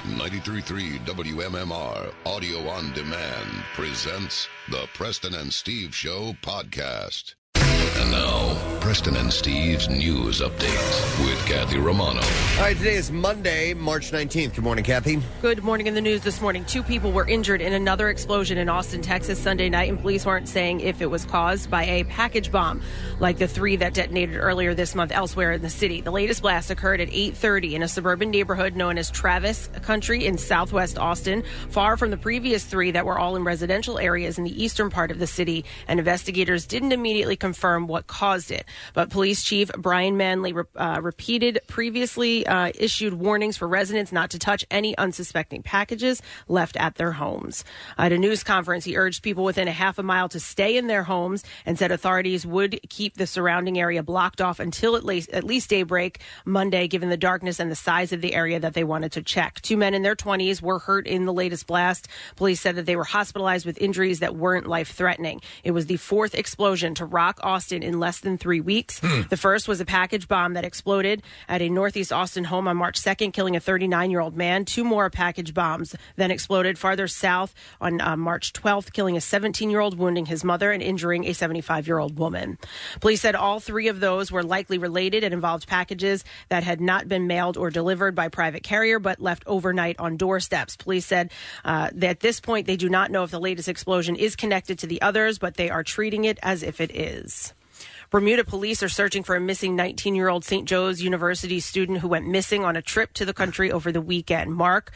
93.3 WMMR Audio on Demand presents the Preston and Steve Show podcast. And now, Preston and Steve's News Update with Kathy Romano. All right, today is Monday, March 19th. Good morning, Kathy. Good morning. In the news this morning, 2 people were injured in another explosion in Austin, Texas Sunday night, and police weren't saying if it was caused by a package bomb like the 3 that detonated earlier this month elsewhere in the city. The latest blast occurred at 8:30 in a suburban neighborhood known as Travis Country in southwest Austin, far from the previous 3 that were all in residential areas in the eastern part of the city, and investigators didn't immediately confirm what caused it. But Police Chief Brian Manley repeated previously issued warnings for residents not to touch any unsuspecting packages left at their homes. At a news conference, he urged people within a half a mile to stay in their homes and said authorities would keep the surrounding area blocked off until at least daybreak Monday, given the darkness and the size of the area that they wanted to check. 2 men in their 20s were hurt in the latest blast. Police said that they were hospitalized with injuries that weren't life-threatening. It was the 4th explosion to rock Austin in less than 3 weeks. The first was a package bomb that exploded at a northeast Austin home on March 2nd, killing a 39-year-old man. 2 more package bombs then exploded farther south on March 12th, killing a 17-year-old, wounding his mother, and injuring a 75-year-old woman. Police said all 3 of those were likely related and involved packages that had not been mailed or delivered by private carrier but left overnight on doorsteps. Police said that at this point they do not know if the latest explosion is connected to the others, but they are treating it as if it is. Bermuda police are searching for a missing 19-year-old St. Joe's University student who went missing on a trip to the country over the weekend. Mark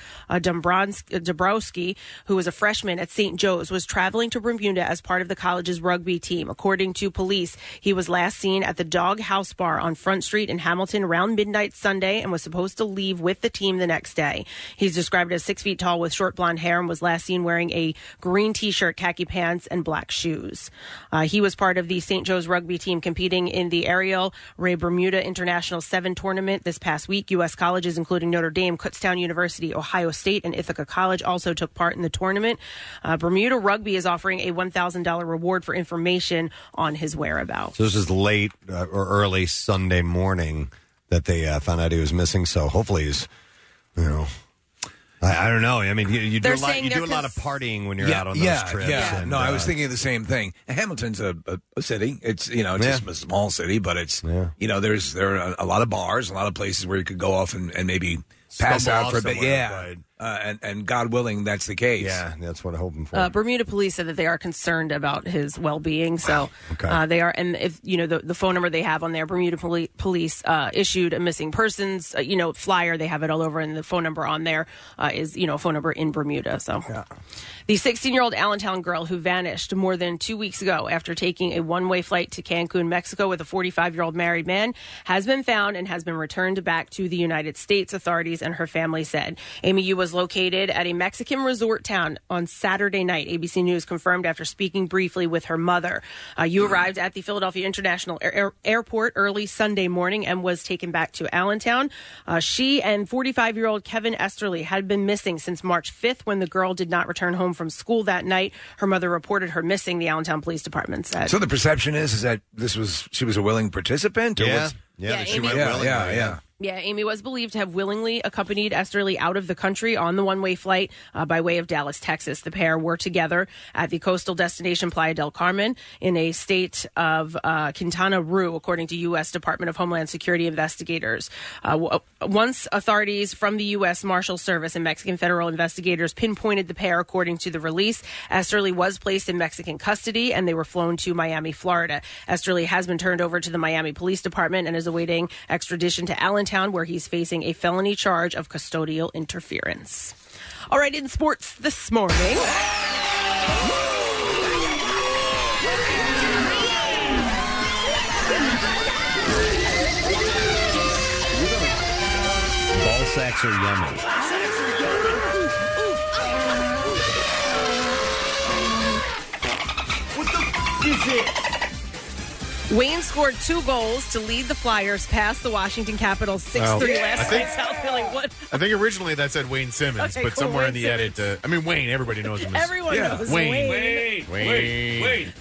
Dabrowski, who was a freshman at St. Joe's, was traveling to Bermuda as part of the college's rugby team. According to police, he was last seen at the Dog House Bar on Front Street in Hamilton around midnight Sunday and was supposed to leave with the team the next day. He's described as 6 feet tall with short blonde hair and was last seen wearing a green T-shirt, khaki pants, and black shoes. He was part of the St. Joe's rugby team competing in the Ariel Ray Bermuda International 7 tournament this past week. U.S. colleges, including Notre Dame, Kutztown University, Ohio State, and Ithaca College, also took part in the tournament. Bermuda Rugby is offering a $1,000 reward for information on his whereabouts. So this is late or early Sunday morning that they found out he was missing. So hopefully he's, I don't know. I mean, you do a lot of partying when you're out on those trips. Yeah. And, I was thinking of the same thing. Hamilton's a city. It's just a small city, but it's there are a lot of bars, a lot of places where you could go off and maybe pass out for a bit. Yeah. Right. And God willing, that's the case. Yeah, that's what I'm hoping for. Bermuda police said that they are concerned about his well-being. So they are, and if the phone number they have on there, Bermuda police issued a missing persons flyer. They have it all over, and the phone number on there is a phone number in Bermuda. So the 16-year-old Allentown girl who vanished more than 2 weeks ago after taking a one-way flight to Cancun, Mexico, with a 45-year-old married man has been found and has been returned back to the United States. Authorities and her family said Amy Yu was located at a Mexican resort town on Saturday night. ABC News confirmed after speaking briefly with her mother. Yu arrived at the Philadelphia International Airport early Sunday morning and was taken back to Allentown. She and 45-year-old Kevin Esterly had been missing since March 5th when the girl did not return home from school that night. Her mother reported her missing, the Allentown Police Department said. So the perception is that she was a willing participant? Or she went willingly. Yeah, Amy was believed to have willingly accompanied Esterly out of the country on the one-way flight by way of Dallas, Texas. The pair were together at the coastal destination Playa del Carmen in a state of Quintana Roo, according to U.S. Department of Homeland Security investigators. Once authorities from the U.S. Marshal Service and Mexican federal investigators pinpointed the pair, according to the release, Esterly was placed in Mexican custody and they were flown to Miami, Florida. Esterly has been turned over to the Miami Police Department and is awaiting extradition to Allentown, where he's facing a felony charge of custodial interference. All right, in sports this morning. Ball sacks are yummy. What the is it? Wayne scored 2 goals to lead the Flyers past the Washington Capitals 6-3 last night. South Philly. What? I think originally that said Wayne Simmons, but somewhere in the edit, Wayne, everybody knows him as everyone knows Wayne. Wait.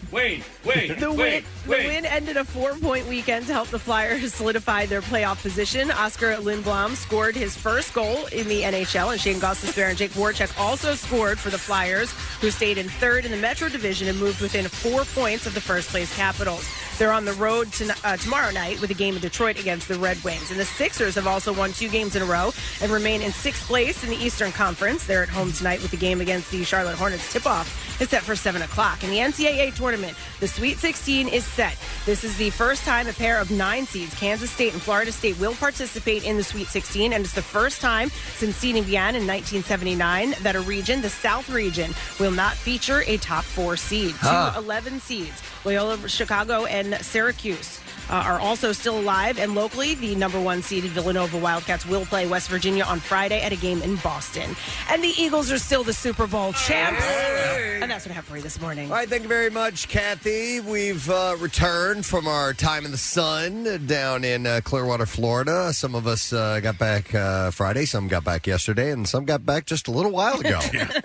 The win ended a 4-point weekend to help the Flyers solidify their playoff position. Oscar Lindblom scored his first goal in the NHL, and Shane Gostisbehere and Jake Voracek also scored for the Flyers, who stayed in third in the Metro Division and moved within 4 points of the first-place Capitals. They're on the road tomorrow night with a game in Detroit against the Red Wings. And the Sixers have also won 2 games in a row and remain in 6th place in the Eastern Conference. They're at home tonight with the game against the Charlotte Hornets. Tip-off is set for 7 o'clock. In the NCAA tournament, the Sweet 16 is set. This is the first time a pair of 9 seeds, Kansas State and Florida State, will participate in the Sweet 16, and it's the first time since seeding began in 1979 that a region, the South region, will not feature a top 4 seed. 11 seeds, Loyola Chicago and Syracuse, are also still alive, and locally, the number 1 seeded Villanova Wildcats will play West Virginia on Friday at a game in Boston. And the Eagles are still the Super Bowl champs. And that's what I have for you this morning. All right, thank you very much, Kathy. We've returned from our time in the sun down in Clearwater, Florida. Some of us got back Friday, some got back yesterday, and some got back just a little while ago.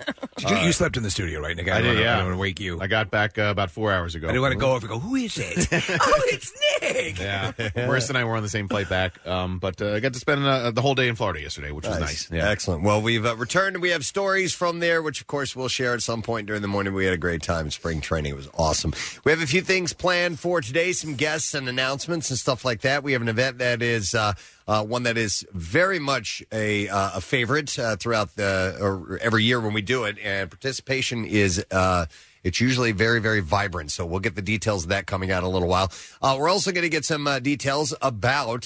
You slept in the studio, right, Nick? I did, yeah. I don't want to wake you. I got back about 4 hours ago. I didn't want to go over and go, who is it? Oh, it's Nick! Yeah. Marissa and I were on the same flight back, but I got to spend the whole day in Florida yesterday, which was nice. Yeah. Excellent. Well, we've returned, and we have stories from there, which, of course, we'll share at some point during the morning. We had a great time. Spring training. It was awesome. We have a few things planned for today, some guests and announcements and stuff like that. We have an event that is one that is very much a favorite throughout every year when we do it, and participation is it's usually very, very vibrant. So we'll get the details of that coming out in a little while. We're also going to get some details about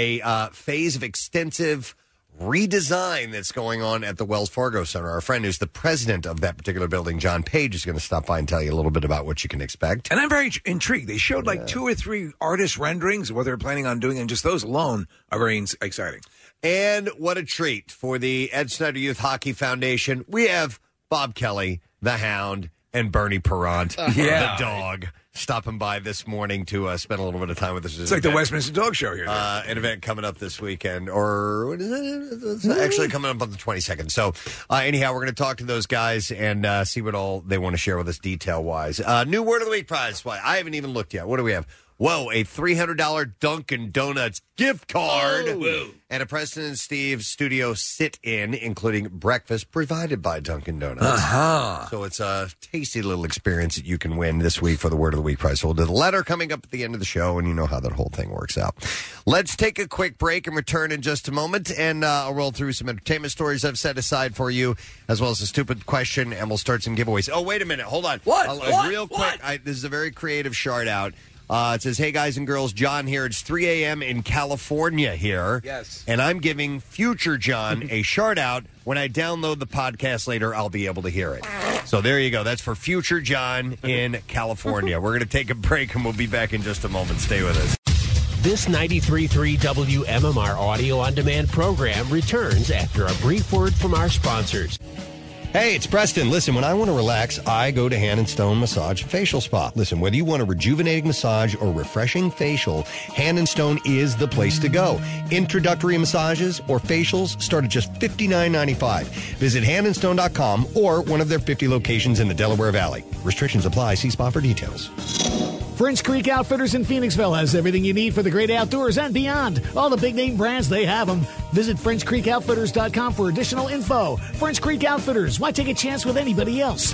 a phase of extensive redesign that's going on at the Wells Fargo Center. Our friend who's the president of that particular building, John Page, is going to stop by and tell you a little bit about what you can expect. And I'm very intrigued. They showed like 2 or 3 artist renderings of what they're planning on doing, and just those alone are very exciting. And what a treat for the Ed Snyder Youth Hockey Foundation. We have Bob Kelly, the Hound, and Bernie Perrant, the dog, stopping by this morning to spend a little bit of time with us. It's like the Westminster Dog Show here. An event coming up this weekend, or what is it? It's actually coming up on the 22nd. So anyhow, we're going to talk to those guys and see what all they want to share with us detail-wise. New Word of the Week prize. I haven't even looked yet. What do we have? Whoa, a $300 Dunkin' Donuts gift card. Whoa. And a Preston and Steve studio sit-in, including breakfast provided by Dunkin' Donuts. So it's a tasty little experience that you can win this week for the Word of the Week prize. So we'll do the letter coming up at the end of the show, and you know how that whole thing works out. Let's take a quick break and return in just a moment, and I'll roll through some entertainment stories I've set aside for you, as well as a stupid question, and we'll start some giveaways. Oh, wait a minute. Hold on. What? Real quick. This is a very creative shout out. It says, hey, guys and girls, John here. It's 3 a.m. in California here. Yes. And I'm giving future John a shout-out. When I download the podcast later, I'll be able to hear it. So there you go. That's for future John in California. We're going to take a break, and we'll be back in just a moment. Stay with us. This 93.3 WMMR audio-on-demand program returns after a brief word from our sponsors. Hey, it's Preston. Listen, when I want to relax, I go to Hand & Stone Massage and Facial Spa. Listen, whether you want a rejuvenating massage or refreshing facial, Hand & Stone is the place to go. Introductory massages or facials start at just $59.95. Visit handandstone.com or one of their 50 locations in the Delaware Valley. Restrictions apply. See spa for details. French Creek Outfitters in Phoenixville has everything you need for the great outdoors and beyond. All the big name brands, they have them. Visit FrenchCreekOutfitters.com for additional info. French Creek Outfitters, why take a chance with anybody else?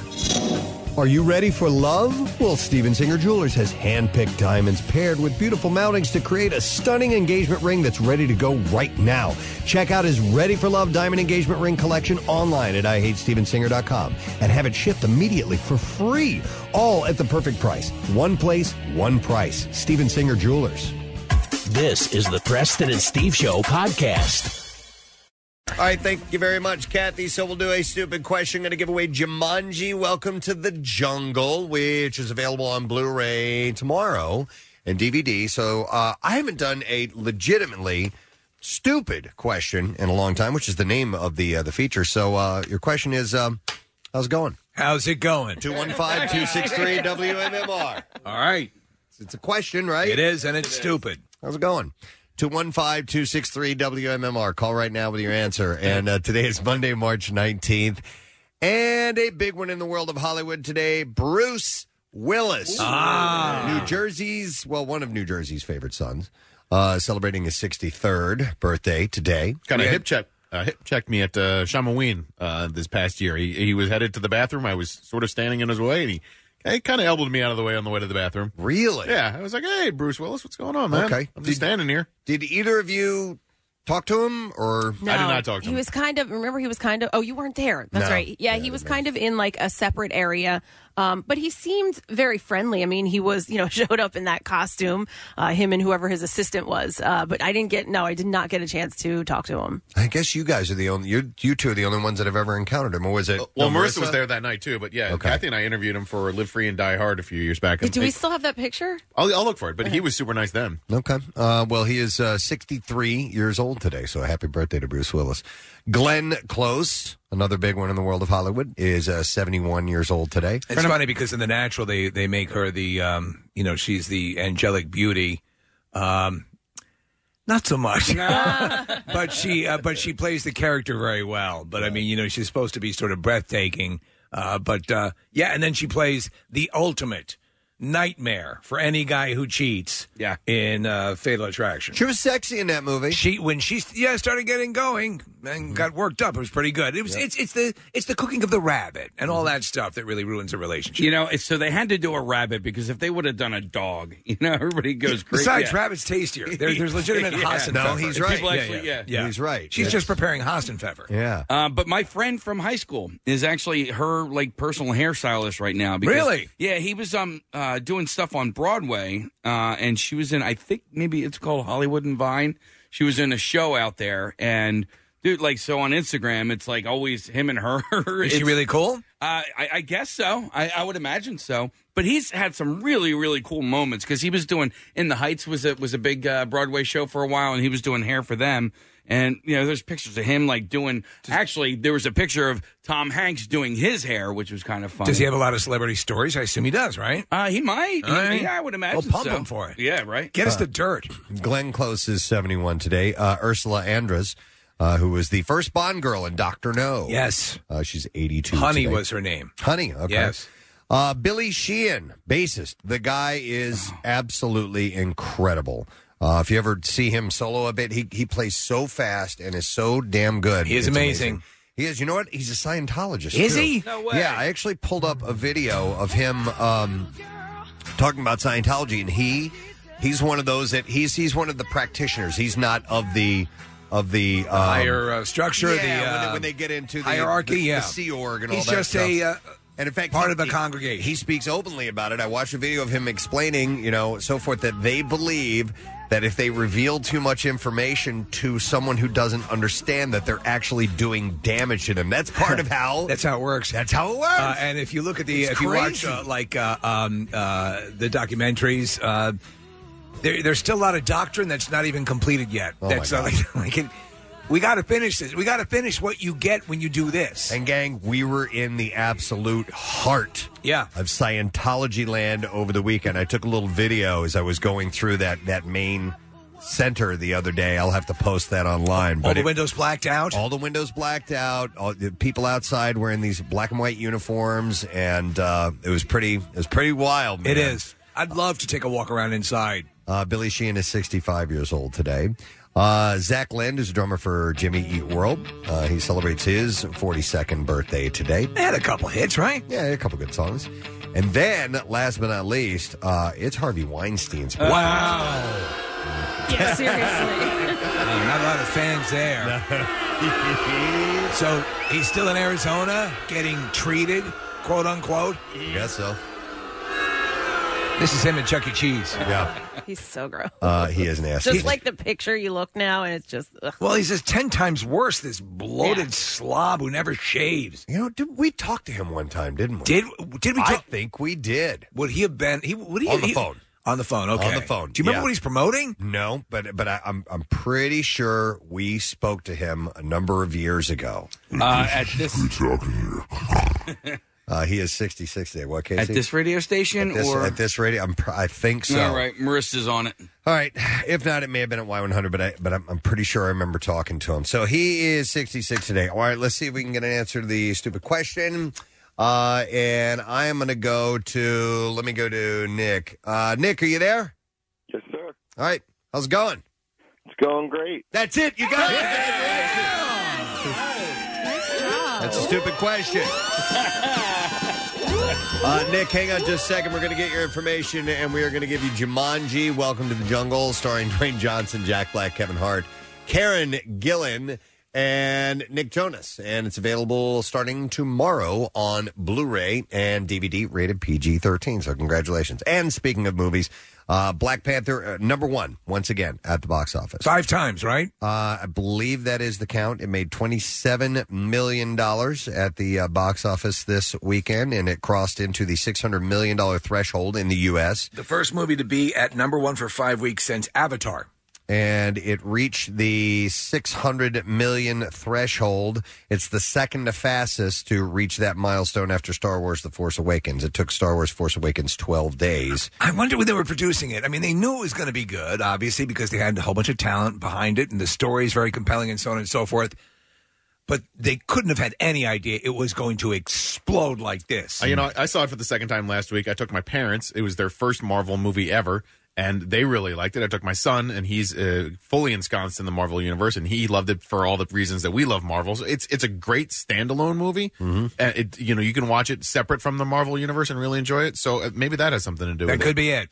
Are you ready for love? Well, Steven Singer Jewelers has hand-picked diamonds paired with beautiful mountings to create a stunning engagement ring that's ready to go right now. Check out his Ready for Love diamond engagement ring collection online at IHateStevenSinger.com and have it shipped immediately for free. All at the perfect price. One place, one price. Steven Singer Jewelers. This is the Preston and Steve Show podcast. All right, thank you very much, Kathy. So we'll do a stupid question. Going to give away Jumanji, Welcome to the Jungle, which is available on Blu-ray tomorrow and DVD. So I haven't done a legitimately stupid question in a long time, which is the name of the feature. So your question is, how's it going? How's it going? 215-263-WMMR. All right. It's a question, right? It is, and it's stupid. How's it going? 215-263-WMMR. Call right now with your answer. And today is Monday, March 19th. And a big one in the world of Hollywood today, Bruce Willis. New Jersey's, one of New Jersey's favorite sons, celebrating his 63rd birthday today. Kind of hip checked me at Chamonix this past year. He was headed to the bathroom. I was sort of standing in his way, and he kind of elbowed me out of the way on the way to the bathroom. Really? Yeah. I was like, hey, Bruce Willis, what's going on, man? Okay. I'm just standing here. Did either of you talk to him, or no, I did not talk to him? He was kind of, oh, you weren't there. That's No. right. Yeah, he was kind of in like a separate area. But he seemed very friendly. I mean, he was, showed up in that costume, him and whoever his assistant was. But I did not get a chance to talk to him. I guess you guys are the only, you two are the only ones that have ever encountered him, or was it? Well, Marissa was there that night too, but yeah, Okay. Kathy and I interviewed him for Live Free and Die Hard a few years back. Do we still have that picture? I'll look for it, but he was super nice then. Okay. Well, he is 63 years old today, so happy birthday to Bruce Willis. Glenn Close, another big one in the world of Hollywood, is 71 years old today. It's funny because in The Natural, they make her the, she's the angelic beauty. Not so much, but she plays the character very well. But I mean, she's supposed to be sort of breathtaking. And then she plays the ultimate nightmare for any guy who cheats. Yeah. In Fatal Attraction, She was sexy in that movie. when she started getting going and got worked up, it was pretty good. It was it's the cooking of the rabbit and all that stuff that really ruins a relationship. So they had to do a rabbit because if they would have done a dog, everybody goes crazy. Besides, rabbit's tastier. There's legitimate Hasenpfeffer. No, he's right. People actually, Yeah. He's right. She's just preparing Hasenpfeffer. Yeah. But my friend from high school is actually her personal hairstylist right now. Because, Really? Yeah, he was doing stuff on Broadway, and she was in, I think maybe it's called Hollywood and Vine. She was in a show out there, and dude, so on Instagram, it's always him and her. Is she really cool? I guess so. I would imagine so. But he's had some really, really cool moments because he was doing In the Heights was a big Broadway show for a while, and he was doing hair for them. And, there's pictures of him doing, actually, there was a picture of Tom Hanks doing his hair, which was kind of fun. Does he have a lot of celebrity stories? I assume he does, right? He might. Right. I would imagine Well, pump so. him for it. Yeah, right. Get us the dirt. Glenn Close is 71 today. Ursula Andress, who was the first Bond girl in Dr. No. Yes. She's 82 Honey today. was her name. Honey, okay. Yes. Billy Sheehan, bassist. The guy is absolutely incredible. If you ever see him solo a bit, he plays so fast and is so damn good. He is It's amazing. He is. You know what? He's a Scientologist. Is too. he? No way. Yeah, I actually pulled up a video of him talking about Scientology, and he's one of those that he's one of the practitioners. He's not of the Higher structure, yeah, when they get into the hierarchy, the Sea Org and all He's that just stuff. And in fact, part of the congregation. He speaks openly about it. I watched a video of him explaining, so forth, that they believe that if they reveal too much information to someone who doesn't understand, that they're actually doing damage to them. That's part of how. That's how it works. That's how it works. And if you look at It's if you watch crazy. the documentaries, there's still a lot of doctrine that's not even completed yet. Oh, That's my God. we got to finish this. We got to finish what you get when you do this. And gang, we were in the absolute heart Yeah. of Scientology land over the weekend. I took a little video as I was going through that main center the other day. I'll have to post that online. All the windows blacked out. All the windows blacked out. All the people outside wearing these black and white uniforms, and it was pretty wild. Man. It is. I'd love to take a walk around inside. Billy Sheehan is 65 years old today. Zach Lind is a drummer for Jimmy Eat World. He celebrates his 42nd birthday today. They had a couple hits, right? Yeah, a couple good songs. And then, last but not least, it's Harvey Weinstein's birthday. Wow. Yeah, seriously. Not a lot of fans there. So he's still in Arizona getting treated, quote unquote. I guess so. This is him at Chuck E. Cheese. Yeah. He's so gross. He is nasty. Just like the picture you look now, and it's just. Ugh. Well, he's just 10 times worse, this bloated slob who never shaves. We talked to him one time, didn't we? Did we I talk? think we did. Would he have been? On the phone. On the phone, okay. On the phone, Do you remember yeah. what he's promoting? No, but I'm pretty sure we spoke to him a number of years ago. At this, He is 66 today. What, Casey? At this radio station? At this radio? I think so. All right. Marissa's on it. All right. If not, it may have been at Y100, but I'm pretty sure I remember talking to him. So he is 66 today. All right. Let's see if we can get an answer to the stupid question. And I am going to go to, let me go to Nick. Nick, are you there? Yes, sir. All right. How's it going? It's going great. That's it. You got it. That's a stupid question. Nick, hang on just a second. We're going to get your information, and we are going to give you Jumanji, Welcome to the Jungle, starring Dwayne Johnson, Jack Black, Kevin Hart, Karen Gillan, and Nick Jonas. And it's available starting tomorrow on Blu-ray and DVD, rated PG-13. So congratulations. And speaking of movies, Black Panther, number one, once again, at the box office. 5 times, right? I believe that is the count. It made $27 million at the box office this weekend, and it crossed into the $600 million threshold in the U.S. The first movie to be at number one for 5 weeks since Avatar. And it reached the 600 million threshold. It's the second fastest to reach that milestone after Star Wars The Force Awakens. It took Star Wars Force Awakens 12 days. I wonder when they were producing it. I mean, they knew it was going to be good, obviously, because they had a whole bunch of talent behind it, and the story is very compelling and so on and so forth. But they couldn't have had any idea it was going to explode like this. I saw it for the second time last week. I took my parents. It was their first Marvel movie ever. And they really liked it. I took my son, and he's fully ensconced in the Marvel universe, and he loved it for all the reasons that we love Marvel. So it's a great standalone movie. Mm-hmm. And you can watch it separate from the Marvel universe and really enjoy it. So maybe that has something to do with it. That could be it.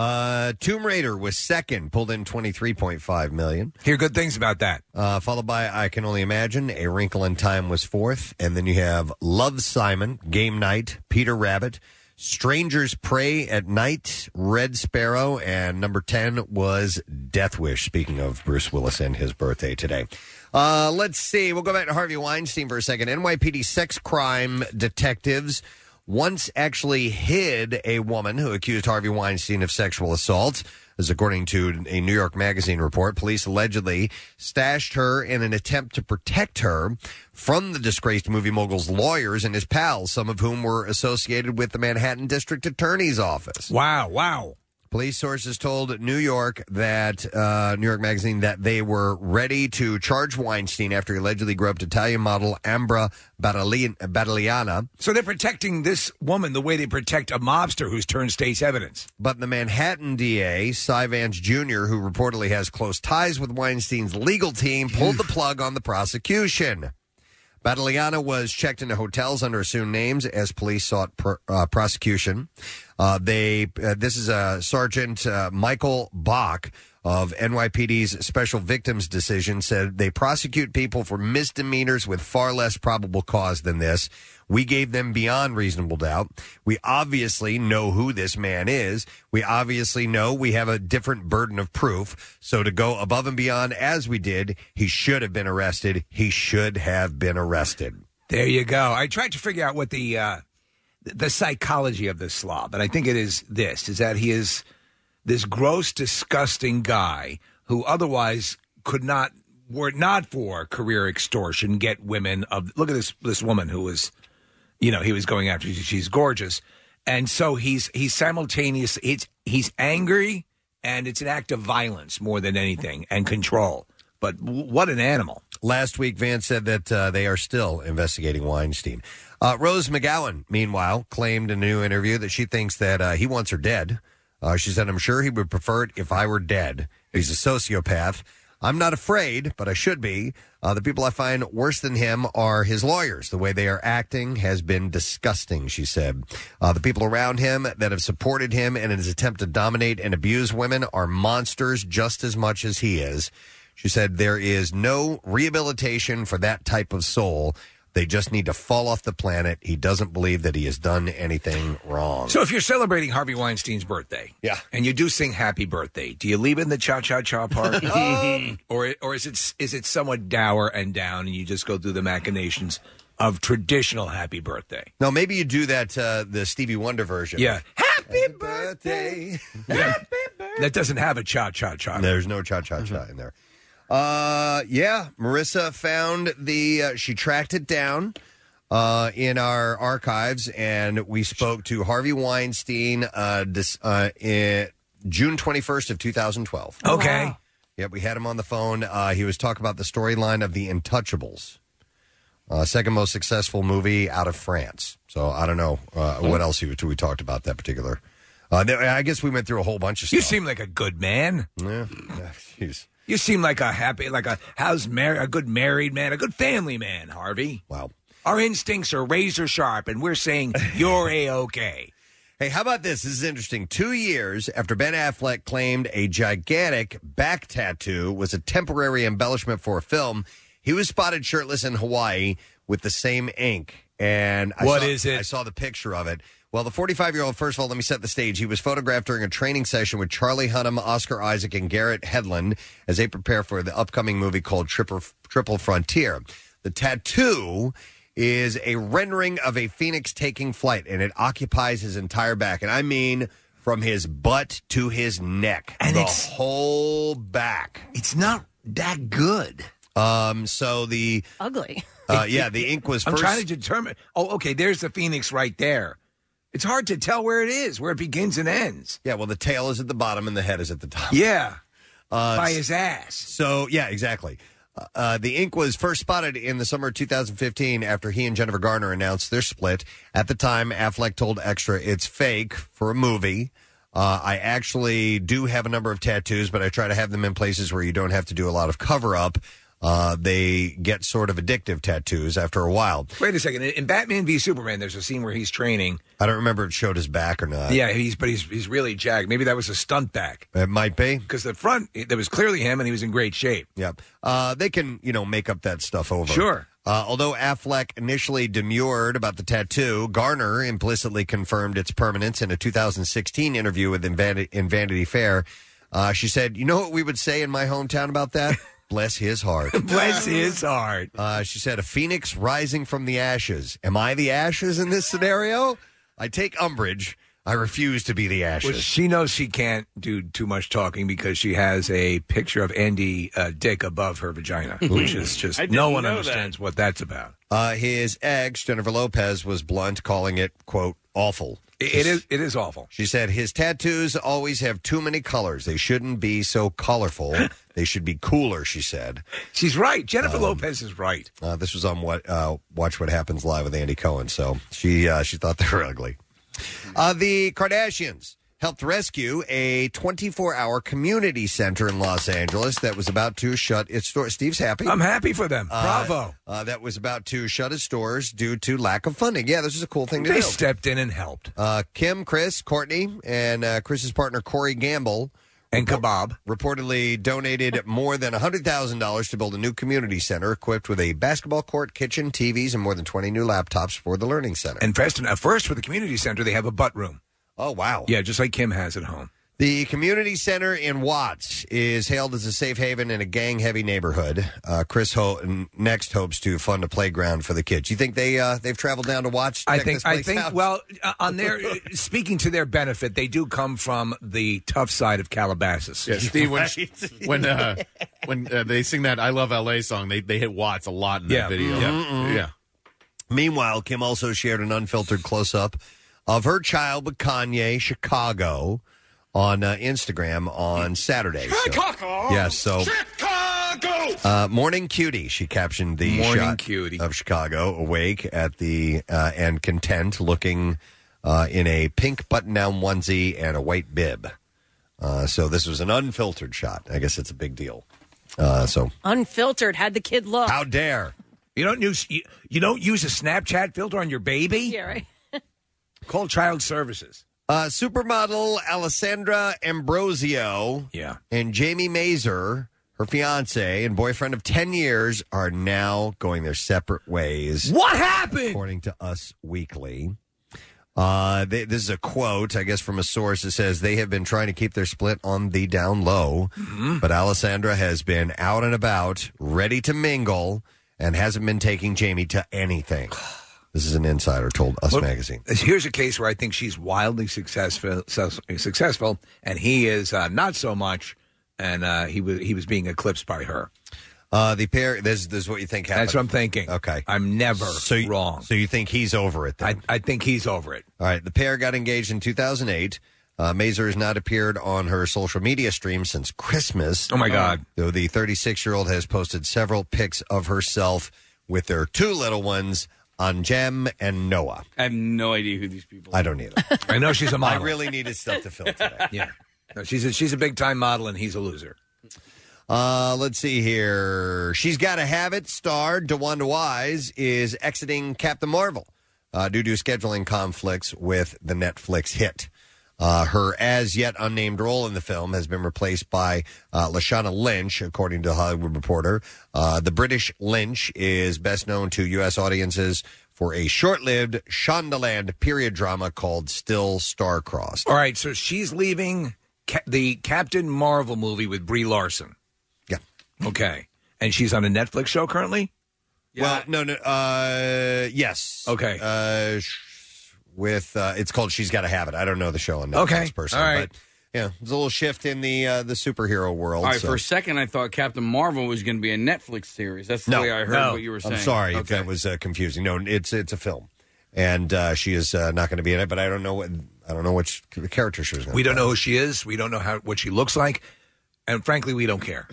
Tomb Raider was second, pulled in $23.5 million. Hear good things about that. Followed by I Can Only Imagine, A Wrinkle in Time was fourth, and then you have Love, Simon, Game Night, Peter Rabbit, Strangers Pray at Night, Red Sparrow, and number 10 was Death Wish, speaking of Bruce Willis and his birthday today. Let's see. We'll go back to Harvey Weinstein for a second. NYPD sex crime detectives once actually hid a woman who accused Harvey Weinstein of sexual assault. As according to a New York Magazine report, police allegedly stashed her in an attempt to protect her from the disgraced movie mogul's lawyers and his pals, some of whom were associated with the Manhattan District Attorney's Office. Wow. Police sources told New York Magazine that they were ready to charge Weinstein after he allegedly groped Italian model Ambra Battagliana. So they're protecting this woman the way they protect a mobster who's turned state's evidence. But the Manhattan DA, Cy Vance Jr., who reportedly has close ties with Weinstein's legal team, pulled the plug on the prosecution. Battagliana was checked into hotels under assumed names as police sought prosecution. This is Sergeant Michael Bach of NYPD's Special Victims Division said they prosecute people for misdemeanors with far less probable cause than this. We gave them beyond reasonable doubt. We obviously know who this man is. We obviously know we have a different burden of proof. So to go above and beyond as we did, he should have been arrested. He should have been arrested. There you go. I tried to figure out what the psychology of this slob, and I think it is this, is that he is this gross, disgusting guy who otherwise could not, were it not for career extortion, get women of, look at this woman who was, he was going after. She's gorgeous. And so he's simultaneous. He's angry, and it's an act of violence more than anything, and control. But what an animal. Last week, Vance said that they are still investigating Weinstein. Rose McGowan, meanwhile, claimed in a new interview that she thinks that he wants her dead. She said, I'm sure he would prefer it if I were dead. He's a sociopath. I'm not afraid, but I should be. The people I find worse than him are his lawyers. The way they are acting has been disgusting, she said. The people around him that have supported him in his attempt to dominate and abuse women are monsters just as much as he is. She said there is no rehabilitation for that type of soul. They just need to fall off the planet. He doesn't believe that he has done anything wrong. So if you're celebrating Harvey Weinstein's birthday, and you do sing Happy Birthday, do you leave it in the cha-cha-cha part? Or is it somewhat dour and down, and you just go through the machinations of traditional Happy Birthday? No, maybe you do that, the Stevie Wonder version. Yeah. Happy birthday. Happy birthday. That doesn't have a cha-cha-cha. There's no cha-cha-cha in there. Marissa found she tracked it down. in our archives, and we spoke to Harvey Weinstein in June 21st of 2012. Okay. Wow. Yep, we had him on the phone. He was talking about the storyline of The Untouchables, second most successful movie out of France. So I don't know what else we talked about that particular. I guess we went through a whole bunch of stuff. You seem like a good man. Yeah. Jeez. You seem like a good married man, a good family man, Harvey. Wow. Our instincts are razor sharp, and we're saying you're A-OK. Hey, how about this? This is interesting. 2 years after Ben Affleck claimed a gigantic back tattoo was a temporary embellishment for a film, he was spotted shirtless in Hawaii with the same ink. And What is it? I saw the picture of it. Well, the 45-year-old, first of all, let me set the stage. He was photographed during a training session with Charlie Hunnam, Oscar Isaac, and Garrett Hedlund as they prepare for the upcoming movie called Triple Frontier. The tattoo is a rendering of a phoenix taking flight, and it occupies his entire back. And I mean from his butt to his neck. And the whole back. It's not that good. So the... Ugly. The ink was I'm first... trying to determine... Oh, okay, there's the phoenix right there. It's hard to tell where it is, where it begins and ends. Yeah, well, the tail is at the bottom and the head is at the top. Yeah, by his ass. So, yeah, exactly. The ink was first spotted in the summer of 2015 after he and Jennifer Garner announced their split. At the time, Affleck told Extra, it's fake for a movie. I actually do have a number of tattoos, but I try to have them in places where you don't have to do a lot of cover-up. They get sort of addictive tattoos after a while. Wait a second. In Batman v Superman, there's a scene where he's training. I don't remember if it showed his back or not. Yeah, he's really jagged. Maybe that was a stunt back. It might be. Because the front, that was clearly him, and he was in great shape. Yep. They can, make up that stuff over. Sure. Although Affleck initially demurred about the tattoo, Garner implicitly confirmed its permanence in a 2016 interview in Vanity Fair. She said, you know what we would say in my hometown about that? Bless his heart. Bless his heart. She said, a phoenix rising from the ashes. Am I the ashes in this scenario? I take umbrage. I refuse to be the ashes. Well, she knows she can't do too much talking because she has a picture of Andy Dick above her vagina, which is just no one understands what that's about. His ex, Jennifer Lopez, was blunt, calling it, quote, awful. It is awful. She said, his tattoos always have too many colors. They shouldn't be so colorful. They should be cooler, she said. She's right. Jennifer Lopez is right. This was on Watch What Happens Live with Andy Cohen, so she thought they were ugly. The Kardashians helped rescue a 24-hour community center in Los Angeles that was about to shut its doors. Steve's happy. I'm happy for them. Bravo. That was about to shut its doors due to lack of funding. Yeah, this is a cool thing to do. They stepped in and helped. Kim, Chris, Courtney, and Chris's partner Corey Gamble and Kebab reportedly donated more than $100,000 to build a new community center equipped with a basketball court, kitchen, TVs, and more than 20 new laptops for the learning center. And Preston, first for the community center, they have a butt room. Oh, wow. Yeah, just like Kim has at home. The community center in Watts is hailed as a safe haven in a gang-heavy neighborhood. Chris next hopes to fund a playground for the kids. You think they've traveled down to Watts? I think. Well, on their speaking to their benefit, they do come from the tough side of Calabasas. Yeah, Steve. When they sing that "I Love L.A." song, they hit Watts a lot in that video. Mm-hmm. Yeah. Meanwhile, Kim also shared an unfiltered close-up of her child with Kanye, Chicago, on Instagram on Saturday. Chicago! Morning cutie, she captioned the morning shot cutie of Chicago, awake at the and content, looking in a pink button-down onesie and a white bib. So this was an unfiltered shot. I guess it's a big deal. Unfiltered, had the kid look. How dare. You don't use a Snapchat filter on your baby? Yeah, right. Call Child Services. Supermodel Alessandra Ambrosio and Jamie Mazur, her fiance and boyfriend of 10 years, are now going their separate ways. What happened? According to Us Weekly. This is a quote, I guess, from a source that says they have been trying to keep their split on the down low, but Alessandra has been out and about, ready to mingle, and hasn't been taking Jamie to anything. This is an insider told Us Magazine. Here's a case where I think she's wildly successful, and he is not so much, and he was being eclipsed by her. The pair. This is what you think happened. That's what I'm thinking. Okay, I'm never wrong. So you think he's over it? Then? I think he's over it. All right. The pair got engaged in 2008. Mazur has not appeared on her social media stream since Christmas. Oh, my God. Though the 36-year-old has posted several pics of herself with their two little ones on Jem and Noah. I have no idea who these people are. I don't either. I know she's a model. I really needed stuff to fill today. Yeah. No, she's a big-time model, and he's a loser. Let's see here. She's Gotta Have It star DeWanda Wise is exiting Captain Marvel due to scheduling conflicts with the Netflix hit. Her as-yet unnamed role in the film has been replaced by Lashana Lynch, according to The Hollywood Reporter. The British Lynch is best known to U.S. audiences for a short-lived Shondaland period drama called Still Star-Crossed. All right, so she's leaving the Captain Marvel movie with Brie Larson. Yeah. Okay. And she's on a Netflix show currently? Yeah. Well, no. Yes. Okay. With it's called She's Gotta Have It. I don't know the show on Netflix personally, all right. but yeah, there's a little shift in the superhero world. All right, for a second, I thought Captain Marvel was going to be a Netflix series. That's the way I heard what you were saying. I'm sorry if that was confusing. No, it's a film, and she is not going to be in it. But I don't know which character she was going to We don't know who she is. We don't know what she looks like. And frankly, we don't care.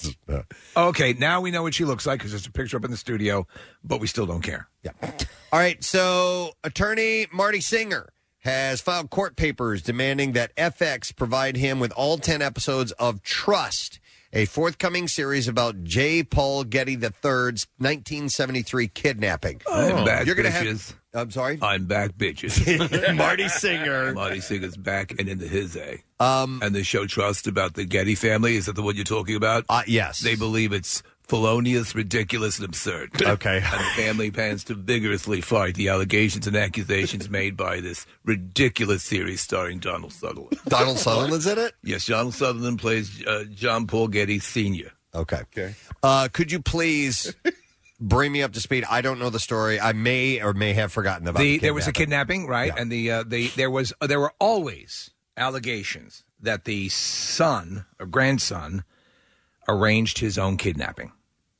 Okay, now we know what she looks like because there's a picture up in the studio, but we still don't care. Yeah. All right, so attorney Marty Singer has filed court papers demanding that FX provide him with all 10 episodes of Trust, a forthcoming series about J. Paul Getty III's 1973 kidnapping. I'm back, You're gonna bitches. I'm sorry? I'm back, bitches. Marty Singer. Marty Singer's back and into his A. And the show Trust about the Getty family, is that the one you're talking about? Yes. They believe it's felonious, ridiculous, and absurd. Okay. And the family plans to vigorously fight the allegations and accusations made by this ridiculous series starring Donald Sutherland. Donald Sutherland's in it? Yes, Donald Sutherland plays John Paul Getty Sr. Okay. Could you please bring me up to speed? I don't know the story. I may or may have forgotten about the there was a kidnapping, right? Yeah. And there were always allegations that the son or grandson arranged his own kidnapping.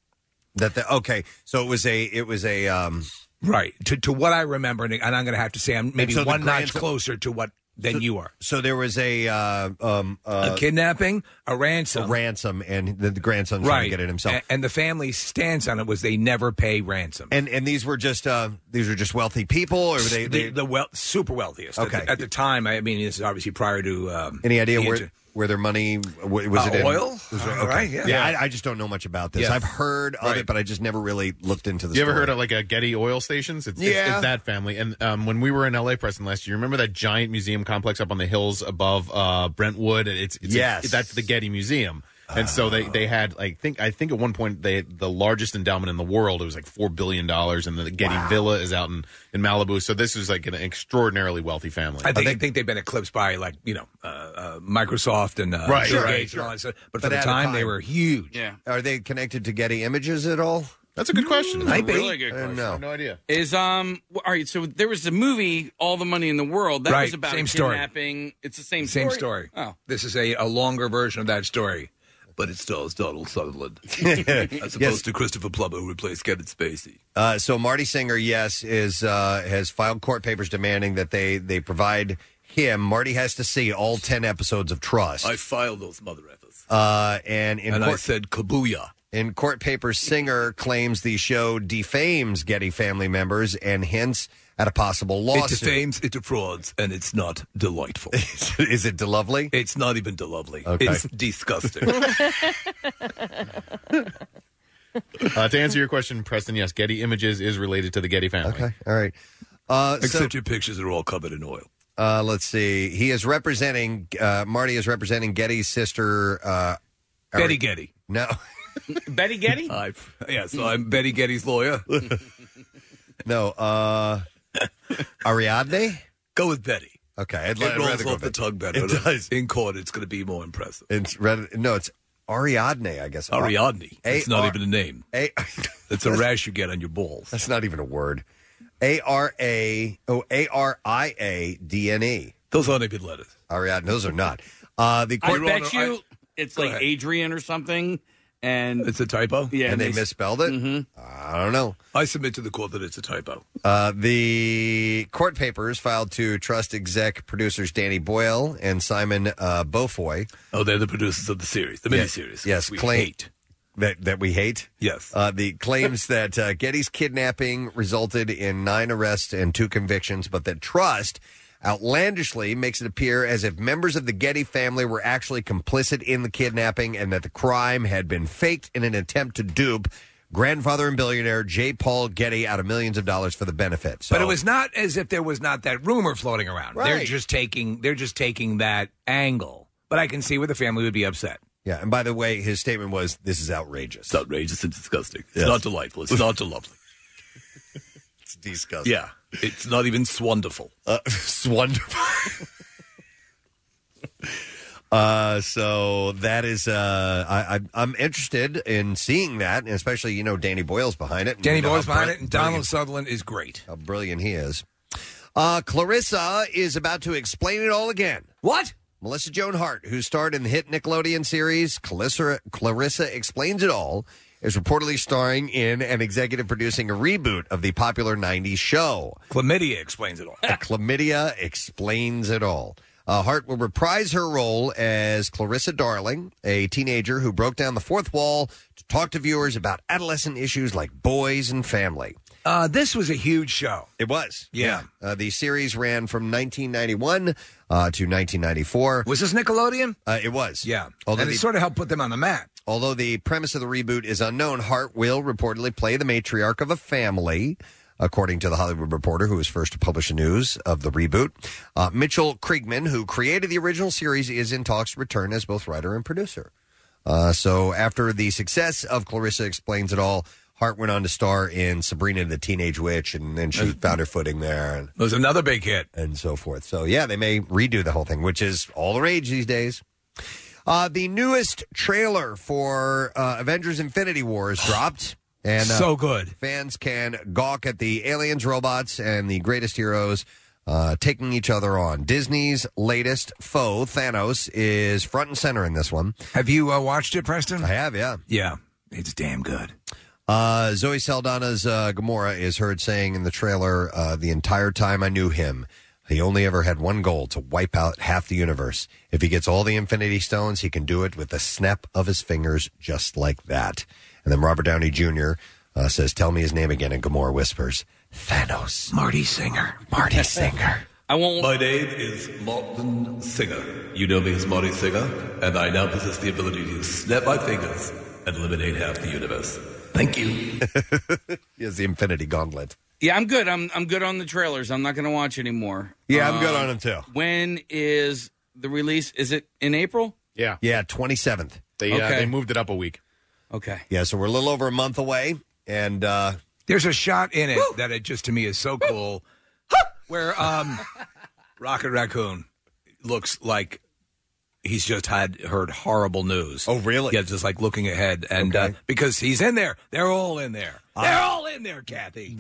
So it was a right to what I remember, and I'm going to have to say I'm maybe one notch closer to what than you are. So there was a kidnapping, a ransom, and the grandson's trying to get it himself. And the family's stance on it was they never pay ransom. And these were just wealthy people, or were they super wealthiest? Okay. At the time, I mean, this is obviously prior to any idea where their money was it in? Oil? Right, yeah. I just don't know much about this. I've heard of it, but I just never really looked into the story. You ever heard of like a Getty oil stations? It's that family. And when we were in L.A., Preston, last year, remember that giant museum complex up on the hills above Brentwood? That's the Getty Museum. And so they had, I think at one point they had the largest endowment in the world. It was like $4 billion, and the Getty Villa is out in Malibu. So this is like an extraordinarily wealthy family. I think they've been eclipsed by Microsoft and Bill Gates and all that stuff. But for the time, they were huge. Yeah. Are they connected to Getty Images at all? That's a good question. Maybe. Really good question. I have no idea. All right, so there was the movie All the Money in the World. That was about kidnapping. Story. It's the same story. Oh. This is a longer version of that story. But it stars Donald Sutherland, as opposed to Christopher Plummer, who replaced Kevin Spacey. So Marty Singer, has filed court papers demanding that they provide him. Marty has to see all 10 episodes of Trust. I filed those mother effers. And I said kabooyah. In court papers, Singer claims the show defames Getty family members and hints at a possible lawsuit. It defames, it defrauds, and it's not delightful. Is it delovely? It's not even delovely. Okay. It's disgusting. To answer your question, Preston, yes, Getty Images is related to the Getty family. Okay, all right. Except your pictures are all covered in oil. Let's see. He is representing, Marty is representing Getty's sister. Betty Getty. No. Betty Getty? So I'm Betty Getty's lawyer. No. Ariadne? Go with Betty. Okay. It rolls off the tongue better. It does. In court, it's going to be more impressive. It's Ariadne, I guess. Ariadne. It's not even a name. It's a rash you get on your balls. That's not even a word. Ariadne. Those aren't even letters. Ariadne. Those are not. I bet you it's like Adrian or something, And it's a typo? Yeah. And they misspelled it? Mm-hmm. I don't know. I submit to the court that it's a typo. The court papers filed to trust exec producers Danny Boyle and Simon Beaufoy. Oh, they're the producers of the series, the miniseries. Yes, we claim hate. That we hate? Yes. The claims that Getty's kidnapping resulted in 9 arrests and 2 convictions, but that Trust outlandishly makes it appear as if members of the Getty family were actually complicit in the kidnapping and that the crime had been faked in an attempt to dupe grandfather and billionaire J. Paul Getty out of millions of dollars for the benefit. So, but it was not as if there was not that rumor floating around. Right. They're just taking that angle. But I can see where the family would be upset. Yeah, and by the way, his statement was, this is outrageous. It's outrageous and disgusting. It's Yes. not delightful. It's not lovely. It's disgusting. Yeah. It's not even swonderful. Swonderful. So that is, I'm interested in seeing that, and especially, Danny Boyle's behind it. Danny Boyle's behind it, and Donald Sutherland is great. How brilliant he is. Clarissa is about to explain it all again. What? Melissa Joan Hart, who starred in the hit Nickelodeon series Clarissa Explains It All, is reportedly starring in and executive producing a reboot of the popular 90s show. Chlamydia Explains It All. Chlamydia Explains It All. Hart will reprise her role as Clarissa Darling, a teenager who broke down the fourth wall to talk to viewers about adolescent issues like boys and family. This was a huge show. It was. Yeah. The series ran from 1991 to 1994. Was this Nickelodeon? It was. Yeah. Although and it sort of helped put them on the map. Although the premise of the reboot is unknown, Hart will reportedly play the matriarch of a family, according to The Hollywood Reporter, who was first to publish the news of the reboot. Mitchell Kriegman, who created the original series, is in talks to return as both writer and producer. So after the success of Clarissa Explains It All, Hart went on to star in Sabrina the Teenage Witch, and then she found her footing there. And, it was another big hit. And so forth. So, yeah, they may redo the whole thing, which is all the rage these days. The newest trailer for Avengers Infinity War is dropped. And so good. Fans can gawk at the aliens, robots, and the greatest heroes taking each other on. Disney's latest foe, Thanos, is front and center in this one. Have you watched it, Preston? I have, yeah. Yeah. It's damn good. Zoe Saldana's Gamora is heard saying in the trailer, the entire time I knew him, he only ever had one goal, to wipe out half the universe. If he gets all the Infinity Stones, he can do it with the snap of his fingers, just like that. And then Robert Downey Jr. Says, tell me his name again, and Gamora whispers, Thanos. Marty Singer. Marty Singer. I won't. My name is Martin Singer. You know me as Marty Singer, and I now possess the ability to snap my fingers and eliminate half the universe. Thank you. He has the Infinity Gauntlet. Yeah, I'm good. I'm good on the trailers. I'm not going to watch anymore. Yeah, I'm good on them too. When is the release? Is it in April? Yeah. Yeah, 27th. They moved it up a week. Okay. Yeah, so we're a little over a month away, and there's a shot in it that it just to me is so cool, where Rocket Raccoon looks like he's just heard horrible news. Oh, really? Yeah, just like looking ahead, and because he's in there, they're all in there. They're all in there, Kathy.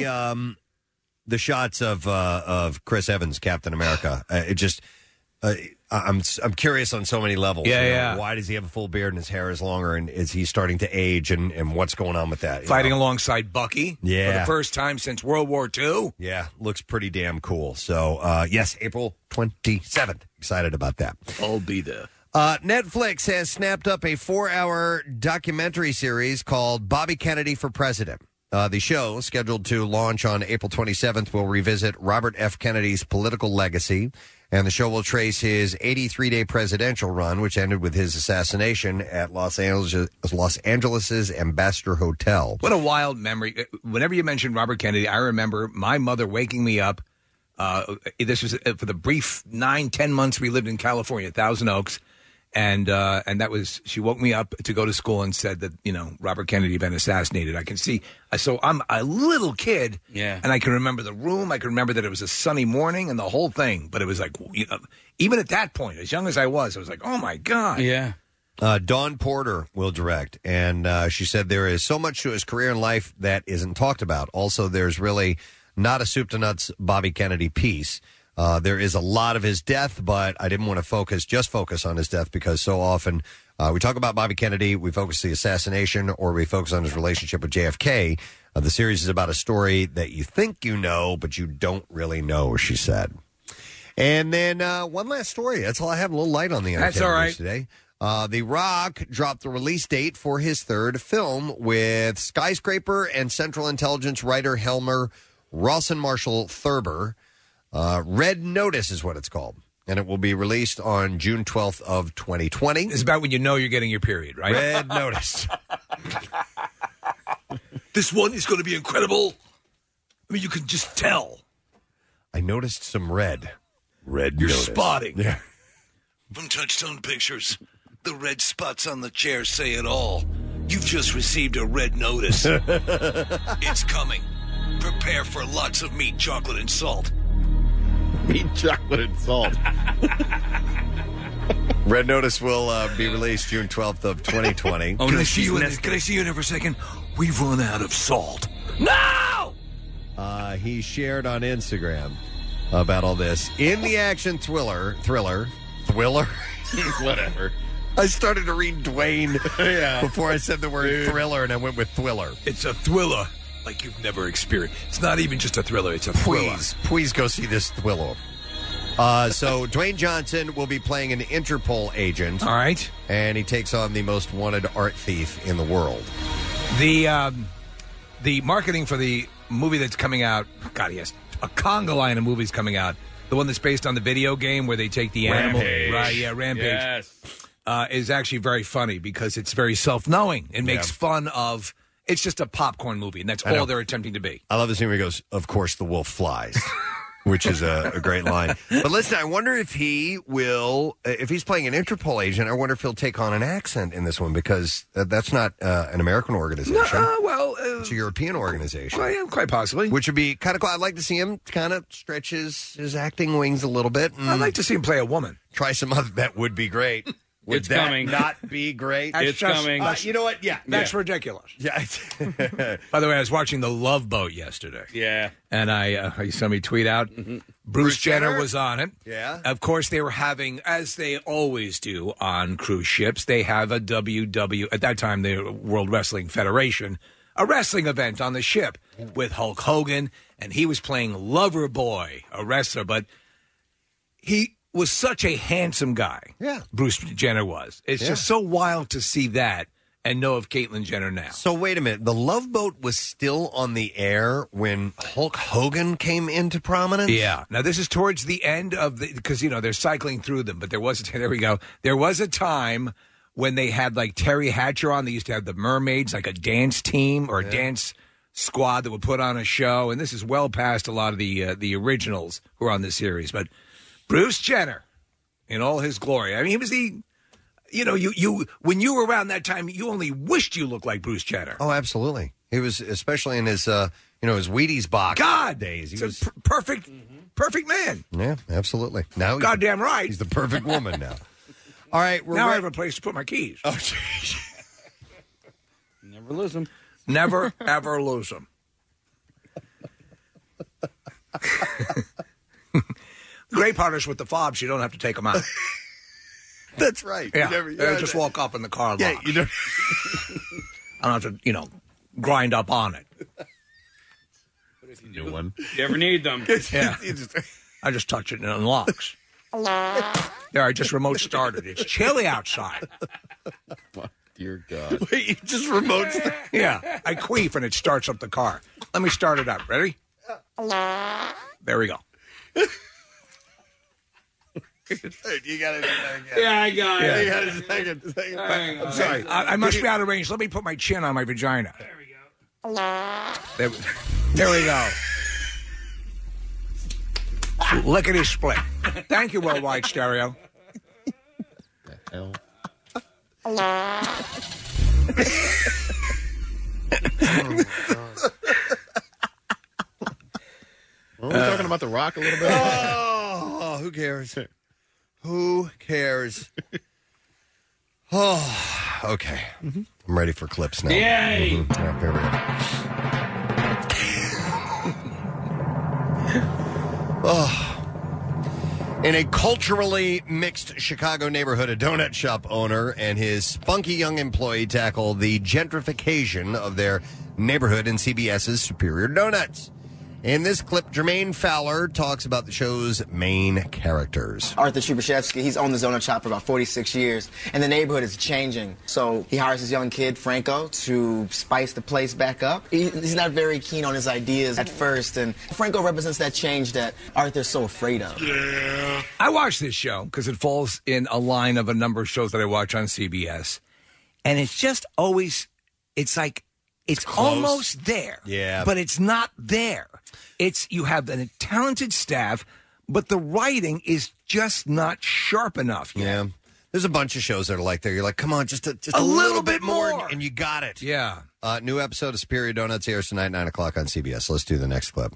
The shots of Chris Evans, Captain America, it just. I'm curious on so many levels. Yeah. Why does he have a full beard and his hair is longer? And is he starting to age? And what's going on with that? Fighting alongside Bucky. Yeah. For the first time since World War II. Yeah. Looks pretty damn cool. So, yes, April 27th. Excited about that. I'll be there. Netflix has snapped up a 4-hour documentary series called Bobby Kennedy for President. The show, scheduled to launch on April 27th, will revisit Robert F. Kennedy's political legacy, and the show will trace his 83-day presidential run, which ended with his assassination at Los Angeles' Ambassador Hotel. What a wild memory. Whenever you mention Robert Kennedy, I remember my mother waking me up. This was for the brief 9-10 months we lived in California, Thousand Oaks. And that was, she woke me up to go to school and said that, Robert Kennedy had been assassinated. I can see, so I'm a little kid. Yeah. And I can remember the room. I can remember that it was a sunny morning and the whole thing. But it was like, even at that point, as young as I was like, oh my God. Yeah. Dawn Porter will direct. And she said there is so much to his career and life that isn't talked about. Also, there's really not a soup to nuts Bobby Kennedy piece. There is a lot of his death, but I didn't want to focus on his death because so often We talk about Bobby Kennedy, we focus on the assassination, or we focus on his relationship with JFK. The series is about a story that you think you know, but you don't really know, she said. And then one last story. That's all I have. A little light on the entertainment news today. The Rock dropped the release date for his third film with Skyscraper and Central Intelligence writer Helmer Rawson Marshall Thurber. Red Notice is what it's called. And it will be released on June 12th of 2020. It's about when you know you're getting your period, right? Red Notice. This one is going to be incredible. I mean, you can just tell. I noticed some red. Red You're Notice. spotting. Yeah. From Touchstone Pictures, the red spots on the chair say it all. You've just received a red notice. It's coming. Prepare for lots of meat, chocolate, and salt. Meat, chocolate, and salt. Red Notice will be released June 12th of 2020. Can I see you in there for a second? We've run out of salt. No! He shared on Instagram about all this. In the action thriller. Whatever. I started to read Dwayne before I said the word thriller, and I went with thriller. It's a thriller like you've never experienced. It's not even just a thriller, it's a thriller. Please go see this thriller. So Dwayne Johnson will be playing an Interpol agent. All right. And he takes on the most wanted art thief in the world. The marketing for the movie that's coming out, God, yes, a conga line of movies coming out. The one that's based on the video game where they take the animal. Right, yeah, Rampage. Yes. Is actually very funny because it's very self-knowing. It makes fun of... It's just a popcorn movie, and that's all they're attempting to be. I love the scene where he goes, "Of course the wolf flies," which is a great line. But listen, I wonder if he will, if he's playing an Interpol agent, I wonder if he'll take on an accent in this one, because that's not an American organization. It's a European organization. Well, yeah, quite possibly. Which would be kind of cool. I'd like to see him kind of stretch his acting wings a little bit. I'd like to see him play a woman. Try some other, that would be great. Would It's that coming. not be great? It's coming. You know what? Yeah. That's ridiculous. Yeah. By the way, I was watching The Love Boat yesterday. Yeah. And you saw me tweet out, Bruce Jenner was on it. Yeah. Of course, they were having, as they always do on cruise ships, they have a at that time, the World Wrestling Federation, a wrestling event on the ship with Hulk Hogan, and he was playing Lover Boy, a wrestler, but he was such a handsome guy. Yeah. Bruce Jenner was. It's just so wild to see that and know of Caitlyn Jenner now. So wait a minute. The Love Boat was still on the air when Hulk Hogan came into prominence? Yeah. Now, this is towards the end of the... Because, they're cycling through them, but there was... There we go. There was a time when they had, like, Terry Hatcher on. They used to have the Mermaids, like a dance team or a dance squad that would put on a show. And this is well past a lot of the originals who are on this series. But Bruce Jenner, in all his glory. I mean, he was the... you when you were around that time, you only wished you looked like Bruce Jenner. Oh, absolutely. He was, especially in his, his Wheaties box days. He was perfect man. Yeah, absolutely. Now, goddamn right. He's the perfect woman now. All right, now I have a place to put my keys. Oh, Never lose them. Never ever lose them. The great part is with the fobs, you don't have to take them out. That's right. Yeah, just walk up in the car. Yeah, you don't. I don't have to, grind up on it. New one. You ever need them? Yeah. I just touch it and it unlocks. There, I just remote started. It's chilly outside. Dear God. Wait, you just remote start? Yeah, I queef and it starts up the car. Let me start it up. Ready? There we go. You got to do that again. Yeah, I got it. You got a second. I'm sorry. I must be out of range. Let me put my chin on my vagina. There we go. There we go. Lickety split. Thank you, Worldwide Stereo. Hell. Are we talking about The Rock a little bit? Oh, who cares? Who cares? Oh, okay. I'm ready for clips now. Yay! All right, here we go. Oh. In a culturally mixed Chicago neighborhood, a donut shop owner and his spunky young employee tackle the gentrification of their neighborhood in CBS's Superior Donuts. In this clip, Jermaine Fowler talks about the show's main characters. Arthur Shubershevsky, he's owned the donut shop for about 46 years, and the neighborhood is changing. So he hires his young kid, Franco, to spice the place back up. He's not very keen on his ideas at first, and Franco represents that change that Arthur's so afraid of. Yeah. I watch this show because it falls in a line of a number of shows that I watch on CBS, and it's just always, it's like, it's almost there, but it's not there. You have a talented staff, but the writing is just not sharp enough yet. Yeah. There's a bunch of shows that are like that. You're like, come on, just a little bit more, and you got it. Yeah. New episode of Superior Donuts airs tonight, 9 o'clock on CBS. Let's do the next clip.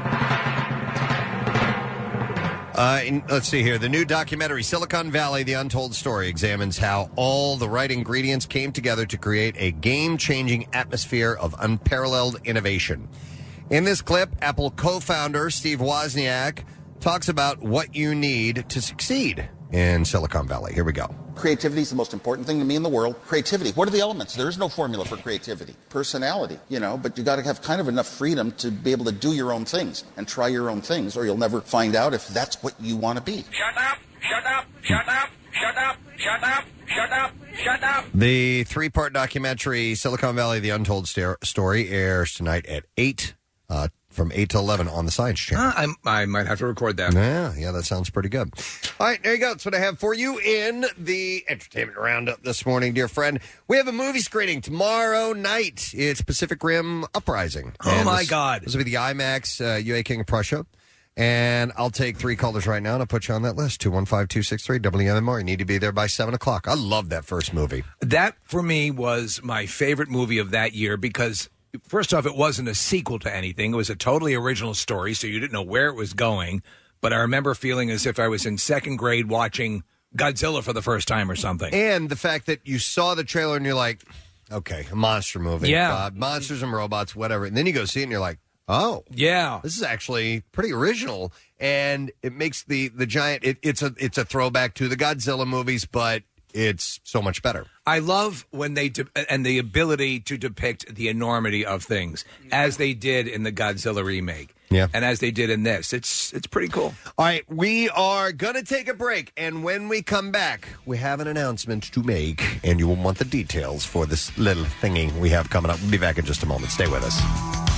Let's see here. The new documentary, Silicon Valley, The Untold Story, examines how all the right ingredients came together to create a game-changing atmosphere of unparalleled innovation. In this clip, Apple co-founder Steve Wozniak talks about what you need to succeed in Silicon Valley. Here we go. Creativity is the most important thing to me in the world. Creativity. What are the elements? There is no formula for creativity. Personality, but you got to have kind of enough freedom to be able to do your own things and try your own things, or you'll never find out if that's what you want to be. Shut up! Shut up! Shut up! Shut up! Shut up! Shut up! Shut up! The 3-part documentary, Silicon Valley, The Untold Story, airs tonight at 8, from 8 to 11 on the Science Channel. I might have to record that. Yeah, that sounds pretty good. All right, there you go. That's what I have for you in the entertainment roundup this morning, dear friend. We have a movie screening tomorrow night. It's Pacific Rim Uprising. Oh, my God. This will be the IMAX UA King of Prussia. And I'll take 3 callers right now, and I'll put you on that list. 215-263 WMMR. You need to be there by 7 o'clock. I love that first movie. That, for me, was my favorite movie of that year because, first off, it wasn't a sequel to anything. It was a totally original story, so you didn't know where it was going. But I remember feeling as if I was in second grade watching Godzilla for the first time or something. And the fact that you saw the trailer and you're like, okay, a monster movie. Yeah. Monsters and robots, whatever. And then you go see it and you're like, oh, yeah, this is actually pretty original, and it makes the giant. It's a throwback to the Godzilla movies, but it's so much better. I love when they and the ability to depict the enormity of things as they did in the Godzilla remake, and as they did in this. It's pretty cool. All right, we are gonna take a break, and when we come back, we have an announcement to make, and you will want the details for this little thingy we have coming up. We'll be back in just a moment. Stay with us.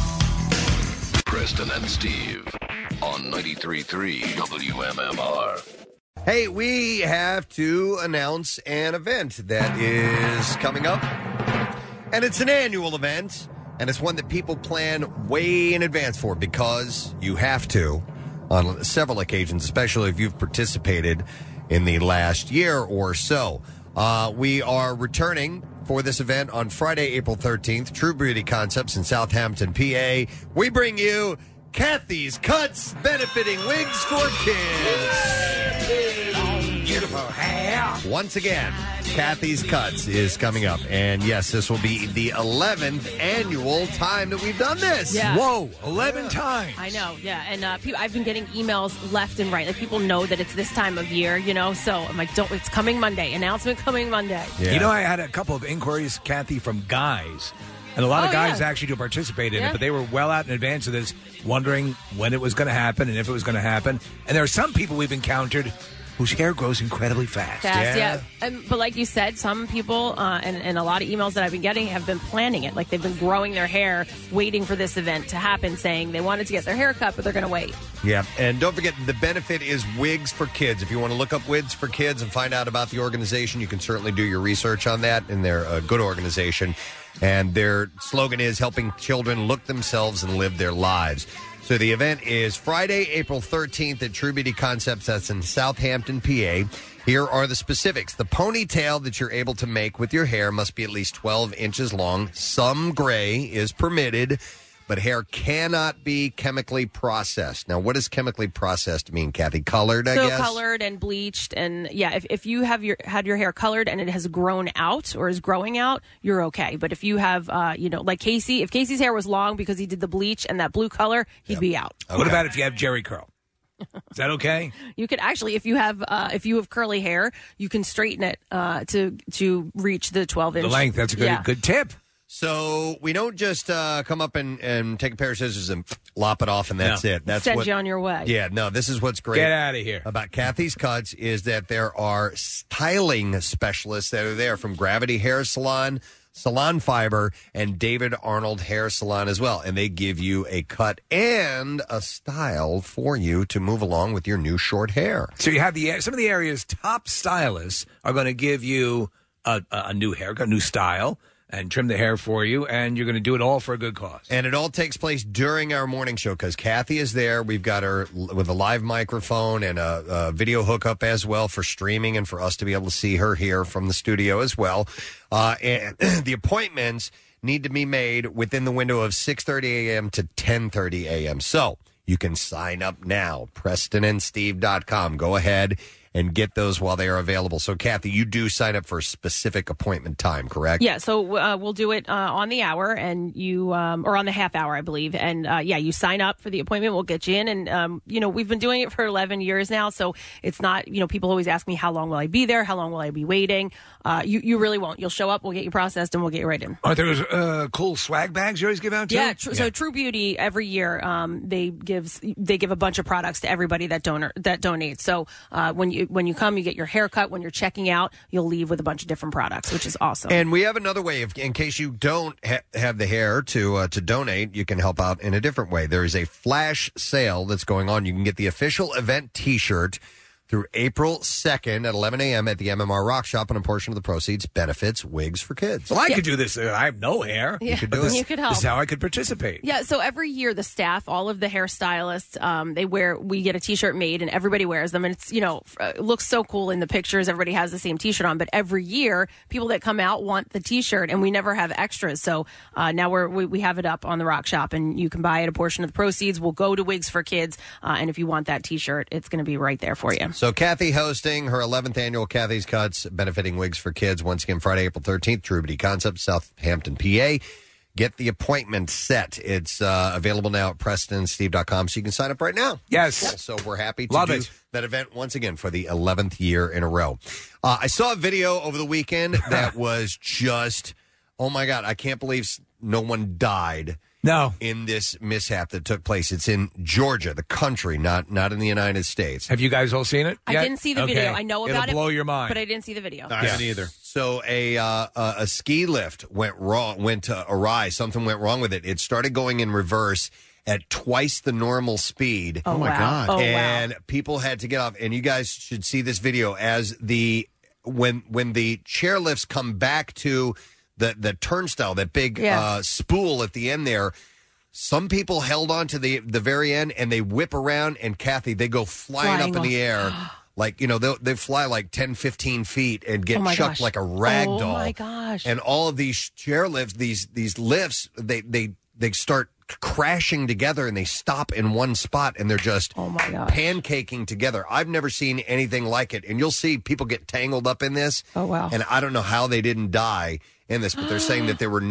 Preston and Steve on 93.3 WMMR. Hey, we have to announce an event that is coming up. And it's an annual event, and it's one that people plan way in advance for because you have to on several occasions, especially if you've participated in the last year or so. We are returning for this event on Friday, April 13th, True Beauty Concepts in Southampton, PA. We bring you Kathy's Cuts, benefiting Wigs for Kids. Beautiful hair. Once again, Kathy's Cuts is coming up. And yes, this will be the 11th annual time that we've done this. Yeah. Whoa, 11 times. I know, yeah. And I've been getting emails left and right. Like, people know that it's this time of year, So I'm like, it's coming Monday. Announcement coming Monday. Yeah. I had a couple of inquiries, Kathy, from guys. And a lot of guys actually do participate in it, but they were well out in advance of this, wondering when it was going to happen and if it was going to happen. And there are some people we've encountered whose hair grows incredibly fast. Yeah. But like you said, some people and a lot of emails that I've been getting have been planning it. Like, they've been growing their hair, waiting for this event to happen, saying they wanted to get their hair cut, but they're going to wait. Yeah, and don't forget, the benefit is Wigs for Kids. If you want to look up Wigs for Kids and find out about the organization, you can certainly do your research on that, and they're a good organization. And their slogan is helping children look themselves and live their lives. So the event is Friday, April 13th at True Beauty Concepts. That's in Southampton, PA. Here are the specifics. The ponytail that you're able to make with your hair must be at least 12 inches long. Some gray is permitted, but hair cannot be chemically processed. Now, what does chemically processed mean, Kathy? Colored, I guess? So colored and bleached. And, if you have had your hair colored and it has grown out or is growing out, you're okay. But if you have, like Casey, if Casey's hair was long because he did the bleach and that blue color, he'd be out. Okay. What about if you have Jerry curl? Is that okay? You could actually, if you have curly hair, you can straighten it to reach the 12-inch the length. That's a good tip. So we don't just come up and take a pair of scissors and lop it off and that's it. That's Send you on your way. Yeah, no, this is what's great. Get out of here. About Kathy's Cuts is that there are styling specialists that are there from Gravity Hair Salon, Salon Fiber, and David Arnold Hair Salon as well. And they give you a cut and a style for you to move along with your new short hair. So you have some of the area's top stylists are going to give you a new haircut, a new style, and trim the hair for you, and you're going to do it all for a good cause. And it all takes place during our morning show because Kathy is there. We've got her with a live microphone and a video hookup as well for streaming and for us to be able to see her here from the studio as well. And the appointments need to be made within the window of 6:30 a.m. to 10:30 a.m. So you can sign up now, PrestonandSteve.com. Go ahead and get those while they are available. So, Kathy, you do sign up for a specific appointment time, correct? Yeah, so we'll do it on the hour and you, or on the half hour, I believe. And you sign up for the appointment. We'll get you in. And, we've been doing it for 11 years now. So it's not, people always ask me, how long will I be there? How long will I be waiting? You really won't. You'll show up, we'll get you processed, and we'll get you right in. Aren't there cool swag bags you always give out, too? Yeah, so True Beauty, every year, they give a bunch of products to everybody that donates. So when you come, you get your haircut. When you're checking out, you'll leave with a bunch of different products, which is awesome. And we have another way, in case you don't have the hair to donate, you can help out in a different way. There is a flash sale that's going on. You can get the official event T-shirt through April 2nd at 11 a.m. at the MMR Rock Shop, and a portion of the proceeds benefits Wigs for Kids. Well, I could do this. I have no hair. Yeah. You could do it. You could help. This is how I could participate. Yeah, so every year the staff, all of the hairstylists, we get a T-shirt made and everybody wears them, and it's it looks so cool in the pictures. Everybody has the same T-shirt on, but every year people that come out want the T-shirt, and we never have extras. So now we have it up on the Rock Shop, and you can buy it. A portion of the proceeds will go to Wigs for Kids, and if you want that T-shirt, it's going to be right there for you. So Kathy hosting her 11th annual Kathy's Cuts, benefiting Wigs for Kids. Once again, Friday, April 13th, True Beauty Concepts, Southampton, PA. Get the appointment set. It's available now at PrestonandSteve.com, so you can sign up right now. Yes. Cool. So we're happy to do that event once again for the 11th year in a row. I saw a video over the weekend that was just, oh my God, I can't believe no one died. No. In this mishap that took place. It's in Georgia, the country, not in the United States. Have you guys all seen it I didn't see the video. I know about It'll blow your mind. but I didn't see the video. I haven't either. So a ski lift went awry. Something went wrong with it. It started going in reverse at twice the normal speed. Oh, my wow. God. Oh, And wow. people had to get off. And you guys should see this video as when the chairlifts come back to the turnstile, that big spool at the end there. Some people held on to the very end, and they whip around, and Kathy, they go flying up in the air. Like, they fly like 10, 15 feet and get chucked like a rag doll. Oh, my gosh. And all of these chairlifts, these lifts, they start crashing together, and they stop in one spot, and they're just pancaking together. I've never seen anything like it. And you'll see people get tangled up in this. Oh, wow. And I don't know how they didn't die in this, but they're saying that there were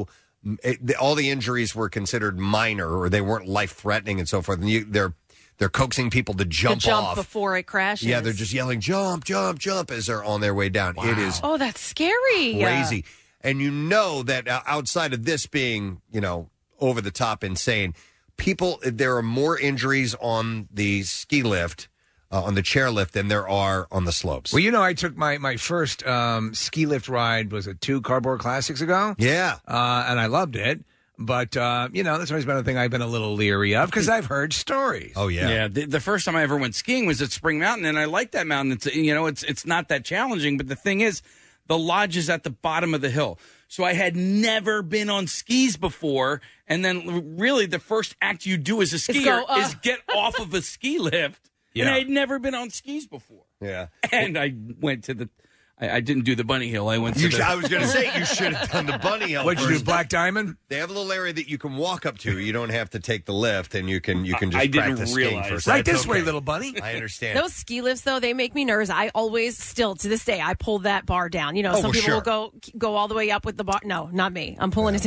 all the injuries were considered minor, or they weren't life-threatening and so forth. And they're coaxing people to jump off before it crashes. Yeah, they're just yelling, jump, jump, jump, as they're on their way down. It is Oh, that's scary. crazy. And that outside of this being, over the top insane, there are more injuries on the ski lift, on the chairlift, than there are on the slopes. Well, I took my first ski lift ride, was it 2 Cardboard Classics ago? Yeah. And I loved it. But, that's always been a thing I've been a little leery of because I've heard stories. Oh, yeah. Yeah, the first time I ever went skiing was at Spring Mountain, and I like that mountain. It's not that challenging, but the thing is, the lodge is at the bottom of the hill. So I had never been on skis before, and then really the first act you do as a skier is get off of a ski lift. Yeah. And I had never been on skis before. Yeah. And I went to I didn't do the bunny hill. I went to I was going to say, you should have done the bunny hill. What'd you do, Black Diamond? They have a little area that you can walk up to. You don't have to take the lift, and you can just practice skiing first. Right this way, little bunny. I understand. Those ski lifts, though, they make me nervous. I always, still to this day, I pull that bar down. Some people will go all the way up with the bar. No, not me. I'm pulling it down.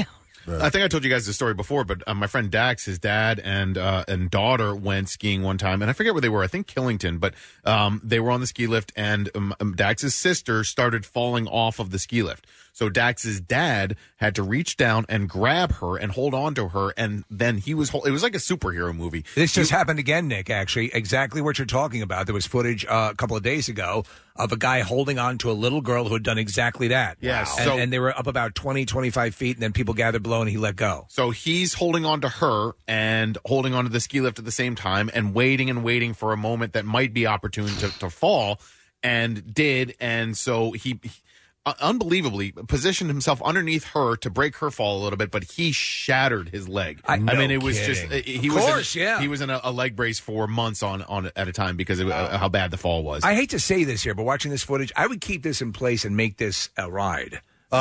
I think I told you guys the story before, but my friend Dax, his dad and daughter went skiing one time, and I forget where they were. I think Killington, but they were on the ski lift, and Dax's sister started falling off of the ski lift. So Dax's dad had to reach down and grab her and hold on to her, and then it was like a superhero movie. This just happened again, Nick, actually. Exactly what you're talking about. There was footage a couple of days ago of a guy holding on to a little girl who had done exactly that. Yeah. Wow. And they were up about 20, 25 feet, and then people gathered below, and he let go. So he's holding on to her and holding on to the ski lift at the same time and waiting for a moment that might be opportune to fall, and did. And so he unbelievably positioned himself underneath her to break her fall a little bit, but he shattered his leg. I mean, it was kidding. just he was in a leg brace for months on at a time because of how bad the fall was. I hate to say this here, but watching this footage, I would keep this in place and make this a ride.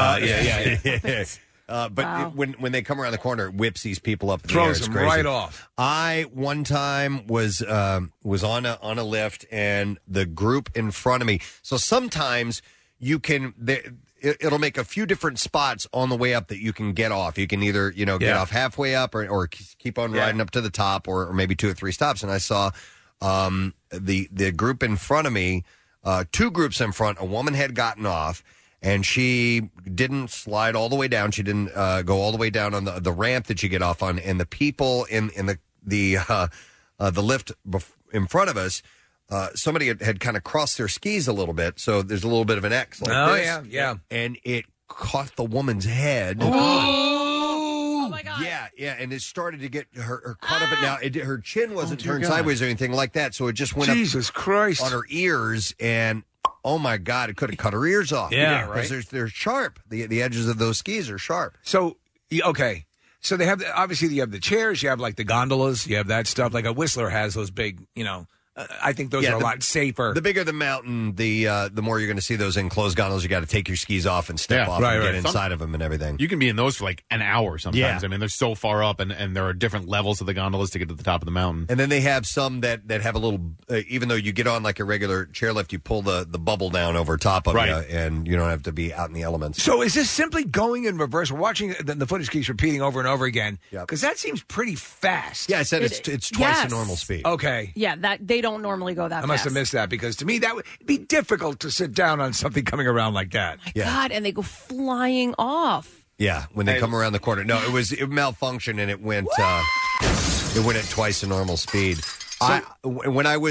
But Wow. when they come around the corner, it whips these people up in the Throws air. It's them crazy. right off. I one time was on a lift, and the group in front of me. So sometimes you can. It'll make a few different spots on the way up that you can get off. You can either get off halfway up or keep on riding up to the top, or maybe 2 or 3 stops. And I saw the group in front of me, 2 groups in front. A woman had gotten off, and she didn't slide all the way down. She didn't go all the way down on the ramp that you get off on. And the people in the lift in front of us, somebody had kind of crossed their skis a little bit, so there's a little bit of an X like this. Yeah. And it caught the woman's head. Oh my God. Yeah, and it started to get her caught up. Now, her chin wasn't turned sideways or anything like that, so it just went Jesus Christ. on her ears, and oh my God, it could have cut her ears off. Yeah, because they're sharp. The edges of those skis are sharp. So, okay. So they have, obviously, you have the chairs, you have like the gondolas, you have that stuff. Like a Whistler has those big, I think those are a lot safer. The bigger the mountain, the more you're going to see those enclosed gondolas. You got to take your skis off and step off and get inside of them and everything. You can be in those for like an hour sometimes. Yeah. I mean, they're so far up, and there are different levels of the gondolas to get to the top of the mountain. And then they have some that have a little, even though you get on like a regular chairlift, you pull the bubble down over top of you, and you don't have to be out in the elements. So is this simply going in reverse? We're watching the footage keeps repeating over and over again, because that seems pretty fast. Yeah, I said it's twice the normal speed. Okay. Yeah, they don't normally go that I must have missed that, because to me that would be difficult to sit down on something coming around like that. God, and they go flying off. Yeah, when they come around the corner. No, it malfunctioned, and it went at twice the normal speed. When I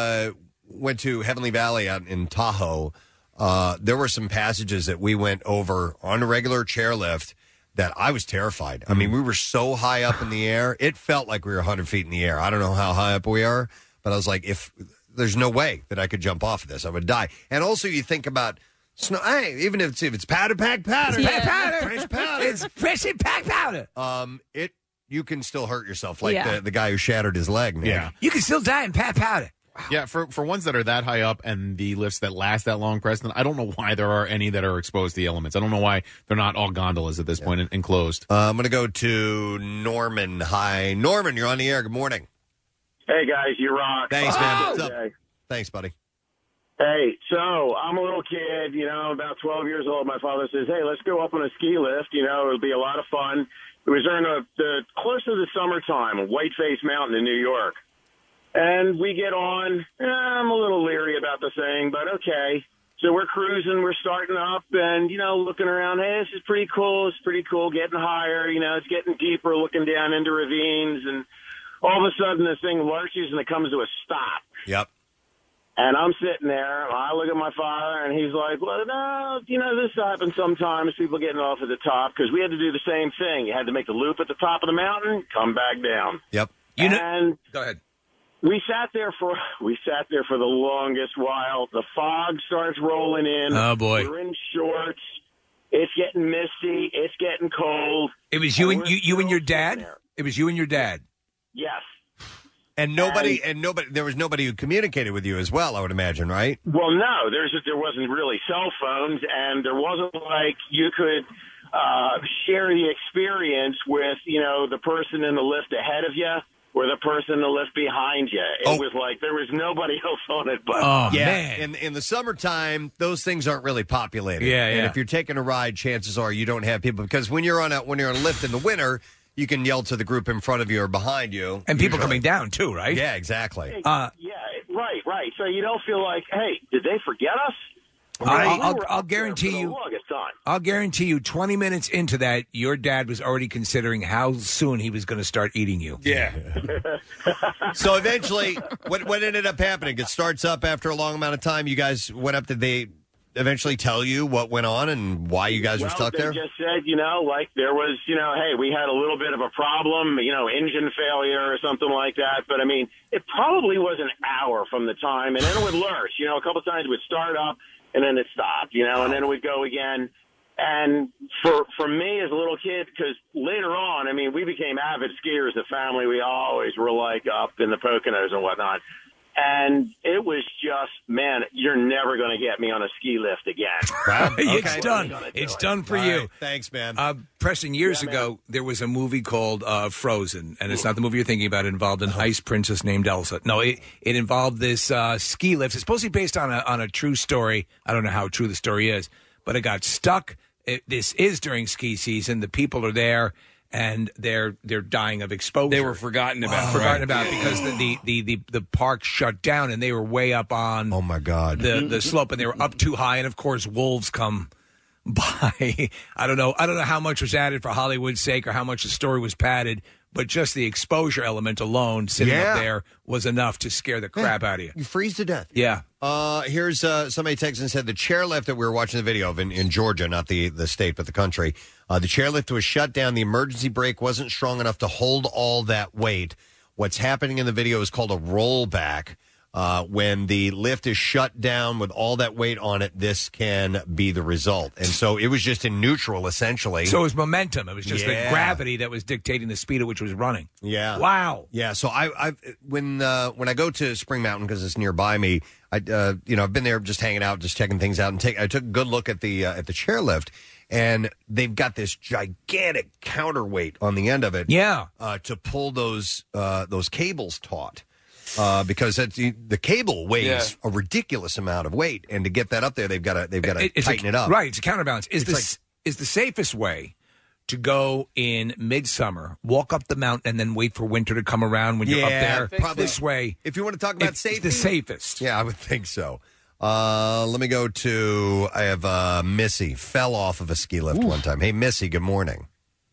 went to Heavenly Valley out in Tahoe, there were some passages that we went over on a regular chairlift that I was terrified. I mean, we were so high up in the air, it felt like we were 100 feet in the air. I don't know how high up we are, but I was like, if there's no way that I could jump off of this, I would die. And also, you think about snow. Hey, even if it's powder, pack powder, fresh powder, it's freshly packed powder. You can still hurt yourself, like the guy who shattered his leg. Nick. Yeah, you can still die in packed powder. Wow. Yeah, for ones that are that high up and the lifts that last that long, Preston, I don't know why there are any that are exposed to the elements. I don't know why they're not all gondolas at this point enclosed. I'm going to go to Norman. Hi, Norman, you're on the air. Good morning. Hey, guys, you rock. Thanks, man. What's up? Thanks, buddy. Hey, so I'm a little kid, about 12 years old. My father says, hey, let's go up on a ski lift. It'll be a lot of fun. It was during close to the summertime, Whiteface Mountain in New York. And we get on. I'm a little leery about the thing, but okay. So we're cruising. We're starting up and, looking around. Hey, this is pretty cool. It's pretty cool. Getting higher. It's getting deeper, looking down into ravines. And all of a sudden, the thing lurches and it comes to a stop. Yep. And I'm sitting there. I look at my father, and he's like, well, no, this happens sometimes, people getting off at the top, because we had to do the same thing. You had to make the loop at the top of the mountain, come back down. Yep. Go ahead. We sat there for the longest while. The fog starts rolling in. Oh, boy. We're in shorts. It's getting misty. It's getting cold. It was you and your dad? There. It was you and your dad? Yes. And there was nobody who communicated with you as well, I would imagine, right? Well, no, there wasn't really cell phones, and there wasn't like you could share the experience with, the person in the lift ahead of you. or the person in the lift behind you. It was like there was nobody else on it but. Man. In the summertime, those things aren't really populated. And if you're taking a ride, chances are you don't have people, because when you're on a lift in the winter, you can yell to the group in front of you or behind you. And people coming down, too, right? Yeah, exactly. Right. So you don't feel like, hey, did they forget us? I'll guarantee you. I'll guarantee you, 20 minutes into that, your dad was already considering how soon he was going to start eating you. Yeah. So eventually, what ended up happening? It starts up after a long amount of time. You guys went up. Did they eventually tell you what went on and why you guys were stuck there? They just said, like there was, hey, we had a little bit of a problem, engine failure or something like that. But I mean, it probably was an hour from the time, and then it would lurch. A couple of times it would start up. And then it stopped, and then we'd go again. And for me as a little kid, because later on, I mean, we became avid skiers as a family. We always were like up in the Poconos and whatnot. And it was just, man, you're never going to get me on a ski lift again. Wow. It's done. It's done for you. Right. Thanks, man. Preston, years ago, there was a movie called Frozen, and it's not the movie you're thinking about. It involved an ice princess named Elsa. No, it involved this ski lift. It's supposed to be based on a true story. I don't know how true the story is, but it got stuck. This is during ski season. The people are there, and they're dying of exposure. They were forgotten about. Because the park shut down, and they were way up on. Oh my God! The slope, and they were up too high, and of course wolves come by. I don't know how much was added for Hollywood's sake, or how much the story was padded, but just the exposure element alone, sitting up there, was enough to scare the crap out of you. You freeze to death. Yeah. Here's somebody texted and said the chairlift that we were watching the video of in Georgia, not the state, but the country. The chairlift was shut down. The emergency brake wasn't strong enough to hold all that weight. What's happening in the video is called a rollback. When the lift is shut down with all that weight on it, this can be the result. And so it was just in neutral, essentially. So it was momentum. It was just the gravity that was dictating the speed at which it was running. Yeah. Wow. Yeah. So when I go to Spring Mountain, because it's nearby me, I've been there just hanging out, just checking things out, and I took a good look at the chairlift. And they've got this gigantic counterweight on the end of it, to pull those cables taut, because the cable weighs a ridiculous amount of weight, and to get that up there, they've got to tighten it up. Right, it's a counterbalance. Is the safest way to go in midsummer, walk up the mountain, and then wait for winter to come around when you're up there? Probably. This way, if you want to talk about safety, it's the safest. Yeah, I would think so. Let me go to, I have Missy, fell off of a ski lift one time. Hey, Missy, good morning.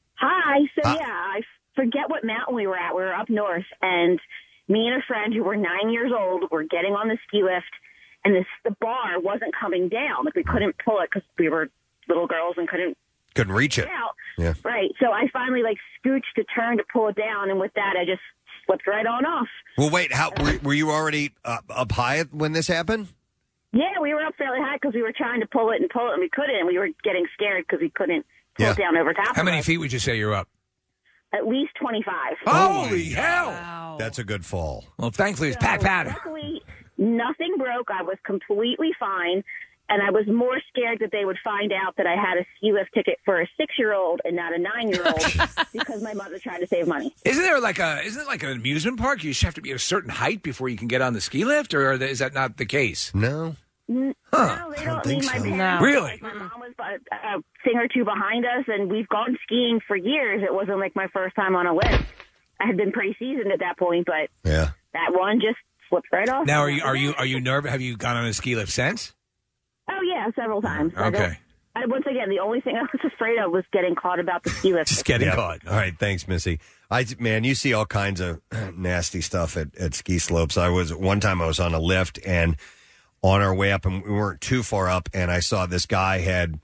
Hi. So, I forget what mountain we were at. We were up north, and me and a friend who were 9 years old were getting on the ski lift, and the bar wasn't coming down. Like, we couldn't pull it because we were little girls and couldn't reach it. Out. Yeah. Right. So I finally, scooched to turn to pull it down, and with that, I just slipped right on off. Well, wait, were you already up high when this happened? Yeah, we were up fairly high because we were trying to pull it, and we couldn't. And we were getting scared because we couldn't pull it down over top of us. How many feet would you say you're up? At least 25. Holy hell! Wow. That's a good fall. Well, thankfully, it's pat. Luckily, nothing broke. I was completely fine. And I was more scared that they would find out that I had a ski lift ticket for a 6-year-old and not a 9-year-old because my mother tried to save money. Isn't it like an amusement park? You just have to be at a certain height before you can get on the ski lift, or is that not the case? No. No, they don't. think my so. parents, Really? My mom was a thing or two behind us, and we've gone skiing for years. It wasn't like my first time on a lift. I had been pretty seasoned at that point, but that one just slipped right off. Now, are you nervous? Have you gone on a ski lift since? Oh, yeah, several times. Okay. Once again, the only thing I was afraid of was getting caught about the ski lift. Just getting caught. All right, thanks, Missy. Man, you see all kinds of nasty stuff at ski slopes. One time I was on a lift, and on our way up, and we weren't too far up, and I saw this guy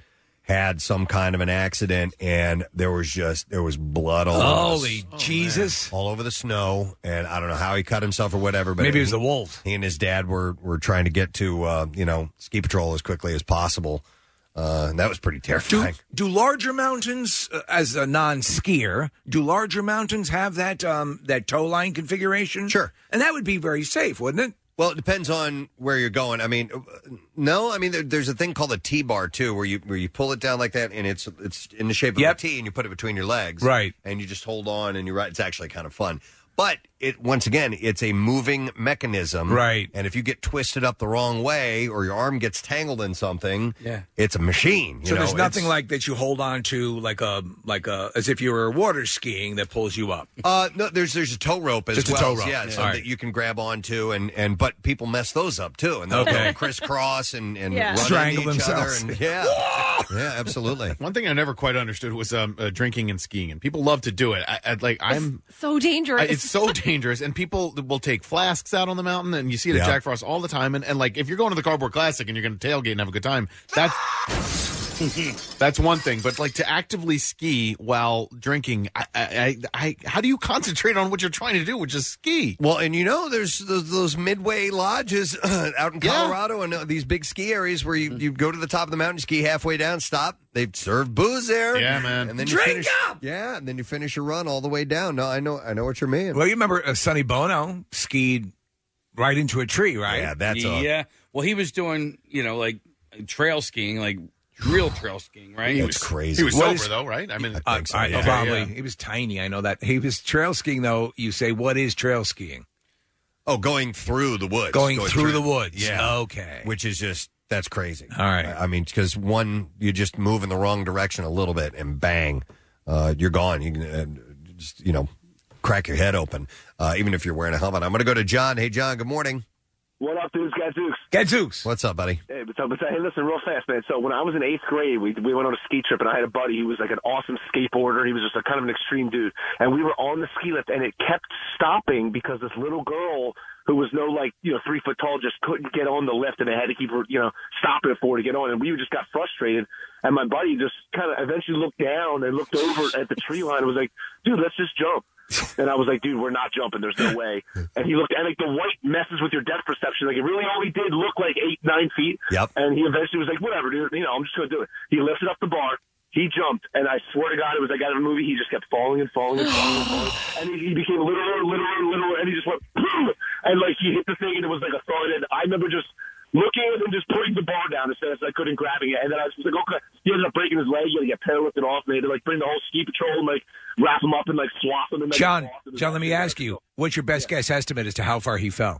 had some kind of an accident, and there was blood all over. Holy Jesus. All over the snow, and I don't know how he cut himself or whatever, but maybe it was the wolves. He and his dad were trying to get to ski patrol as quickly as possible. And that was pretty terrifying. Do larger mountains, as a non-skier, have that tow line configuration? Sure. And that would be very safe, wouldn't it? Well, it depends on where you're going. I mean, no. I mean, there's a thing called a T-bar too, where you pull it down like that, and it's in the shape of a T, and you put it between your legs, right? And you just hold on, and you ride. It's actually kind of fun. But once again, it's a moving mechanism. Right. And if you get twisted up the wrong way or your arm gets tangled in something, Yeah. it's a machine. So there's nothing like that you hold on to like a as if you were water skiing that pulls you up. No, there's a tow rope as Just a well. tow rope. Yeah, Yeah. so All that right. you can grab onto but people mess those up too, and they'll Okay. go crisscross and Yeah. run Strangle into each themselves. other. And, yeah, absolutely. One thing I never quite understood was drinking and skiing, and people love to do it. I'm So dangerous. It's so dangerous, and people will take flasks out on the mountain, and you see it at Yeah. Jack Frost all the time. And like, if you're going to the Cardboard Classic and you're going to tailgate and have a good time, that's one thing. But like to actively ski while drinking, how do you concentrate on what you're trying to do, which is ski? Well, and there's those midway lodges out in Colorado and these big ski areas where you go to the top of the mountain, ski halfway down, stop. They serve booze there. Yeah, man. And then Drink you finish, up! Yeah, and then you finish your run all the way down. No, I know what you mean. Well, you remember Sonny Bono skied right into a tree, right? Yeah, that's yeah. Well, he was doing like trail skiing, like real trail skiing, right? That's crazy. He was sober though, right? I mean, I think so. Probably. Yeah. He was tiny. I know that. He was trail skiing, though. You say, what is trail skiing? Oh, going through the woods. Going through the woods. Yeah. Okay. Which is just, that's crazy. All right. I mean, because you just move in the wrong direction a little bit and bang, you're gone. You can just, crack your head open, even if you're wearing a helmet. I'm going to go to John. Hey, John, good morning. What up, dudes? Gadzooks. Gadzooks. What's up, buddy? Hey, what's up? Hey, listen, real fast, man. So when I was in 8th grade, we went on a ski trip, and I had a buddy who was like an awesome skateboarder. He was just a kind of an extreme dude. And we were on the ski lift, and it kept stopping because this little girl who was 3 foot tall just couldn't get on the lift, and they had to keep her, stopping it for her to get on. And we just got frustrated. And my buddy just kind of eventually looked down and looked over at the tree line and was like, dude, let's just jump. And I was like, dude, we're not jumping. There's no way. And he looked, and like the white messes with your depth perception. Like it really only did look like 8-9 feet. Yep. And he eventually was like, whatever, dude. I'm just going to do it. He lifted up the bar. He jumped, and I swear to God, it was like out of a movie. He just kept falling and falling and falling and falling. And he became littler, and he just went, and like he hit the thing, and it was like a thud. And I remember just looking at him, just putting the bar down instead of I couldn't grabbing it. And then I was like, okay. He ended up breaking his leg. He had to get paralifted off. And they had to bring the whole ski patrol and wrap him up and swap him. And John, let me ask you, what's your best guess estimate as to how far he fell?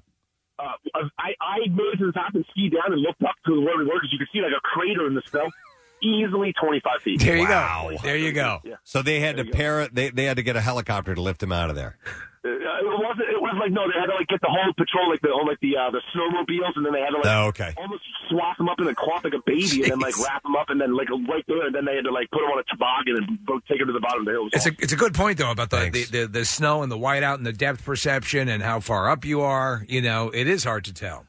I made it to the top and skied down and looked up to where we were because you could see like a crater in the snow. Easily 25 feet. There you Wow. go. There you go. Yeah. So they had to they had to get a helicopter to lift him out of there. It was like, no, they had to get the whole patrol, the snowmobiles, and then they had to almost swap them up and cloth like a baby, and then wrap them up, and then right there, and then they had to put them on a toboggan and take them to the bottom of the hill. It's a good point though about the snow and the whiteout and the depth perception and how far up you are. It is hard to tell.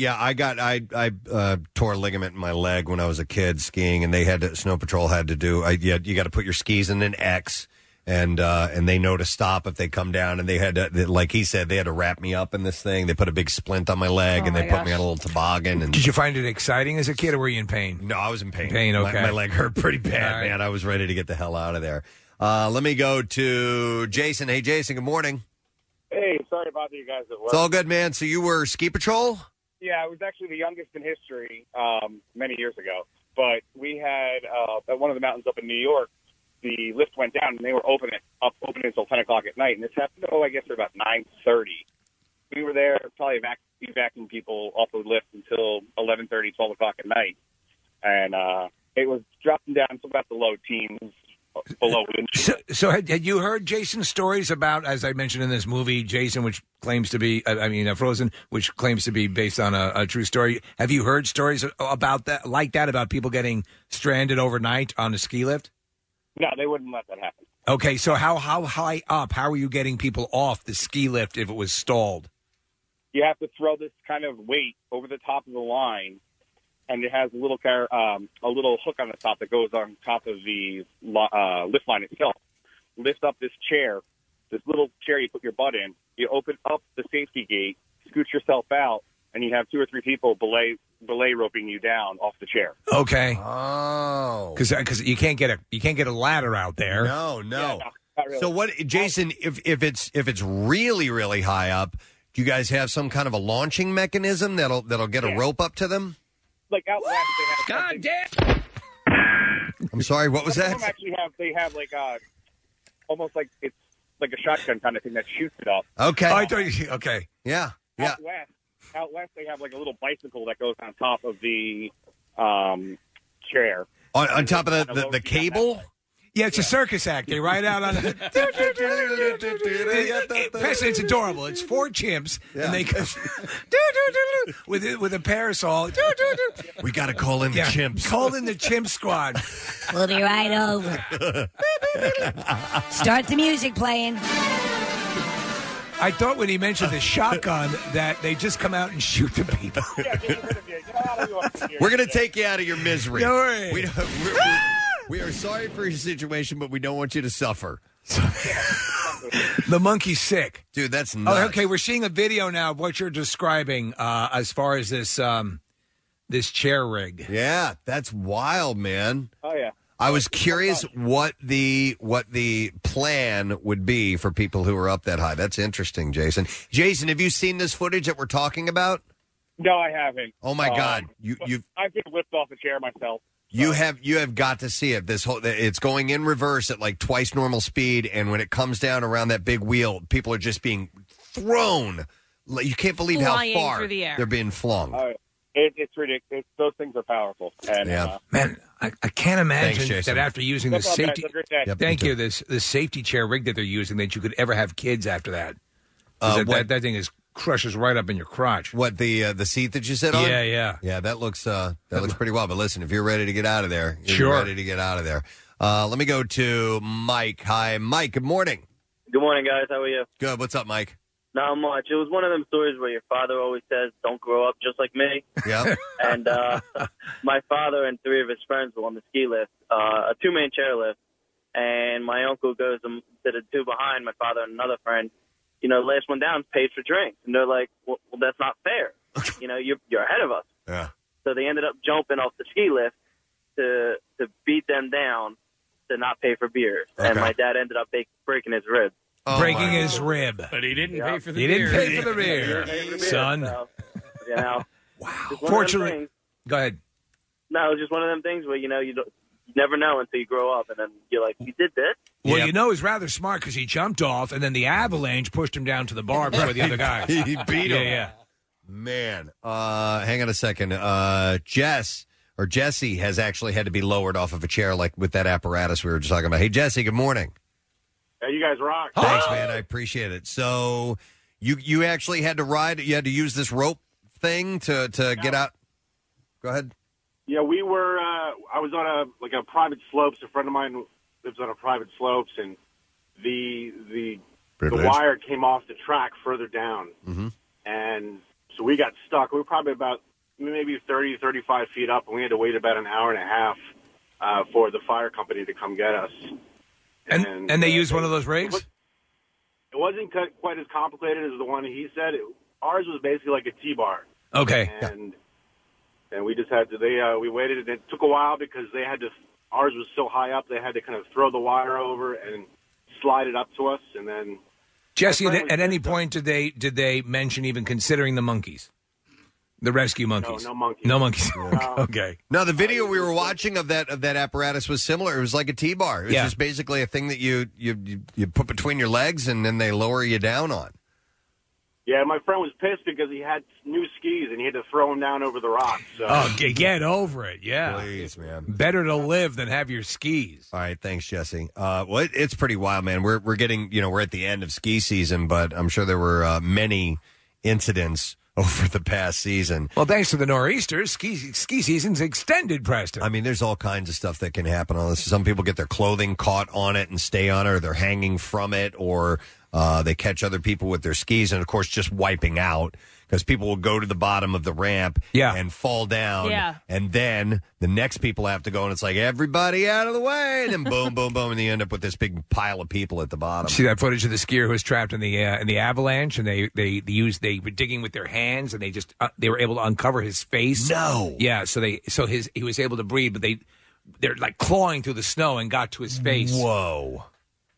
I tore a ligament in my leg when I was a kid skiing, and Snow Patrol had to do. You got to put your skis in an X. And they know to stop if they come down, and they had to, like he said, they had to wrap me up in this thing. They put a big splint on my leg, and they put me on a little toboggan. And did you find it exciting as a kid, or were you in pain? No, I was in pain. Okay, my leg hurt pretty bad, right. man. I was ready to get the hell out of there. Let me go to Jason. Hey, Jason. Good morning. Hey, sorry to bother you guys at work. It's all good, man. So you were ski patrol? Yeah, I was actually the youngest in history many years ago. But we had at one of the mountains up in New York, the lift went down, and they were open until 10 o'clock at night. And this happened, I guess, at about 9:30. We were there probably evacuating people off the lift until 11:30, 12 o'clock at night. And it was dropping down to about the low teens, below wind chill. So had you heard Jason's stories about, as I mentioned in this movie, Jason, which claims to be, Frozen, which claims to be based on a true story? Have you heard stories about that, about people getting stranded overnight on a ski lift? No, they wouldn't let that happen. Okay, so how high up? How are you getting people off the ski lift if it was stalled? You have to throw this kind of weight over the top of the line, and it has a little hook on the top that goes on top of the lift line itself. Lift up this little chair you put your butt in. You open up the safety gate, scoot yourself out, and you have 2 or 3 people belay roping you down off the chair. Okay. Oh. Because you can't get a ladder out there. No. Yeah, no, not really. So what, Jason? If it's really, really high up, do you guys have some kind of a launching mechanism that'll get a rope up to them? Like out west, they have. God damn! I'm sorry. What was Some that? of them actually have. They have almost like it's like a shotgun kind of thing that shoots it up. Okay. Oh, I thought you, okay. Yeah. Yeah. Out west, they have like a little bicycle that goes on top of the chair. On top of the cable? Yeah, it's a circus act. They ride out on it. It's adorable. It's 4 chimps, and they go with a parasol. We got to call in the chimps. Call in the chimp squad. We'll be right over. Start the music playing. I thought when he mentioned the shotgun that they just come out and shoot the people. We're going to take you out of your misery. Don't worry. We are sorry for your situation, but we don't want you to suffer. The monkey's sick. Dude, that's nuts. Oh, okay, we're seeing a video now of what you're describing as far as this this chair rig. Yeah, that's wild, man. Oh, yeah. I was curious what the plan would be for people who are up that high. That's interesting, Jason. Jason, have you seen this footage that we're talking about? No, I haven't. Oh, my God. I've been whipped off the chair myself. You have got to see it. It's going in reverse at like twice normal speed, and when it comes down around that big wheel, people are just being thrown. You can't believe Flying how far through the air. they're being flung. It's ridiculous. Those things are powerful. And, Man, I can't imagine Thanks, Jason. that after using No the problem, guys. safety. Have a great day. Yep, Thank you you. This safety chair rig that they're using, that you could ever have kids after that. 'Cause that thing crushes right up in your crotch. What the seat that you sit on? Yeah. That looks pretty well. But listen, if you're ready to get out of there, you're Sure. ready to get out of there. Let me go to Mike. Hi, Mike. Good morning. Good morning, guys. How are you? Good. What's up, Mike? Not much. It was one of them stories where your father always says, "Don't grow up just like me." Yeah. And my father and 3 of his friends were on the ski lift, a 2-man chairlift, and my uncle goes to the 2 behind, my father and another friend. You know, the last one down pays for drinks, and they're like, "Well, that's not fair. You know, you're ahead of us." Yeah. So they ended up jumping off the ski lift to beat them down to not pay for beers, and my dad ended up breaking his ribs. Breaking his rib. But he didn't pay for the He beer. didn't pay for the beer, son. So, you know, wow. just one of them Fortunately, things. go ahead. No, it's just one of them things where, you know, you never know until you grow up, and then you're like, "You did this?" Well, you know, he's rather smart because he jumped off, and then the avalanche pushed him down to the bar before the other guy. He beat him. Yeah. Man, hang on a second. Jesse has actually had to be lowered off of a chair, like with that apparatus we were just talking about. Hey, Jesse, good morning. Hey, you guys rock. Thanks, man. I appreciate it. So you actually had to ride. You had to use this rope thing to get out. Go ahead. Yeah, we were. I was on a private slopes. A friend of mine lives on a private slopes, and the wire came off the track further down, and so we got stuck. We were probably about maybe 30, 35 feet up, and we had to wait about an hour and a half for the fire company to come get us. And they used one of those rigs? It wasn't quite as complicated as the one he said. Ours was basically like a T-bar. Okay. And we just had to, we waited, and it took a while because they had to, ours was so high up, they had to kind of throw the wire over and slide it up to us, and then... Jesse, at any point did they mention even considering the monkeys? The rescue monkeys? No monkeys. No monkeys. Okay. No, the video we were watching of that apparatus was similar. It was like a T-bar. It was just basically a thing that you put between your legs, and then they lower you down on. Yeah, my friend was pissed because he had new skis, and he had to throw them down over the rocks. So. Oh, get over it. Yeah. Please, man. Better to live than have your skis. All right, thanks, Jesse. Well, it's pretty wild, man. We're getting, we're at the end of ski season, but I'm sure there were many incidents over the past season. Well, thanks to the nor'easters, ski season's extended, Preston. I mean, there's all kinds of stuff that can happen on this. Some people get their clothing caught on it and stay on it, or they're hanging from it, or they catch other people with their skis, and, of course, just wiping out, because people will go to the bottom of the ramp and fall down, and then the next people have to go, and it's like, everybody out of the way, and then boom, boom, boom, and you end up with this big pile of people at the bottom. See that footage of the skier who was trapped in the avalanche, and they were digging with their hands, and they were able to uncover his face. No, yeah, he was able to breathe, but they're like clawing through the snow and got to his face. Whoa.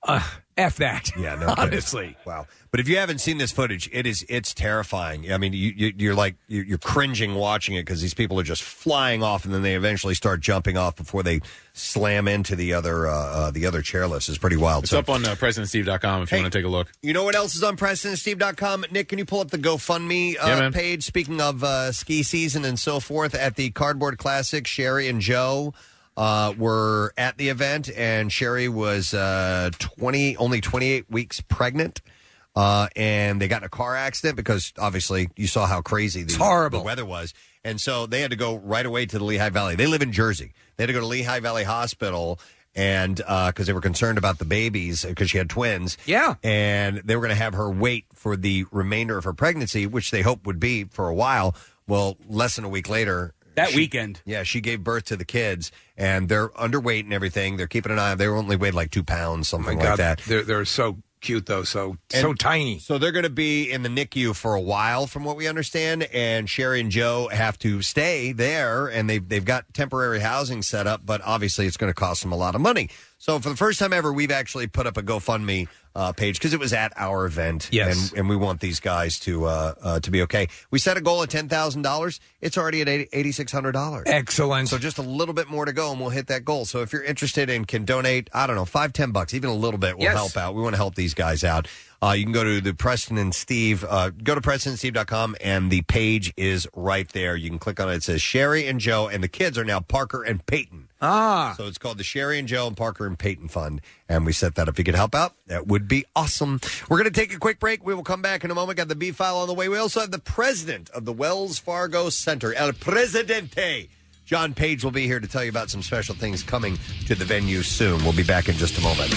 F that. Yeah, no kidding. Honestly. Wow. But if you haven't seen this footage, it's terrifying. I mean, you're cringing watching it because these people are just flying off, and then they eventually start jumping off before they slam into the other chairlifts. It's pretty wild. It's up on PresidentSteve.com if you want to take a look. You know what else is on PresidentSteve.com? Nick, can you pull up the GoFundMe page? Speaking of ski season and so forth, at the Cardboard Classic, Sherry and Joe were at the event, and Sherry was only 28 weeks pregnant. And they got in a car accident because obviously you saw how crazy the weather was. And so they had to go right away to the Lehigh Valley. They live in Jersey. They had to go to Lehigh Valley Hospital and because they were concerned about the babies because she had twins. Yeah. And they were going to have her wait for the remainder of her pregnancy, which they hoped would be for a while. Well, less than a week later. Weekend. Yeah, she gave birth to the kids, and they're underweight and everything. They're keeping an eye on them. They only weighed like 2 pounds, something like that. They're so cute, though, so tiny. So they're going to be in the NICU for a while, from what we understand, and Sherry and Joe have to stay there, and they've got temporary housing set up, but obviously it's going to cost them a lot of money. So for the first time ever, we've actually put up a GoFundMe page because it was at our event, yes, and we want these guys to be okay. We set a goal at $10,000. It's already at $8,600. Excellent. So just a little bit more to go, and we'll hit that goal. So if you're interested and can donate, I don't know, $5-10, even a little bit will help out. We want to help these guys out. You can go to the Preston and Steve, go to PrestonandSteve.com, and the page is right there. You can click on it. It says Sherry and Joe, and the kids are now Parker and Peyton. So it's called the Sherry and Joe and Parker and Peyton Fund, and we set that up. If you could help out, that would be awesome. We're going to take a quick break. We will come back in a moment. Got the B-File on the way. We also have the president of the Wells Fargo Center, El Presidente. John Page will be here to tell you about some special things coming to the venue soon. We'll be back in just a moment.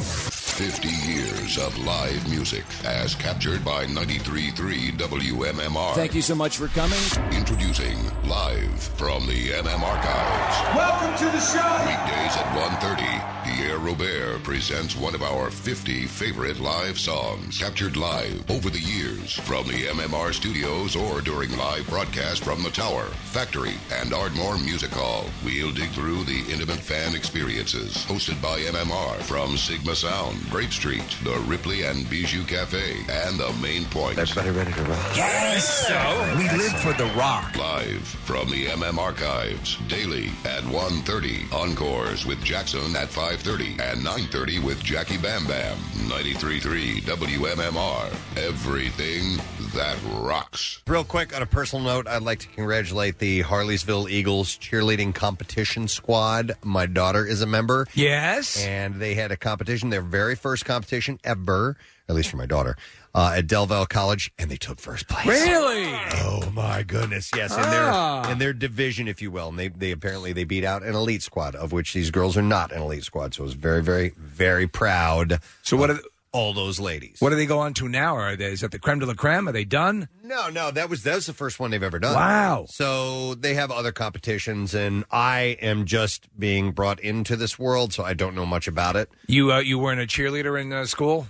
50 years of live music as captured by 93.3 WMMR. Thank you so much for coming. Introducing Live from the MM Archives. Welcome to the show. Weekdays at 1:30, Pierre Robert presents one of our 50 favorite live songs captured live over the years from the MMR studios or during live broadcast from the Tower, Factory, and Ardmore Music Hall. We'll dig through the intimate fan experiences hosted by MMR from Sigma Sound, Grape Street, the Ripley and Bijou Cafe, and the Main Point. Everybody ready to rock? Yes! We live for the rock. Live from the MM Archives, daily at 1:30. Encores with Jackson at 5:30 and 9:30 with Jackie Bam Bam. 93.3 WMMR. Everything that rocks. Real quick, on a personal note, I'd like to congratulate the Harleysville Eagles cheerleading competition squad. My daughter is a member. Yes. And they had a competition, their very first competition ever, at least for my daughter, at Del Valle College, and they took first place. Really? Oh, my goodness, yes. In their division, if you will. And they apparently they beat out an elite squad, of which these girls are not an elite squad. So I was very, very, very proud. So what are all those ladies? What do they go on to now? Is that the creme de la creme? Are they done? No, that was the first one they've ever done. Wow. So they have other competitions, and I am just being brought into this world, so I don't know much about it. You weren't a cheerleader in school?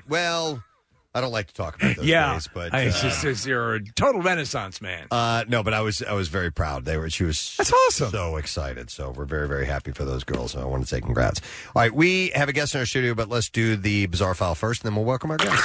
I don't like to talk about those days, but you're a total Renaissance man. No, but I was very proud. She was That's awesome. So excited. So we're very, very happy for those girls. And I want to say congrats. All right, we have a guest in our studio, but let's do the Bizarre File first, and then we'll welcome our guest.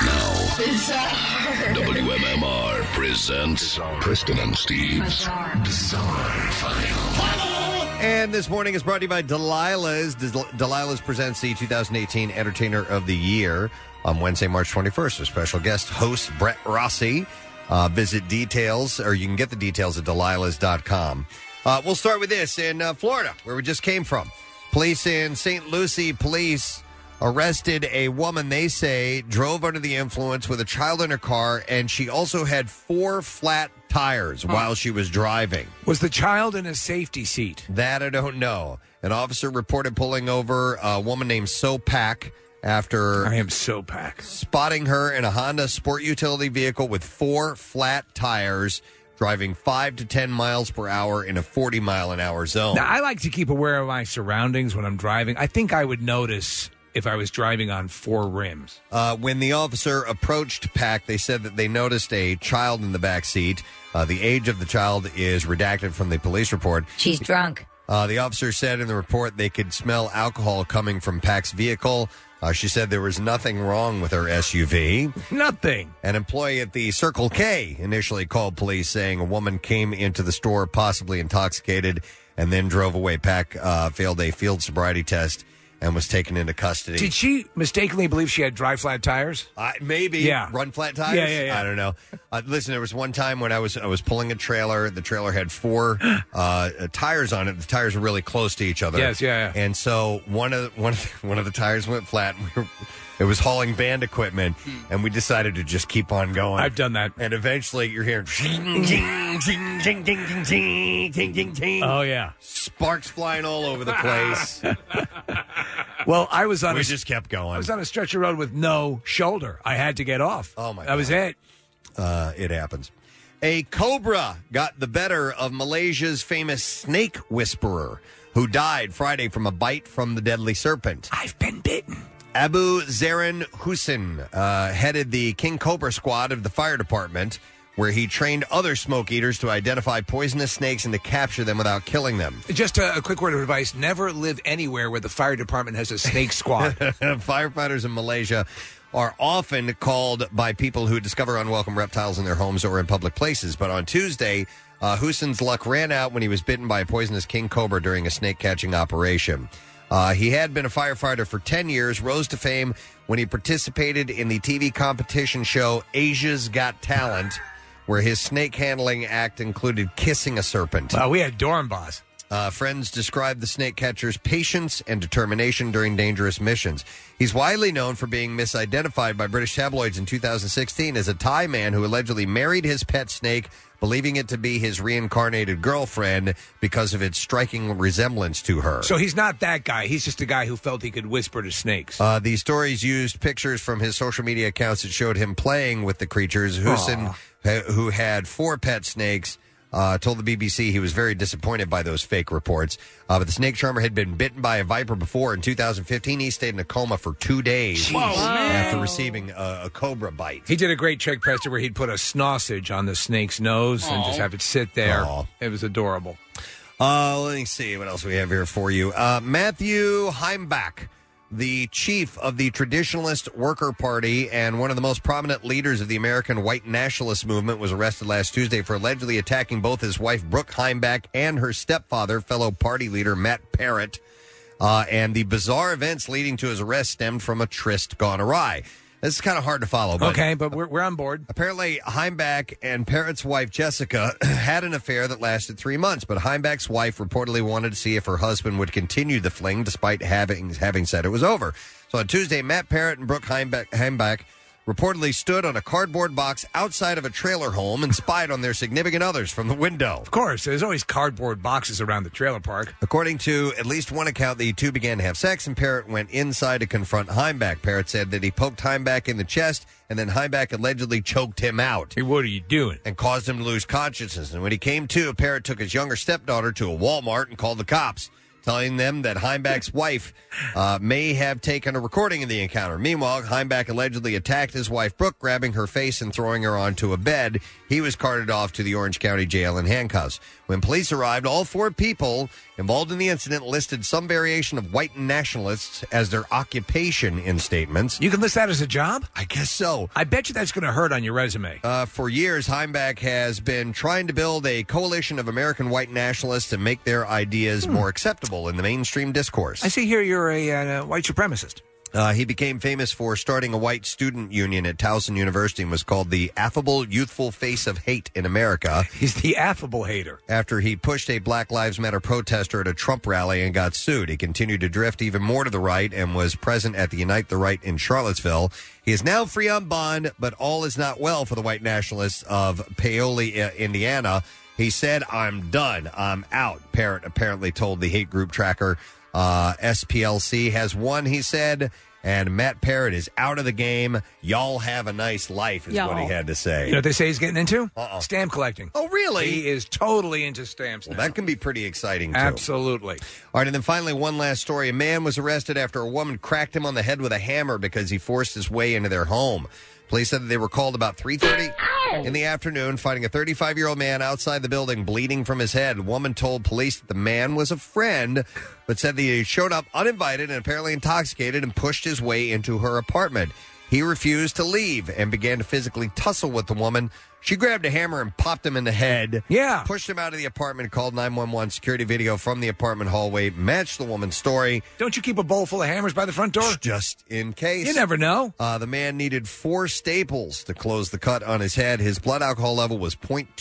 WMMR presents Preston and Steve's Bizarre File. And this morning is brought to you by Delilah's. Delilah's presents the 2018 Entertainer of the Year on Wednesday, March 21st. With special guest host Brett Rossi. Visit details, or you can get the details at delilahs.com. We'll start with this in Florida, where we just came from. Police in St. Lucie arrested a woman they say drove under the influence with a child in her car, and she also had 4 flat tires while she was driving. Was the child in a safety seat? That I don't know. An officer reported pulling over a woman named Sopak after spotting her in a Honda sport utility vehicle with 4 flat tires, driving 5 to 10 miles per hour in a 40-mile-an-hour zone. Now, I like to keep aware of my surroundings when I'm driving. I think I would notice if I was driving on 4 rims. When the officer approached Pack, they said that they noticed a child in the back seat. The age of the child is redacted from the police report. She's drunk. The officer said in the report they could smell alcohol coming from Pack's vehicle. She said there was nothing wrong with her SUV. Nothing. An employee at the Circle K initially called police saying a woman came into the store possibly intoxicated and then drove away. Pack failed a field sobriety test and was taken into custody. Did she mistakenly believe she had dry flat tires? Maybe. Yeah. Run flat tires? Yeah. I don't know. Listen, there was one time when I was pulling a trailer. The trailer had 4 tires on it. The tires were really close to each other. Yes, yeah. And so one of the tires went flat. It was hauling band equipment, and we decided to just keep on going. I've done that. And eventually you're hearing Oh, yeah. Sparks flying all over the place. Well, We just kept going. I was on a stretch of road with no shoulder. I had to get off. Oh, my God. That was it. It happens. A cobra got the better of Malaysia's famous snake whisperer, who died Friday from a bite from the deadly serpent. I've been bitten. Abu Zarin Hussein headed the King Cobra squad of the fire department, where he trained other smoke eaters to identify poisonous snakes and to capture them without killing them. Just a quick word of advice. Never live anywhere where the fire department has a snake squad. Firefighters in Malaysia are often called by people who discover unwelcome reptiles in their homes or in public places. But on Tuesday, Hussein's luck ran out when he was bitten by a poisonous king cobra during a snake-catching operation. He had been a firefighter for 10 years, rose to fame when he participated in the TV competition show Asia's Got Talent, where his snake-handling act included kissing a serpent. We had Dornbos. Friends described the snake catcher's patience and determination during dangerous missions. He's widely known for being misidentified by British tabloids in 2016 as a Thai man who allegedly married his pet snake, believing it to be his reincarnated girlfriend because of its striking resemblance to her. So he's not that guy. He's just a guy who felt he could whisper to snakes. These stories used pictures from his social media accounts that showed him playing with the creatures. Hussein, who had 4 pet snakes, told the BBC he was very disappointed by those fake reports. But the snake charmer had been bitten by a viper before. In 2015, he stayed in a coma for 2 days after receiving a cobra bite. He did a great trick, Preston, where he'd put a sausage on the snake's nose and just have it sit there. It was adorable. Let me see what else we have here for you. Matthew Heimbach, the chief of the Traditionalist Worker Party and one of the most prominent leaders of the American white nationalist movement, was arrested last Tuesday for allegedly attacking both his wife, Brooke Heimbach, and her stepfather, fellow party leader Matt Parrott. And the bizarre events leading to his arrest stemmed from a tryst gone awry. This is kind of hard to follow. But okay, but we're on board. Apparently, Heimbach and Parrott's wife, Jessica, had an affair that lasted 3 months, but Heimbach's wife reportedly wanted to see if her husband would continue the fling despite having said it was over. So on Tuesday, Matt Parrott and Brooke Heimbach reportedly stood on a cardboard box outside of a trailer home and spied on their significant others from the window. Of course, there's always cardboard boxes around the trailer park. According to at least one account, the two began to have sex, and Parrott went inside to confront Heimbach. Parrott said that he poked Heimbach in the chest, and then Heimbach allegedly choked him out. Hey, what are you doing? And caused him to lose consciousness. And when he came to, Parrott took his younger stepdaughter to a Walmart and called the cops, telling them that Heimbach's wife may have taken a recording of the encounter. Meanwhile, Heimbach allegedly attacked his wife, Brooke, grabbing her face and throwing her onto a bed. He was carted off to the Orange County Jail in handcuffs. When police arrived, all 4 people involved in the incident listed some variation of white nationalists as their occupation in statements. You can list that as a job? I guess so. I bet you that's going to hurt on your resume. For years, Heimbach has been trying to build a coalition of American white nationalists to make their ideas more acceptable in the mainstream discourse. I see here you're a white supremacist. He became famous for starting a white student union at Towson University and was called the affable, youthful face of hate in America. He's the affable hater. After he pushed a Black Lives Matter protester at a Trump rally and got sued, he continued to drift even more to the right and was present at the Unite the Right in Charlottesville. He is now free on bond, but all is not well for the white nationalists of Paoli, Indiana. He said, "I'm done. I'm out," Parrott apparently told the hate group tracker. SPLC has won, he said, and Matt Parrott is out of the game. Y'all have a nice life, is what he had to say. You know what they say he's getting into? Stamp collecting. Oh, really? He is totally into stamps now. That can be pretty exciting, too. Absolutely. All right, and then finally, one last story. A man was arrested after a woman cracked him on the head with a hammer because he forced his way into their home. Police said that they were called about 3:30. in the afternoon, finding a 35-year-old man outside the building bleeding from his head. A woman told police that the man was a friend, but said that he showed up uninvited and apparently intoxicated and pushed his way into her apartment. He refused to leave and began to physically tussle with the woman. She grabbed a hammer and popped him in the head. Yeah. Pushed him out of the apartment, called 911. Security video from the apartment hallway matched the woman's story. Don't you keep a bowl full of hammers by the front door? Just in case. You never know. The man needed 4 staples to close the cut on his head. His blood alcohol level was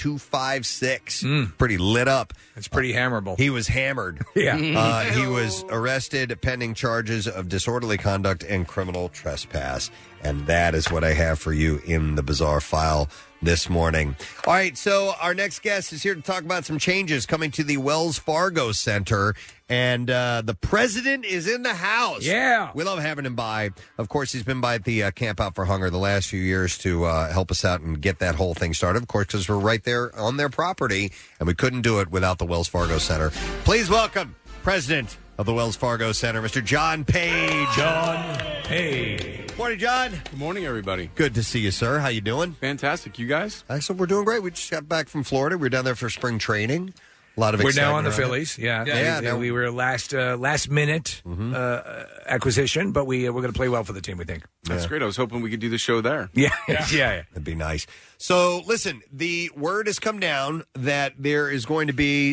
0.256. Pretty lit up. It's pretty hammerable. He was hammered. Yeah. He was arrested pending charges of disorderly conduct and criminal trespass. And that is what I have for you in the Bizarre File this morning. All right, so our next guest is here to talk about some changes coming to the Wells Fargo Center. And the president is in the house. Yeah. We love having him by. Of course, he's been by at the Camp Out for Hunger the last few years to help us out and get that whole thing started. Of course, because we're right there on their property, and we couldn't do it without the Wells Fargo Center. Please welcome President of the Wells Fargo Center, Mr. John Page. John Page. Morning, John. Good morning, everybody. Good to see you, sir. How you doing? Fantastic. You guys? Excellent. We're doing great. We just got back from Florida. We were down there for spring training. A lot of We're excitement now on the around it. Phillies. Yeah. Yeah. We were last minute acquisition, but we're going to play well for the team, we think. That's great. I was hoping we could do the show there. Yeah. Yeah. That'd be nice. So, listen, the word has come down that there is going to be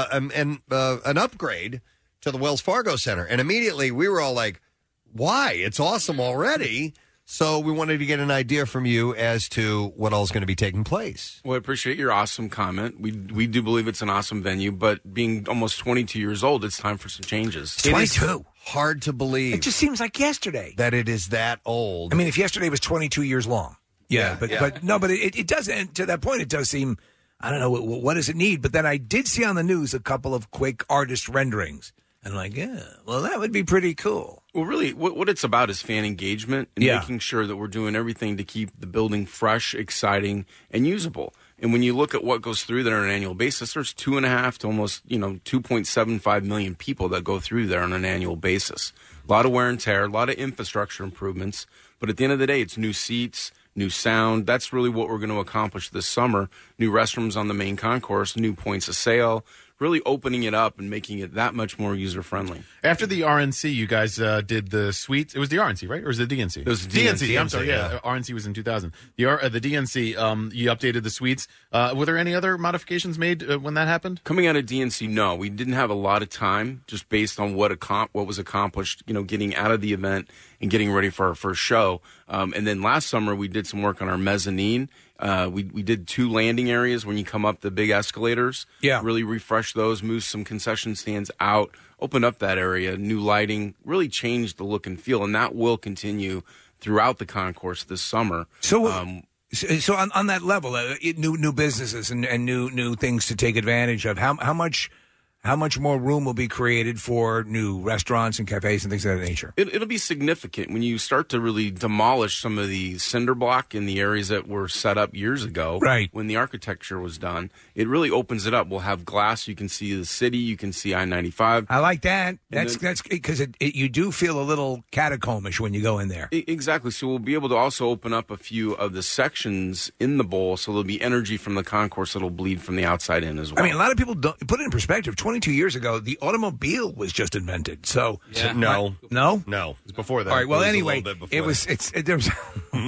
an upgrade to the Wells Fargo Center. And immediately we were all like, why? It's awesome already. So we wanted to get an idea from you as to what all is going to be taking place. Well, I appreciate your awesome comment. We do believe it's an awesome venue, but being almost 22 years old, it's time for some changes. 22. Hard to believe. It just seems like yesterday. That it is that old. I mean, if yesterday was 22 years long. Yeah. But it does, and to that point, it does seem, I don't know, what does it need? But then I did see on the news a couple of quick artist renderings. And like, yeah, well, that would be pretty cool. Well, really, what it's about is fan engagement and making sure that we're doing everything to keep the building fresh, exciting, and usable. And when you look at what goes through there on an annual basis, there's 2.5 to almost 2.75 million people that go through there on an annual basis. A lot of wear and tear, a lot of infrastructure improvements. But at the end of the day, it's new seats, new sound. That's really what we're going to accomplish this summer. New restrooms on the main concourse, new points of sale. Really opening it up and making it that much more user-friendly. After the RNC, you guys did the suites. It was the RNC, right? Or was it the DNC? It was the DNC. I'm sorry, yeah. RNC was in 2000. The DNC, you updated the suites. Were there any other modifications made when that happened? Coming out of DNC, no. We didn't have a lot of time just based on what was accomplished, getting out of the event and getting ready for our first show. And then last summer, we did some work on our mezzanine. We did 2 landing areas when you come up the big escalators. Yeah. Really refresh those, move some concession stands out, open up that area, new lighting, really change the look and feel. And that will continue throughout the concourse this summer. So on that level, new businesses and new things to take advantage of, how much more room will be created for new restaurants and cafes and things of that nature? It'll be significant when you start to really demolish some of the cinder block in the areas that were set up years ago. Right. When the architecture was done, it really opens it up. We'll have glass. You can see the city. You can see I-95. I like that. That's because you do feel a little catacombs when you go in there. Exactly. So we'll be able to also open up a few of the sections in the bowl, so there'll be energy from the concourse that'll bleed from the outside in as well. I mean, a lot of people don't put it in perspective. 22 years ago, the automobile was just invented. So No. It was before that. All right. Well, It was a anyway, little bit before there was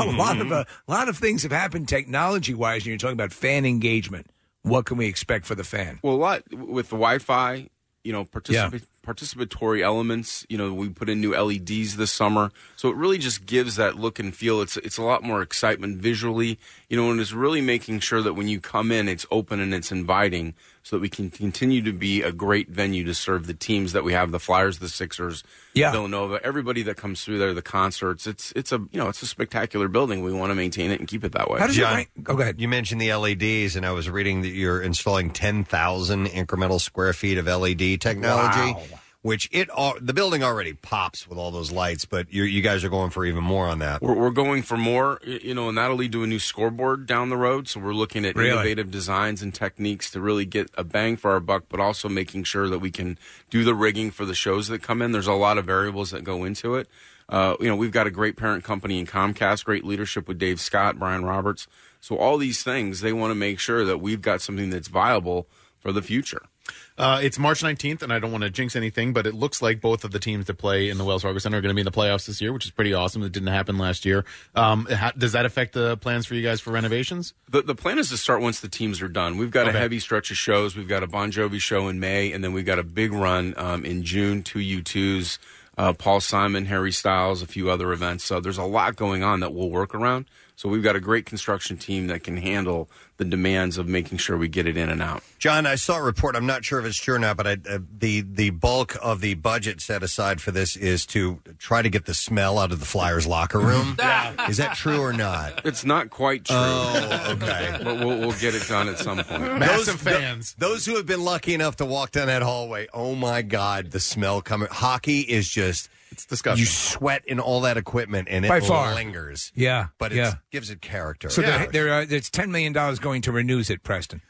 a lot of things have happened technology wise, and you're talking about fan engagement. What can we expect for the fan? Well, a lot with the Wi-Fi, participatory elements. We put in new LEDs this summer, so it really just gives that look and feel. It's a lot more excitement visually, and it's really making sure that when you come in, it's open and it's inviting, so that we can continue to be a great venue to serve the teams that we have: the Flyers, the Sixers, Villanova, everybody that comes through there, the concerts. It's a spectacular building. We want to maintain it and keep it that way. John, go ahead. You mentioned the LEDs, and I was reading that you're installing 10,000 incremental square feet of LED technology. Wow. Which the building already pops with all those lights, but you guys are going for even more on that. We're going for more, and that'll lead to a new scoreboard down the road. So we're looking at innovative designs and techniques to really get a bang for our buck, but also making sure that we can do the rigging for the shows that come in. There's a lot of variables that go into it. We've got a great parent company in Comcast, great leadership with Dave Scott, Brian Roberts. So all these things, they want to make sure that we've got something that's viable for the future. It's March 19th, and I don't want to jinx anything, but it looks like both of the teams that play in the Wells Fargo Center are going to be in the playoffs this year, which is pretty awesome. It didn't happen last year. Does that affect the plans for you guys for renovations? The plan is to start once the teams are done. We've got a heavy stretch of shows. We've got a Bon Jovi show in May, and then we've got a big run in June, 2 U2s, Paul Simon, Harry Styles, a few other events. So there's a lot going on that we'll work around. So we've got a great construction team that can handle the demands of making sure we get it in and out. John, I saw a report. I'm not sure if it's true or not, but the bulk of the budget set aside for this is to try to get the smell out of the Flyers locker room. Is that true or not? It's not quite true. Oh, okay. But we'll get it done at some point. Massive fans. Those who have been lucky enough to walk down that hallway, oh my God, the smell coming. Hockey is just... It's disgusting. You sweat in all that equipment, and it By far. lingers. Yeah, but it gives it character. So it's $10 million going to Renews It, Preston.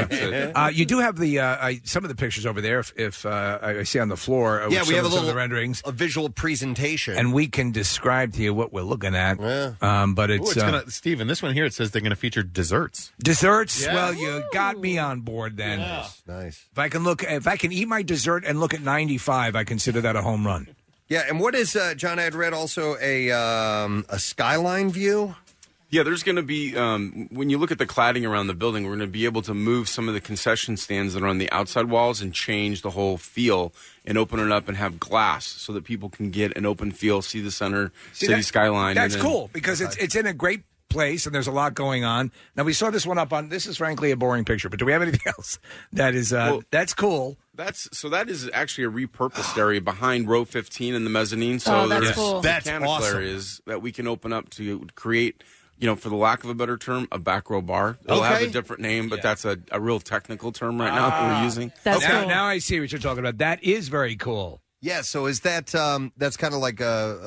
You do have the some of the pictures over there. If I see on the floor, we have a some of little the renderings, a visual presentation, and we can describe to you what we're looking at. But it's, Stephen. This one here, it says they're going to feature desserts. Desserts. Yeah. Well, you got me on board then. Yeah. Nice. If I can eat my dessert and look at 95, I consider that a home run. Yeah, and what is, John, I had read also a skyline view? Yeah, there's going to be, when you look at the cladding around the building, we're going to be able to move some of the concession stands that are on the outside walls and change the whole feel and open it up and have glass so that people can get an open feel, see the center, city skyline. That's cool because it's in a great place and there's a lot going on. Now, we saw this one up on, this is frankly a boring picture, but do we have anything else that is, that's cool? That is actually a repurposed area behind row 15 in the mezzanine. So that's cool. That's awesome. Areas that we can open up to create, for the lack of a better term, a back row bar. It'll have a different name, but that's a real technical term right now that we're using. That's cool. Now I see what you're talking about. That is very cool. Yeah, so is that that's kind of like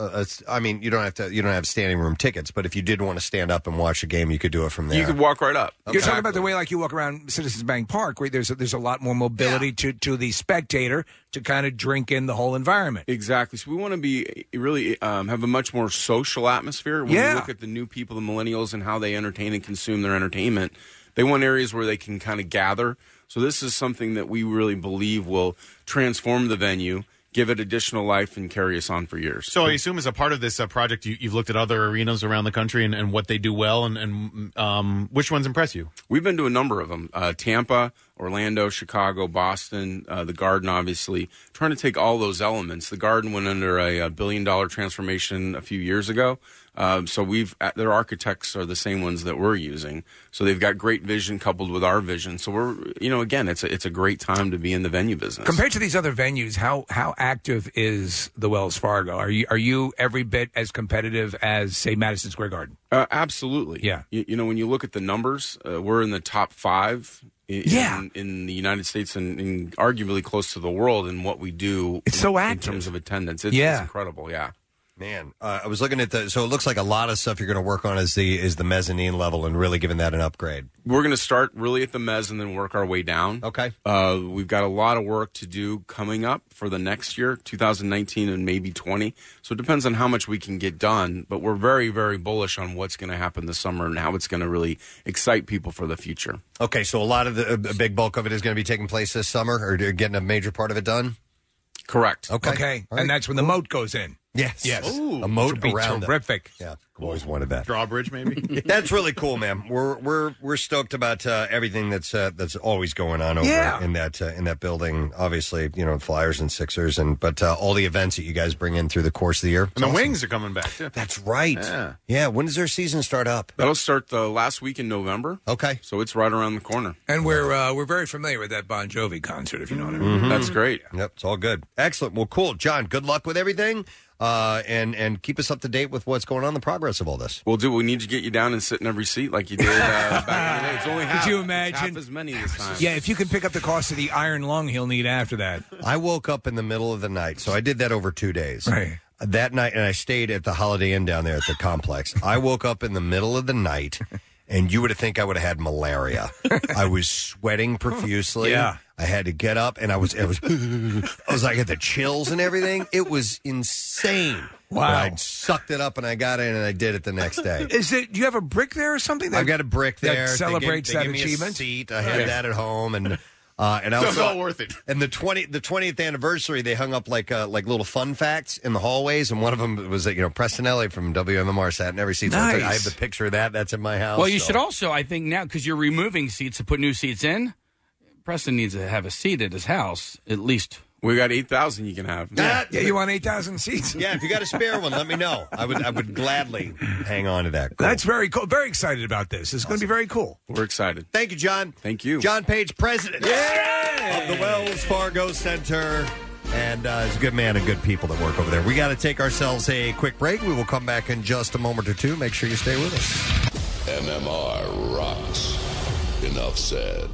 I mean, you don't have standing room tickets, but if you did want to stand up and watch a game, you could do it from there. You could walk right up. You're talking about the way like you walk around Citizens Bank Park, where there's a lot more mobility to the spectator to kind of drink in the whole environment. Exactly. So we want to be really have a much more social atmosphere. When you look at the new people, the millennials, and how they entertain and consume their entertainment, they want areas where they can kind of gather. So this is something that we really believe will transform the venue, give it additional life, and carry us on for years. So I assume as a part of this project, you've looked at other arenas around the country and what they do well, and which ones impress you? We've been to a number of them. Tampa, Orlando, Chicago, Boston, the Garden, obviously. Trying to take all those elements. The Garden went under a $1 billion transformation a few years ago. So their architects are the same ones that we're using. So they've got great vision coupled with our vision. So we're, again, it's a great time to be in the venue business. Compared to these other venues, how active is the Wells Fargo? Are you every bit as competitive as, say, Madison Square Garden? Absolutely. Yeah. When you look at the numbers, we're in the top 5 in the United States and arguably close to the world in what we do. It's so active in terms of attendance. It's incredible. Yeah. Man, I was looking at so it looks like a lot of stuff you're going to work on is the mezzanine level and really giving that an upgrade. We're going to start really at the mezz and then work our way down. Okay. We've got a lot of work to do coming up for the next year, 2019 and maybe 20. So it depends on how much we can get done, but we're very, very bullish on what's going to happen this summer and how it's going to really excite people for the future. Okay, so a lot of a big bulk of it is going to be taking place this summer, or getting a major part of it done? Correct. Okay. All right. And that's when the moat goes in. Yes. Ooh, a moat which would be around terrific. Yeah, I've always wanted that. Drawbridge, maybe. That's really cool, man. We're stoked about everything that's always going on over in that building. Obviously, Flyers and Sixers, but all the events that you guys bring in through the course of the year. And the Wings are coming back too. That's right. Yeah. When does their season start up? That'll start the last week in November. Okay. So it's right around the corner. And we're very familiar with that Bon Jovi concert, if you know what I mean. Mm-hmm. That's great. Yep, it's all good. Excellent. Well, cool, John. Good luck with everything. And keep us up to date with what's going on, the progress of all this. We'll do. We need to get you down and sit in every seat like you did back in the day. It's only half. Could you imagine? Half as many this time. Yeah, if you can pick up the cost of the iron lung he'll need after that. I woke up in the middle of the night, so I did that over 2 days. Right. That night, and I stayed at the Holiday Inn down there at the complex. I woke up in the middle of the night, and you would think I would have had malaria. I was sweating profusely. Yeah. I had to get up, and I was like, had the chills and everything. It was insane. Wow. But I sucked it up, and I got in, and I did it the next day. Do you have a brick there or something? I've got a brick there. That celebrates they that gave me achievement? a seat. I had that at home, and I So it's also, all worth it. And the 20th anniversary, they hung up like little fun facts in the hallways, and one of them was that Preston Elliott from WMMR sat in every seat. So Nice. I have the picture of that. That's in my house. Well, you should also, I think now, because you're removing seats to put new seats in, Preston needs to have a seat at his house, at least. We got 8,000 you can have. Yeah, you want 8,000 seats? Yeah, if you got a spare one, let me know. I would gladly hang on to that. Cool. That's very cool. Very excited about this. It's going to be very cool. We're excited. Thank you, John. Thank you. John Page, president of the Wells Fargo Center. And he's a good man and good people that work over there. We got to take ourselves a quick break. We will come back in just a moment or two. Make sure you stay with us. MMR rocks. Enough said.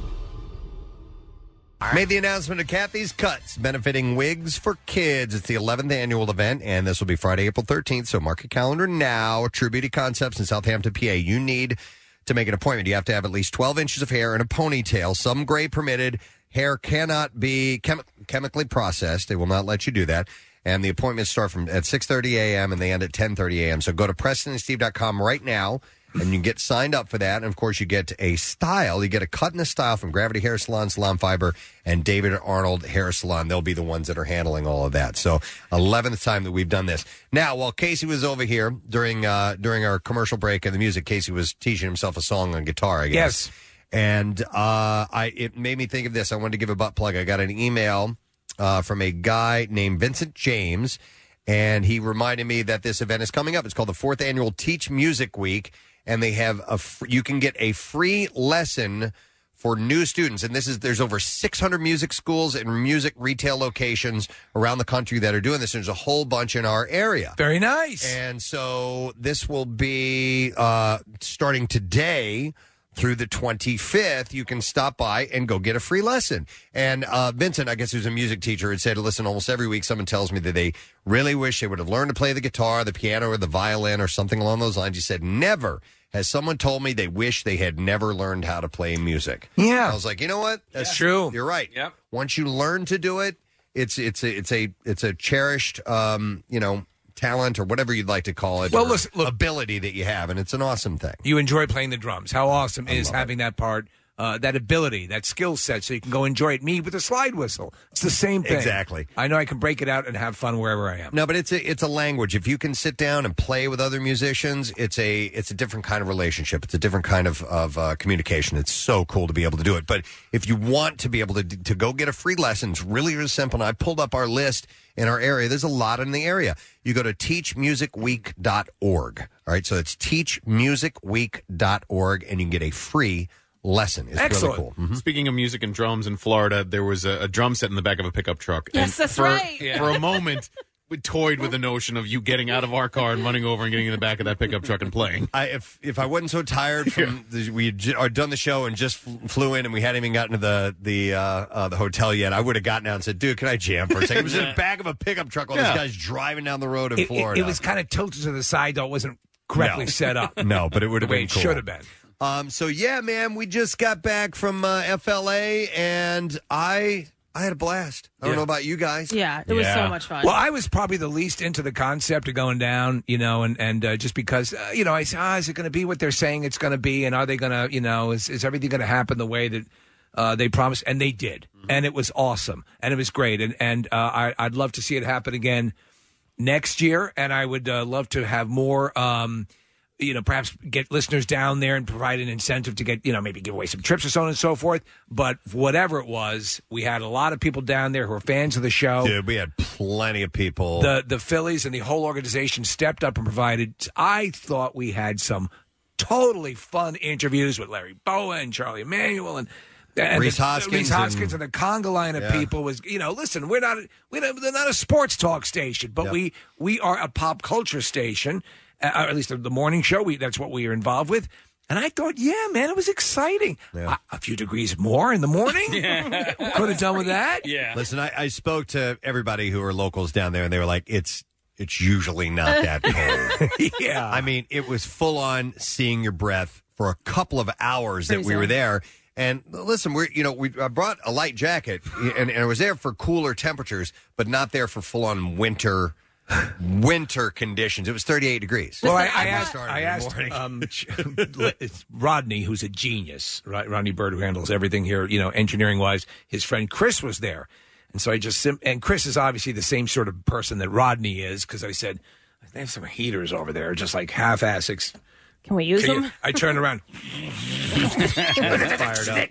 Made the announcement of Kathy's Cuts, benefiting Wigs for Kids. It's the 11th annual event, and this will be Friday, April 13th. So mark your calendar now. True Beauty Concepts in Southampton, PA. You need to make an appointment. You have to have at least 12 inches of hair and a ponytail. Some gray permitted. Hair cannot be chemically processed. They will not let you do that. And the appointments start at 6:30 a.m. and they end at 10:30 a.m. So go to PrestonandSteve.com right now. And you get signed up for that. And, of course, you get a style. You get a cut and a style from Gravity Hair Salon, Salon Fiber, and David Arnold Hair Salon. They'll be the ones that are handling all of that. So 11th time that we've done this. Now, while Casey was over here during our commercial break and the music, Casey was teaching himself a song on guitar, I guess. Yes. And it made me think of this. I wanted to give a butt plug. I got an email from a guy named Vincent James, and he reminded me that this event is coming up. It's called the 4th Annual Teach Music Week. And they have you can get a free lesson for new students. And there's over 600 music schools and music retail locations around the country that are doing this. There's a whole bunch in our area. Very nice. And so this will be starting today through the 25th. You can stop by and go get a free lesson. And Vincent, I guess, who's a music teacher, had said, listen, almost every week someone tells me that they really wish they would have learned to play the guitar, the piano, or the violin, or something along those lines. He said, never has someone told me they wish they had never learned how to play music. Yeah. I was like, you know what? That's true. You're right. Yep. Once you learn to do it, it's a cherished, talent or whatever you'd like to call it. Well, or listen, look, ability that you have, and it's an awesome thing. You enjoy playing the drums. How awesome is having that part, that ability, that skill set, so you can go enjoy it. Me with a slide whistle. It's the same thing. Exactly. I know I can break it out and have fun wherever I am. No, but it's a language. If you can sit down and play with other musicians, it's a different kind of relationship. It's a different kind of communication. It's so cool to be able to do it. But if you want to be able to go get a free lesson, it's really, really simple. And I pulled up our list in our area. There's a lot in the area. You go to teachmusicweek.org. All right, so it's teachmusicweek.org, and you can get a free lesson. It's Excellent. really cool. Mm-hmm. Speaking of music and drums, in Florida, there was a drum set in the back of a pickup truck. Yes, that's right. For a moment, we toyed with the notion of you getting out of our car and running over and getting in the back of that pickup truck and playing. If I wasn't so tired from we had done the show and just flew in and we hadn't even gotten to the hotel yet, I would have gotten out and said, "Dude, can I jam for a second?" It was in the back of a pickup truck while this guy's driving down the road in Florida. It was kind of tilted to the side, though. It wasn't correctly set up. No, but it would have been cool. Should have been. So yeah, man, we just got back from FLA and I had a blast. I don't know about you guys. Yeah, it was so much fun. Well, I was probably the least into the concept of going down, and just because, I said, is it going to be what they're saying it's going to be? And are they going to, is everything going to happen the way that they promised? And they did. Mm-hmm. And it was awesome. And it was great. And I'd love to see it happen again next year. And I would love to have more, perhaps get listeners down there and provide an incentive to get, maybe give away some trips or so on and so forth. But whatever it was, we had a lot of people down there who were fans of the show. Dude, we had plenty of people. The Phillies and the whole organization stepped up and provided. I thought we had some totally fun interviews with Larry Boa and Charlie Emanuel and Reese Hoskins and the conga line of people was, listen, they're not a sports talk station, but we are a pop culture station. At least the morning show, that's what we are involved with. And I thought, yeah, man, it was exciting. Yeah. A few degrees more in the morning. Could have done with that. Yeah. Listen, I spoke to everybody who are locals down there, and they were like, it's usually not that cold. Yeah. I mean, it was full on seeing your breath for a couple of hours that we were there. And listen, I brought a light jacket, and I was there for cooler temperatures, but not there for full-on winter conditions. It was 38 degrees. Well, I asked Rodney, who's a genius, right? Rodney Bird, who handles everything here, engineering-wise. His friend Chris was there. And so and Chris is obviously the same sort of person that Rodney is, because I said, they have some heaters over there, just like half-ass. Can we use them? I turned around. Fired up.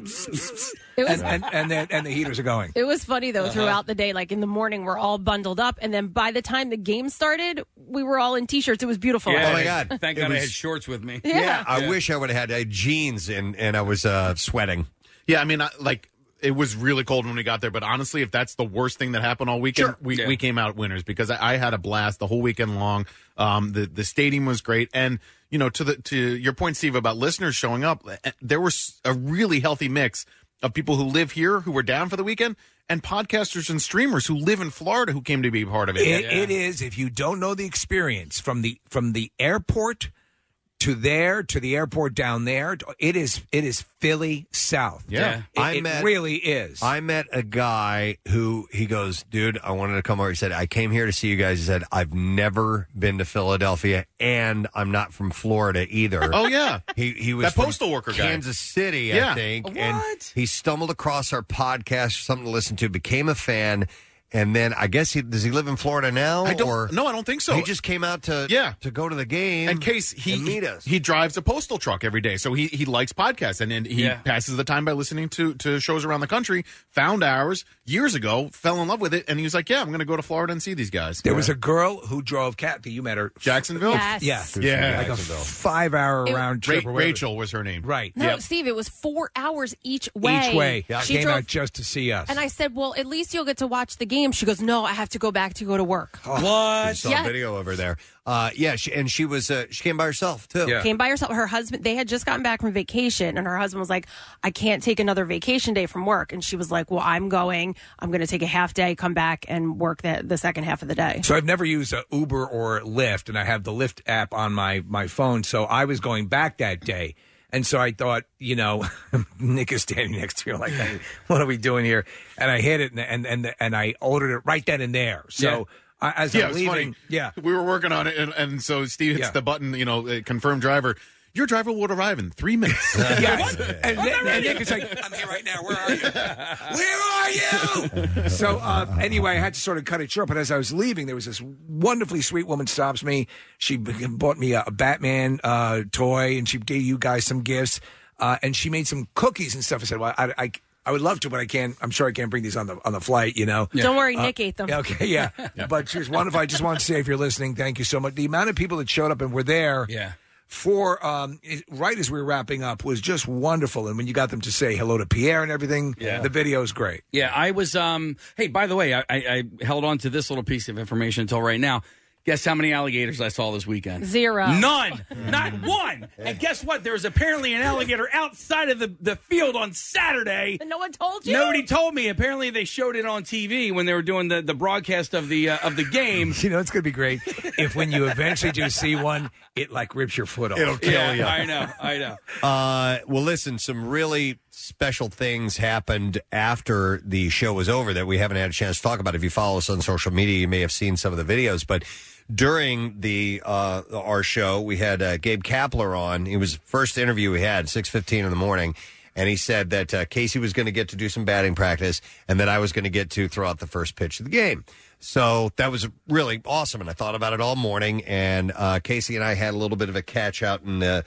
And the heaters are going. It was funny, though, throughout the day. Like in the morning, we're all bundled up. And then by the time the game started, we were all in T-shirts. It was beautiful. Yeah, oh, my God. Thank God I had shorts with me. Yeah. I wish I would have had jeans and I was sweating. Yeah, I mean, it was really cold when we got there, but honestly, if that's the worst thing that happened all weekend, we came out winners because I had a blast the whole weekend long. The stadium was great, and to your point, Steve, about listeners showing up, there was a really healthy mix of people who live here who were down for the weekend, and podcasters and streamers who live in Florida who came to be part of it. It is, if you don't know the experience from the airport to the airport down there, it is Philly South. Yeah. It really is. I met a guy who, he goes, dude, I wanted to come over. He said, I came here to see you guys. He said, I've never been to Philadelphia, and I'm not from Florida either. Oh, yeah. He was that postal worker guy. Kansas City, I think. What? And he stumbled across our podcast, something to listen to, became a fan. And then I guess does he live in Florida now? I don't think so. He just came out to go to the game. And Case, he meet us. He drives a postal truck every day, so he likes podcasts, and he passes the time by listening to shows around the country. Found ours years ago, fell in love with it, and he was like, "Yeah, I'm going to go to Florida and see these guys." There was a girl who drove Kathy. You met her, Jacksonville. Yes. Yeah, like a 5-hour round trip. Rachel was her name. Right. No, Steve, it was 4 hours each way. Yeah, she came drove out just to see us. And I said, well, at least you'll get to watch the game. She goes, no, I have to go back to go to work. What? Saw a video over there. She came by herself, too. Yeah. Came by herself. Her husband, they had just gotten back from vacation, and her husband was like, I can't take another vacation day from work. And she was like, well, I'm going to take a half day, come back, and work the second half of the day. So I've never used Uber or Lyft, and I have the Lyft app on my phone, so I was going back that day. And so I thought, Nick is standing next to me, like, hey, what are we doing here? And I hit it, and I ordered it right then and there. So as I'm leaving, we were working on it, and so Steve hits the button, confirm driver. Your driver will arrive in 3 minutes. And Nick is like, I'm here right now. Where are you? Where are you? So anyway, I had to sort of cut it short. But as I was leaving, there was this wonderfully sweet woman stops me. She bought me a Batman toy, and she gave you guys some gifts. And she made some cookies and stuff. I said, well, I would love to, but I can't. I'm sure I can't bring these on the flight. Don't worry, Nick ate them. Okay, yeah. But she was wonderful. I just wanted to say, if you're listening, thank you so much. The amount of people that showed up and were there. Yeah. For right as we were wrapping up was just wonderful, and when you got them to say hello to Pierre and everything, the video is great. Yeah, I was. Hey, by the way, I held on to this little piece of information until right now. Guess how many alligators I saw this weekend? 0. None. Not one. And guess what? There was apparently an alligator outside of the field on Saturday. And no one told you? Nobody told me. Apparently they showed it on TV when they were doing the broadcast of the game. It's going to be great if when you eventually do see one, it like rips your foot off. It'll kill you. I know. Well, listen, some really special things happened after the show was over that we haven't had a chance to talk about. If you follow us on social media, you may have seen some of the videos, but during our show, we had Gabe Kapler on. It was the first interview we had, 6:15 in the morning, and he said that Casey was going to get to do some batting practice, and that I was going to get to throw out the first pitch of the game. So that was really awesome, and I thought about it all morning. And Casey and I had a little bit of a catch out in the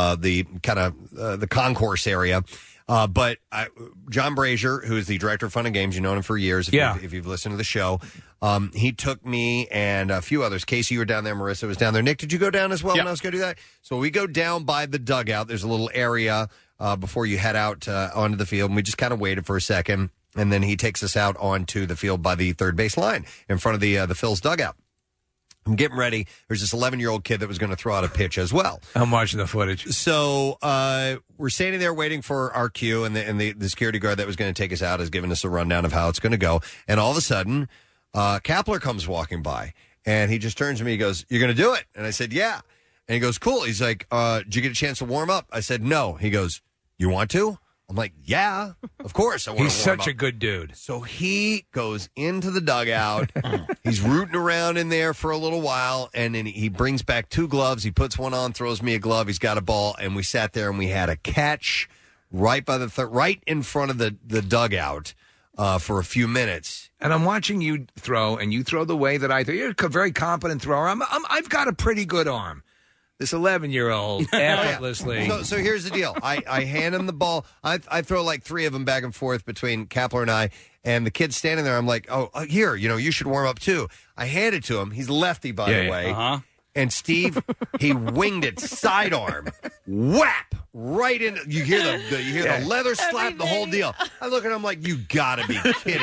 concourse area. But John Brazier, who is the director of Fun and Games, you know him for years if you've listened to the show, he took me and a few others. Casey, you were down there. Marissa was down there. Nick, did you go down as well when I was going to do that? So we go down by the dugout. There's a little area before you head out onto the field, and we just kind of waited for a second, and then he takes us out onto the field by the third base line in front of the Phil's dugout. I'm getting ready. There's this 11-year-old kid that was going to throw out a pitch as well. I'm watching the footage. So we're standing there waiting for our cue, and the security guard that was going to take us out has given us a rundown of how it's going to go. And all of a sudden, Kapler comes walking by, and he just turns to me. He goes, "You're going to do it?" And I said, "Yeah." And he goes, cool. He's like, did you get a chance to warm up? I said, no. He goes, you want to? I'm like, yeah, of course I want to warm up. He's such a good dude. So he goes into the dugout. He's rooting around in there for a little while, and then he brings back 2 gloves. He puts one on, throws me a glove. He's got a ball, and we sat there and we had a catch right by right in front of the dugout for a few minutes. And I'm watching you throw, and you throw the way that I throw. You're a very competent thrower. I've got a pretty good arm. This 11-year-old effortlessly. So here's the deal. I hand him the ball. I throw like 3 of them back and forth between Kapler and I. And the kid's standing there. I'm like, oh, here, you should warm up too. I hand it to him. He's lefty, by the way. Uh-huh. And Steve, he winged it sidearm. Whap! Right in. You hear the leather slap, the whole deal. I look at him like, you got to be kidding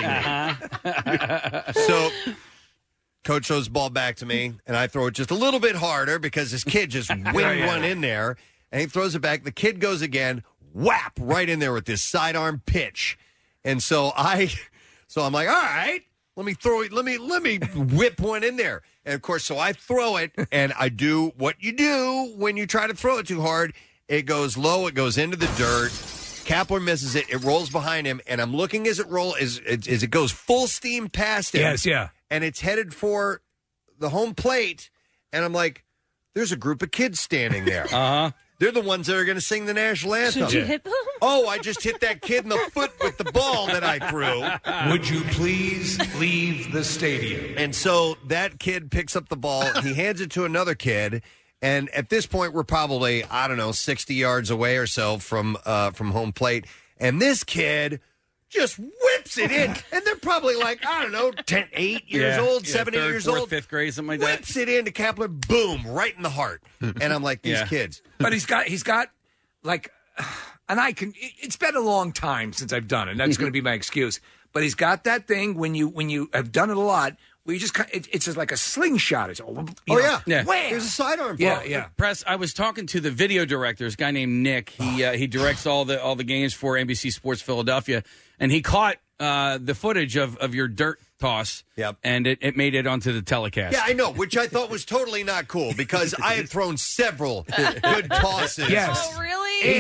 me. So Coach throws the ball back to me, and I throw it just a little bit harder because this kid just winged one in there, and he throws it back. The kid goes again, whap, right in there with this sidearm pitch. And so I'm like, all right, let me throw it. Let me whip one in there. And of course, so I throw it, and I do what you do when you try to throw it too hard. It goes low. It goes into the dirt. Kapler misses it. It rolls behind him, and I'm looking as it goes full steam past him. Yes, yeah. And it's headed for the home plate, and I'm like, there's a group of kids standing there. Uh-huh. They're the ones that are going to sing the national anthem. Did you hit them? Oh, I just hit that kid in the foot with the ball that I threw. Would you please leave the stadium? And so that kid picks up the ball. He hands it to another kid. And at this point, we're probably, 60 yards away or so from home plate. And this kid just whips it in. And they're probably like, 8 years old, 7, 8 years old. 5th grade, something like that. Whips it into Kapler, boom, right in the heart. And I'm like, these kids. But he's got like, and it's been a long time since I've done it. And that's going to be my excuse. But he's got that thing when you have done it a lot, where you just it's just like a slingshot. It's yeah. Wham! There's a sidearm. Yeah. Press. I was talking to the video director, this guy named Nick. He directs all the games for NBC Sports Philadelphia, and he caught the footage of your dirt toss. Yep. And it made it onto the telecast. Yeah, I know, which I thought was totally not cool because I had thrown several good tosses. Yes. Oh, really? And,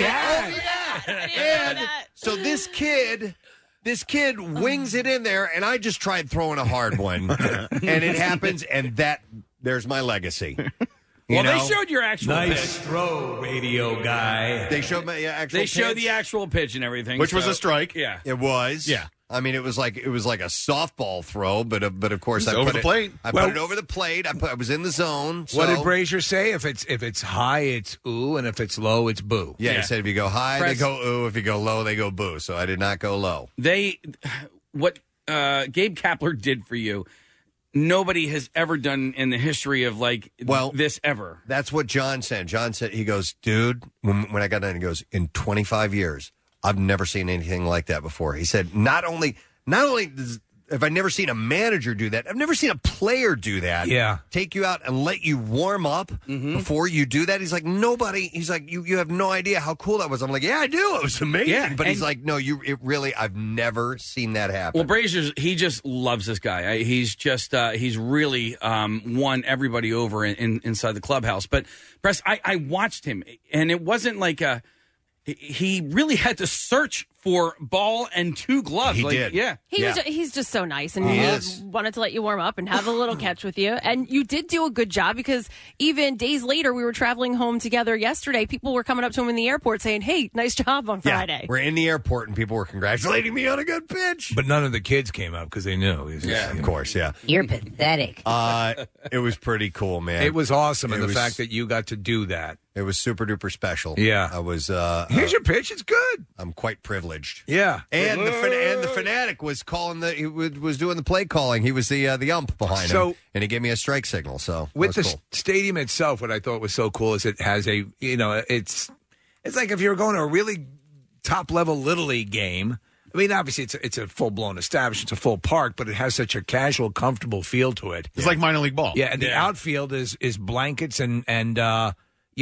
Yeah. So this kid wings it in there, and I just tried throwing a hard one, and it happens, and there's my legacy. They showed your actual nice pitch. throw, radio guy. They showed my actual. They showed pitch. the actual pitch and everything, Which was a strike. Yeah, It was. Yeah. I mean, it was like a softball throw, but of course I over put the it, plate. I put it over the plate. I was in the zone. So. What did Brazier say? If it's high, it's ooh, and if it's low, it's boo. Yeah, he said if you go high, they go ooh. If you go low, they go boo. So I did not go low. What Gabe Kapler did for you, nobody has ever done in the history of this ever. That's what John said. John said, he goes, dude, when I got done, he goes, in 25 years, I've never seen anything like that before. He said, not only have I never seen a manager do that, I've never seen a player do that. Yeah. Take you out and let you warm up before you do that. He's like, he's like, you have no idea how cool that was. I'm like, yeah, I do. It was amazing. Yeah, but he's like, no, I've never seen that happen. Well, Brazier, he just loves this guy. He's just, he's really won everybody over inside the clubhouse. But, Press, I watched him, and it wasn't like he really had to search for ball and 2 gloves. He did. Yeah. He's just so nice, and He he is. wanted to let you warm up and have a little catch with you. And you did do a good job because even days later, we were traveling home together yesterday. People were coming up to him in the airport saying, "Hey, nice job on Friday." We're in the airport, and people were congratulating me on a good pitch. But none of the kids came up because they knew. Of course, yeah. You're pathetic. It was pretty cool, man. It was awesome, and It the was- fact that you got to do that. It was super duper special. Yeah. I was. Here's your pitch. It's good. I'm quite privileged. Yeah. And the fanatic was calling he was doing the play calling. He was the ump behind So- him, and he gave me a strike signal. So With that was the cool. stadium itself, what I thought was so cool is it has a, it's like if you were going to a really top level Little League game. I mean, obviously it's a full blown establishment, it's a full park, but it has such a casual, comfortable feel to it. It's like minor league ball. Yeah, and the outfield is blankets and you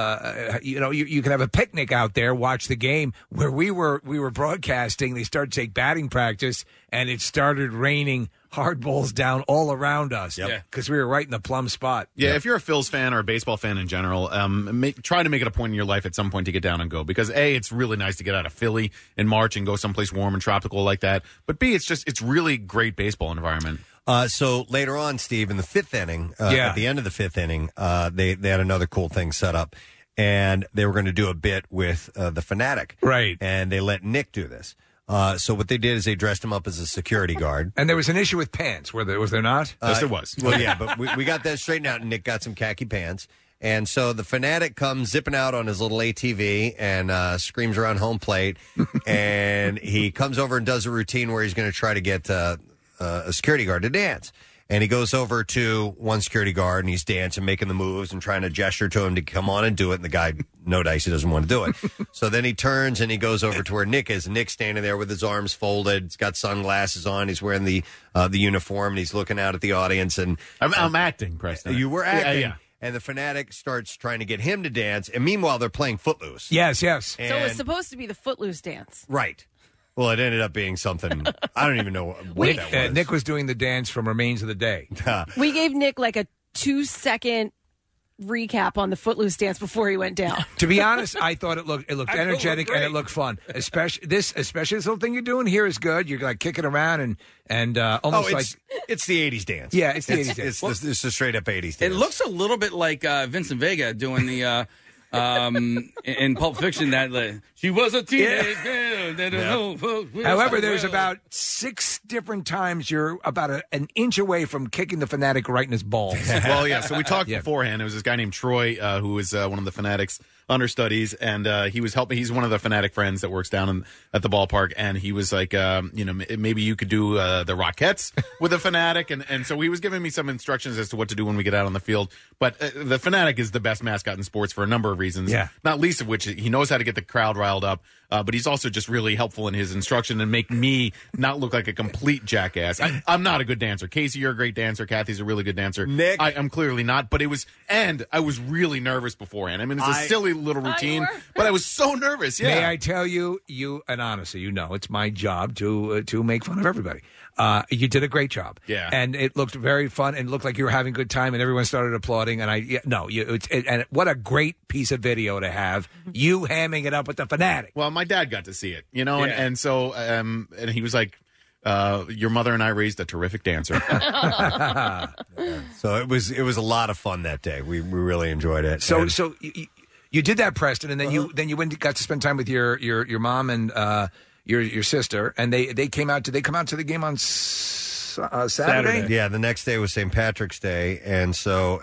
can have a picnic out there, watch the game. Where we were broadcasting, they started to take batting practice, and it started raining hard balls down all around us because we were right in the plum spot. Yeah, if you're a Phils fan or a baseball fan in general, try to make it a point in your life at some point to get down and go, because A, it's really nice to get out of Philly in March and go someplace warm and tropical like that, but B, it's really great baseball environment. So later on, Steve, in the fifth inning, at the end of the fifth inning, they had another cool thing set up, and they were going to do a bit with the Fanatic. Right. And they let Nick do this. So what they did is they dressed him up as a security guard. And there was an issue with pants. Was there not? Yes, there was. Well, yeah, but we got that straightened out, and Nick got some khaki pants. And so the Fanatic comes zipping out on his little ATV and screams around home plate. And he comes over and does a routine where he's going to try to get a security guard to dance. And he goes over to one security guard, and he's dancing, making the moves, and trying to gesture to him to come on and do it. And the guy, no dice, he doesn't want to do it. So then he turns, and he goes over to where Nick is. Nick's standing there with his arms folded. He's got sunglasses on. He's wearing the uniform, and he's looking out at the audience. And I'm acting, Preston. You were acting. Yeah. And the Fanatic starts trying to get him to dance. And meanwhile, they're playing Footloose. Yes. So it was supposed to be the Footloose dance. Right. Well, it ended up being something, I don't even know what that was. Nick was doing the dance from Remains of the Day. We gave Nick like a 2-second recap on the Footloose dance before he went down. To be honest, I thought it looked energetic and it looked fun. Especially this little thing you're doing here is good. You're like kicking around and almost it's the 80s dance. Yeah, it's the 80s dance. It's the straight up 80s dance. It looks a little bit like Vincent Vega doing the in Pulp Fiction that she was a teenage girl. However, there's about 6 different times you're about an inch away from kicking the Fanatic right in his balls. Well, yeah. So we talked beforehand. It was this guy named Troy who was one of the Fanatics understudies, and he was helping. He's one of the Fanatic friends that works down at the ballpark, and he was like, maybe you could do the Rockettes with a Fanatic, and so he was giving me some instructions as to what to do when we get out on the field. But the Fanatic is the best mascot in sports for a number of reasons, not least of which he knows how to get the crowd riled up. But he's also just really helpful in his instruction and make me not look like a complete jackass. I'm not a good dancer. Casey, you're a great dancer. Kathy's a really good dancer. Nick, I'm clearly not. But I was really nervous beforehand. I mean, it's a silly little routine, but I was so nervous. Yeah. May I tell you, and honestly, it's my job to make fun of everybody. You did a great job. Yeah. And it looked very fun and looked like you were having a good time and everyone started applauding. And and what a great piece of video to have, you hamming it up with the Fanatic. Well, my dad got to see it, and so and he was like, your mother and I raised a terrific dancer. So it was a lot of fun that day. We really enjoyed it. So you did that, Preston, and then you went and got to spend time with your mom and your sister, and they came out. Did they come out to the game on Saturday? Yeah, the next day was St. Patrick's Day, and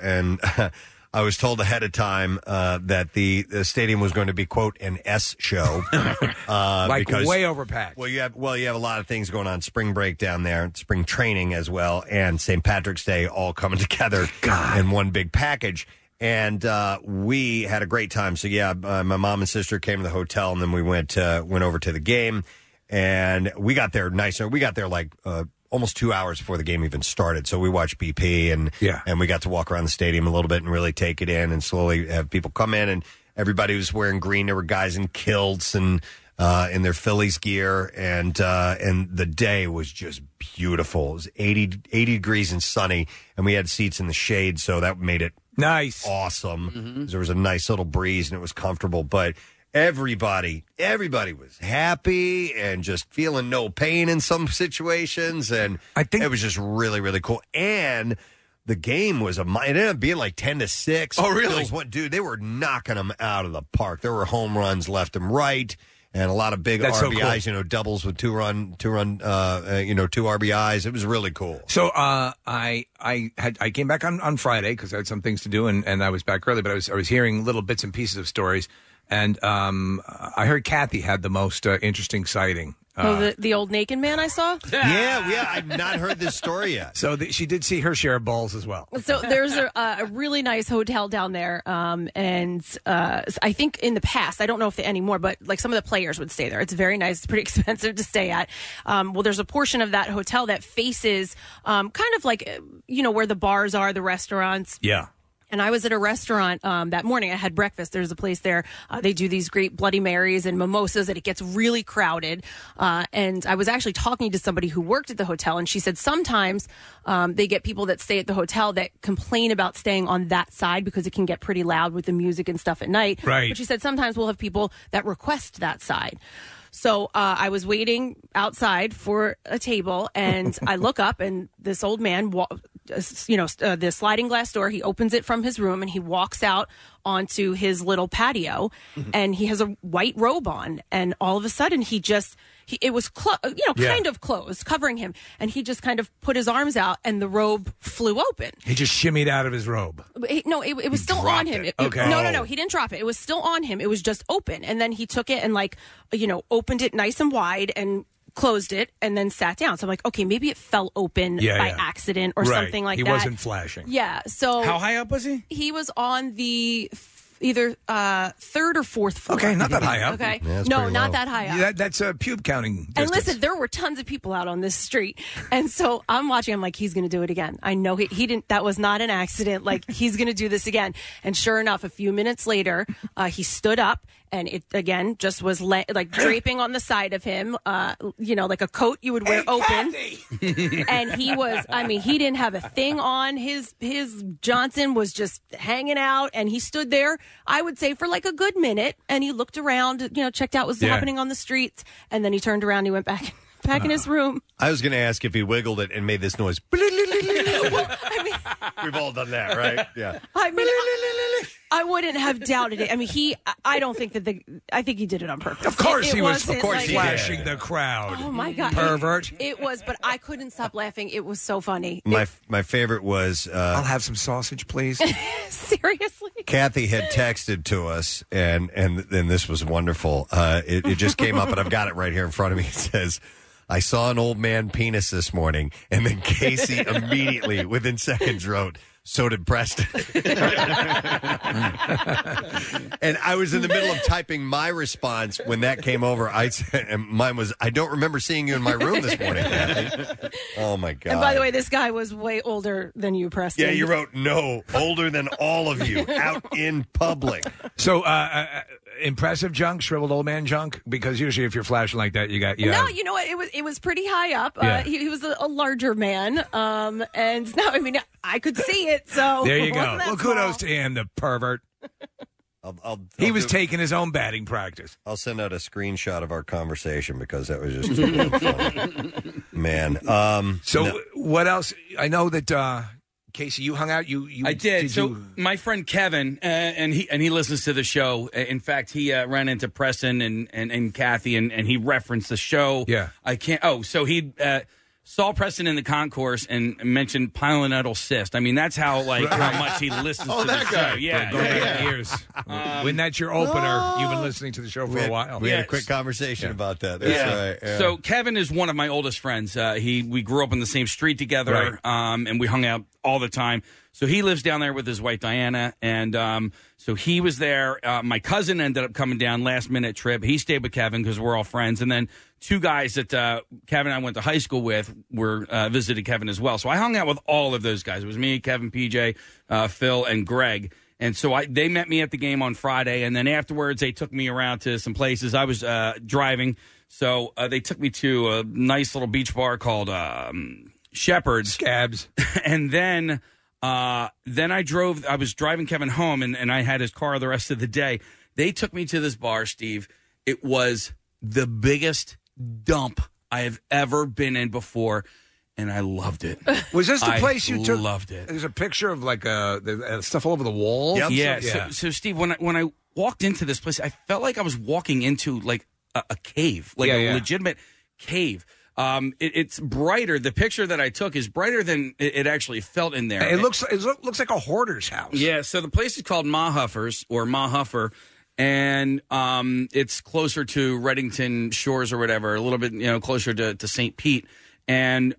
I was told ahead of time that the stadium was going to be, quote, an S show. Because way overpacked. Well, you have a lot of things going on. Spring break down there, spring training as well, and St. Patrick's Day all coming together in one big package. And we had a great time. So, my mom and sister came to the hotel, and then we went over to the game. And we got there nicer. We got there like almost 2 hours before the game even started. So we watched BP, and we got to walk around the stadium a little bit and really take it in and slowly have people come in. And everybody was wearing green. There were guys in kilts and in their Phillies gear. And the day was just beautiful. It was 80 degrees and sunny, and we had seats in the shade, so that made it nice, awesome. Mm-hmm. There was a nice little breeze, and it was comfortable. But everybody was happy and just feeling no pain in some situations, and I think it was just really, really cool. And the game was it ended up being like 10-6. Oh, really? Dude, they were knocking them out of the park. There were home runs left and right, and a lot of big RBIs. So cool. Doubles with two run, 2 RBIs. It was really cool. So I came back on Friday because I had some things to do, and I was back early. But I was hearing little bits and pieces of stories. And I heard Kathy had the most interesting sighting. The old naked man I saw? Yeah, I've not heard this story yet. So she did see her share of balls as well. So there's a really nice hotel down there, and I think in the past, I don't know if they anymore, but like some of the players would stay there. It's very nice. It's pretty expensive to stay at. Well, there's a portion of that hotel that faces kind of like, where the bars are, the restaurants. Yeah. And I was at a restaurant that morning. I had breakfast. There's a place there. They do these great Bloody Marys and mimosas, and it gets really crowded. And I was actually talking to somebody who worked at the hotel, and she said sometimes they get people that stay at the hotel that complain about staying on that side because it can get pretty loud with the music and stuff at night. Right. But she said sometimes we'll have people that request that side. So I was waiting outside for a table, and I look up, and this old man, the sliding glass door, he opens it from his room, and he walks out onto his little patio, and he has a white robe on, and all of a sudden it was kind of closed, covering him, and he just kind of put his arms out, and the robe flew open. He just shimmied out of his robe. It was still on him. Okay. No, he didn't drop it. It was still on him. It was just open, and then he took it and opened it nice and wide and closed it, and then sat down. So I'm like, okay, maybe it fell open by accident or something like that. He wasn't flashing. Yeah. So how high up was he? He was on the either third or fourth floor. Okay, not that high up. Okay, Yeah, no, not that high up. Yeah, that's a pube counting distance. And listen, there were tons of people out on this street, and so I'm watching. I'm like, he's going to do it again. I know he didn't. That was not an accident. Like, he's going to do this again. And sure enough, a few minutes later, he stood up, and it again just was like draping on the side of him, like a coat you would wear open. And he was. I mean, he didn't have a thing on. His Johnson was just hanging out, and he stood there, I would say, for like a good minute, and he looked around, checked out what's happening on the streets, and then he turned around and he went back in his room. I was going to ask if he wiggled it and made this noise. We've all done that, right? Yeah. I mean, I wouldn't have doubted it. I mean, I don't think that I think he did it on purpose. Of course he was. Of course, flashing the crowd. Oh my God, pervert! It was, but I couldn't stop laughing. It was so funny. My favorite was. I'll have some sausage, please. Seriously, Kathy had texted to us, and this was wonderful. It just came up, and I've got it right here in front of me. It says, I saw an old man penis this morning, and then Casey immediately, within seconds, wrote, so did Preston. And I was in the middle of typing my response when that came over. And mine was, I don't remember seeing you in my room this morning, Kathy. Oh, my God. And by the way, this guy was way older than you, Preston. Yeah, you wrote, no, older than all of you, out in public. So, impressive junk, shriveled old man junk? Because usually if you're flashing like that, you got... No, you know what? It was pretty high up. Yeah. He was a larger man. And no, I mean, I could see it, so... There you go. Well, kudos to him, the pervert. He was taking his own batting practice. I'll send out a screenshot of our conversation because that was just really funny. Man. What else? I know that... Casey, you hung out. I did. My friend Kevin, and he listens to the show. In fact, he ran into Preston and Kathy, and he referenced the show. Yeah, I can't. Oh, so he saw Preston in the concourse and mentioned pilonidal cyst. I mean, that's how how much he listens to the show. Yeah, going back years. When that's your opener, you've been listening to the show for a while. We had a quick conversation about that. That's right. Yeah. So Kevin is one of my oldest friends. We grew up on the same street together, and we hung out all the time. So he lives down there with his wife Diana, and so he was there. My cousin ended up coming down last minute trip. He stayed with Kevin because we're all friends, and then two guys that Kevin and I went to high school with were visited Kevin as well. So I hung out with all of those guys. It was me, Kevin, PJ, Phil, and Greg. And so they met me at the game on Friday, and then afterwards they took me around to some places. I was driving, so they took me to a nice little beach bar called Shepherd's. Scabs. And then I was driving Kevin home, and I had his car the rest of the day. They took me to this bar, Steve. It was the biggest dump I have ever been in before, and I loved it. Was this the place you took? Loved it. There's a picture of the stuff all over the wall. Yep. Yeah. So Steve, when I walked into this place, I felt like I was walking into like a cave, a legitimate cave. It's brighter. The picture that I took is brighter than it actually felt in there. It looks like a hoarder's house. Yeah. So the place is called Mahuffers or Mahuffer. And it's closer to Reddington Shores or whatever, a little bit, closer to St. Pete. And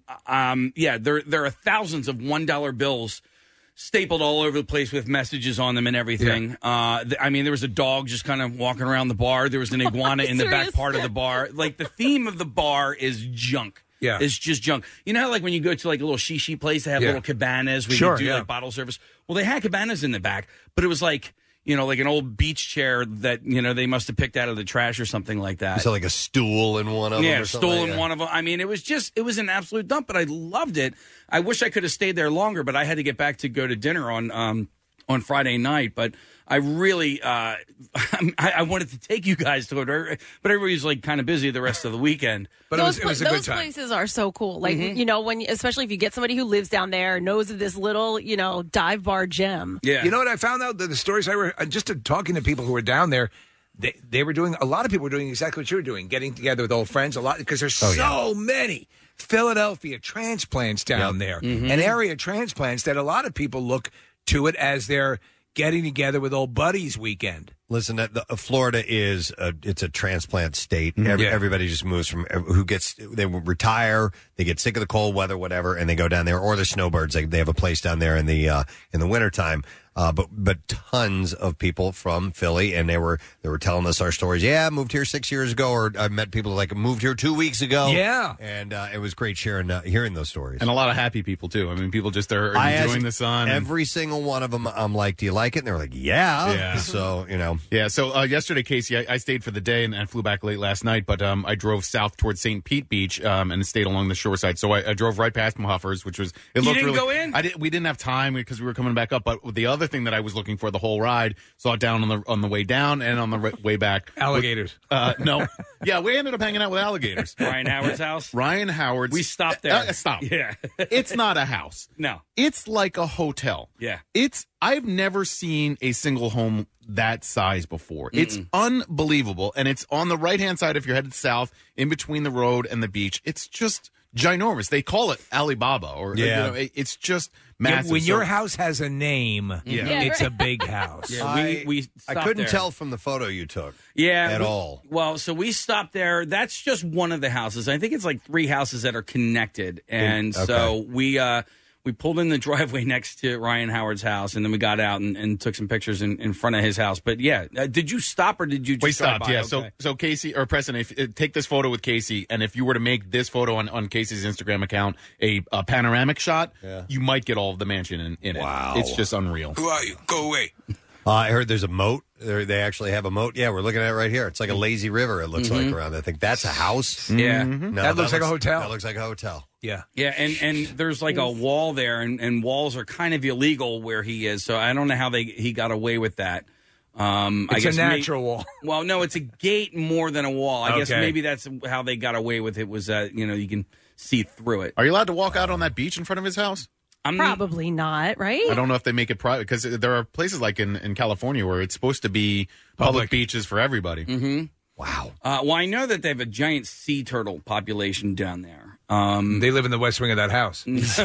there are thousands of $1 bills stapled all over the place with messages on them and everything. Yeah. There was a dog just kind of walking around the bar. There was an iguana in the back part of the bar. Like, the theme of the bar is junk. is just junk. You know how like when you go to like a little shishi place, they have little cabanas where you do like bottle service? Well, they had cabanas in the back, but it was like, you know, like an old beach chair that, you know, they must have picked out of the trash or something like that. So like a stool in one of them? Yeah, or stool like in one of them. I mean, it was an absolute dump, but I loved it. I wish I could have stayed there longer, but I had to get back to go to dinner on Friday night. But I really, I wanted to take you guys to it, but everybody's like kind of busy the rest of the weekend. But it was a good time. Those places are so cool. Like, you know, especially if you get somebody who lives down there, knows of this little, you know, dive bar gym. Yeah. You know what I found out? The stories I read, just talking to people who were down there, they were doing, a lot of people were doing exactly what you were doing, getting together with old friends a lot, because there's so many Philadelphia transplants down there, and area transplants that a lot of people look to it as their getting together with old buddies weekend. Listen, Florida is it's a transplant state. Everybody just moves from they retire, they get sick of the cold weather, whatever, and they go down there. Or the snowbirds, they have a place down there in the wintertime. But tons of people from Philly, and they were telling us our stories. Yeah, I moved here 6 years ago, or I met people like moved here 2 weeks ago. Yeah. And it was great hearing those stories. And a lot of happy people, too. I mean, people just are enjoying the sun. Every single one of them, I'm like, do you like it? And they're like, yeah. So, you know. Yeah, so yesterday, Casey, I stayed for the day and flew back late last night, but I drove south towards St. Pete Beach and stayed along the shore side. So I drove right past Muffers, which was... You didn't go in? We didn't have time because we were coming back up, but the other thing that I was looking for the whole ride, saw it down on the way down and on the way back. Alligators. No. Yeah, we ended up hanging out with alligators. Ryan Howard's house? Ryan Howard's. We stopped there. Stop. Yeah. It's not a house. No. It's like a hotel. Yeah. I've never seen a single home that size before. It's unbelievable. And it's on the right-hand side if you're headed south, in between the road and the beach. It's just ginormous. They call it Alibaba, or you know, it's just massive. When your house has a name, it's a big house. Yeah, I couldn't tell from the photo you took. At all. Well, so we stopped there. That's just one of the houses. I think it's like 3 houses that are connected, and so we pulled in the driveway next to Ryan Howard's house, and then we got out and took some pictures in front of his house. But yeah, did you stop or did you just We stopped, drive by? yeah. Okay. So Casey, or Preston, take this photo with Casey, and if you were to make this photo on Casey's Instagram account a panoramic shot, you might get all of the mansion in it. Wow. It's just unreal. Who are you? Go away. I heard there's a moat. They actually have a moat. Yeah, we're looking at it right here. It's like a lazy river, it looks like, around. I think that's a house. Yeah. No, that looks like a hotel. That looks like a hotel. Yeah. Yeah, and there's like a wall there, and walls are kind of illegal where he is, so I don't know how he got away with that. I It's guess a natural wall. Well, no, it's a gate more than a wall. I guess maybe that's how they got away with it, was that, you know, you can see through it. Are you allowed to walk out on that beach in front of his house? Probably not, right? I don't know if they make it private, because there are places like in California where it's supposed to be public beaches for everybody. Mm-hmm. Wow. Well, I know that they have a giant sea turtle population down there. They live in the west wing of that house.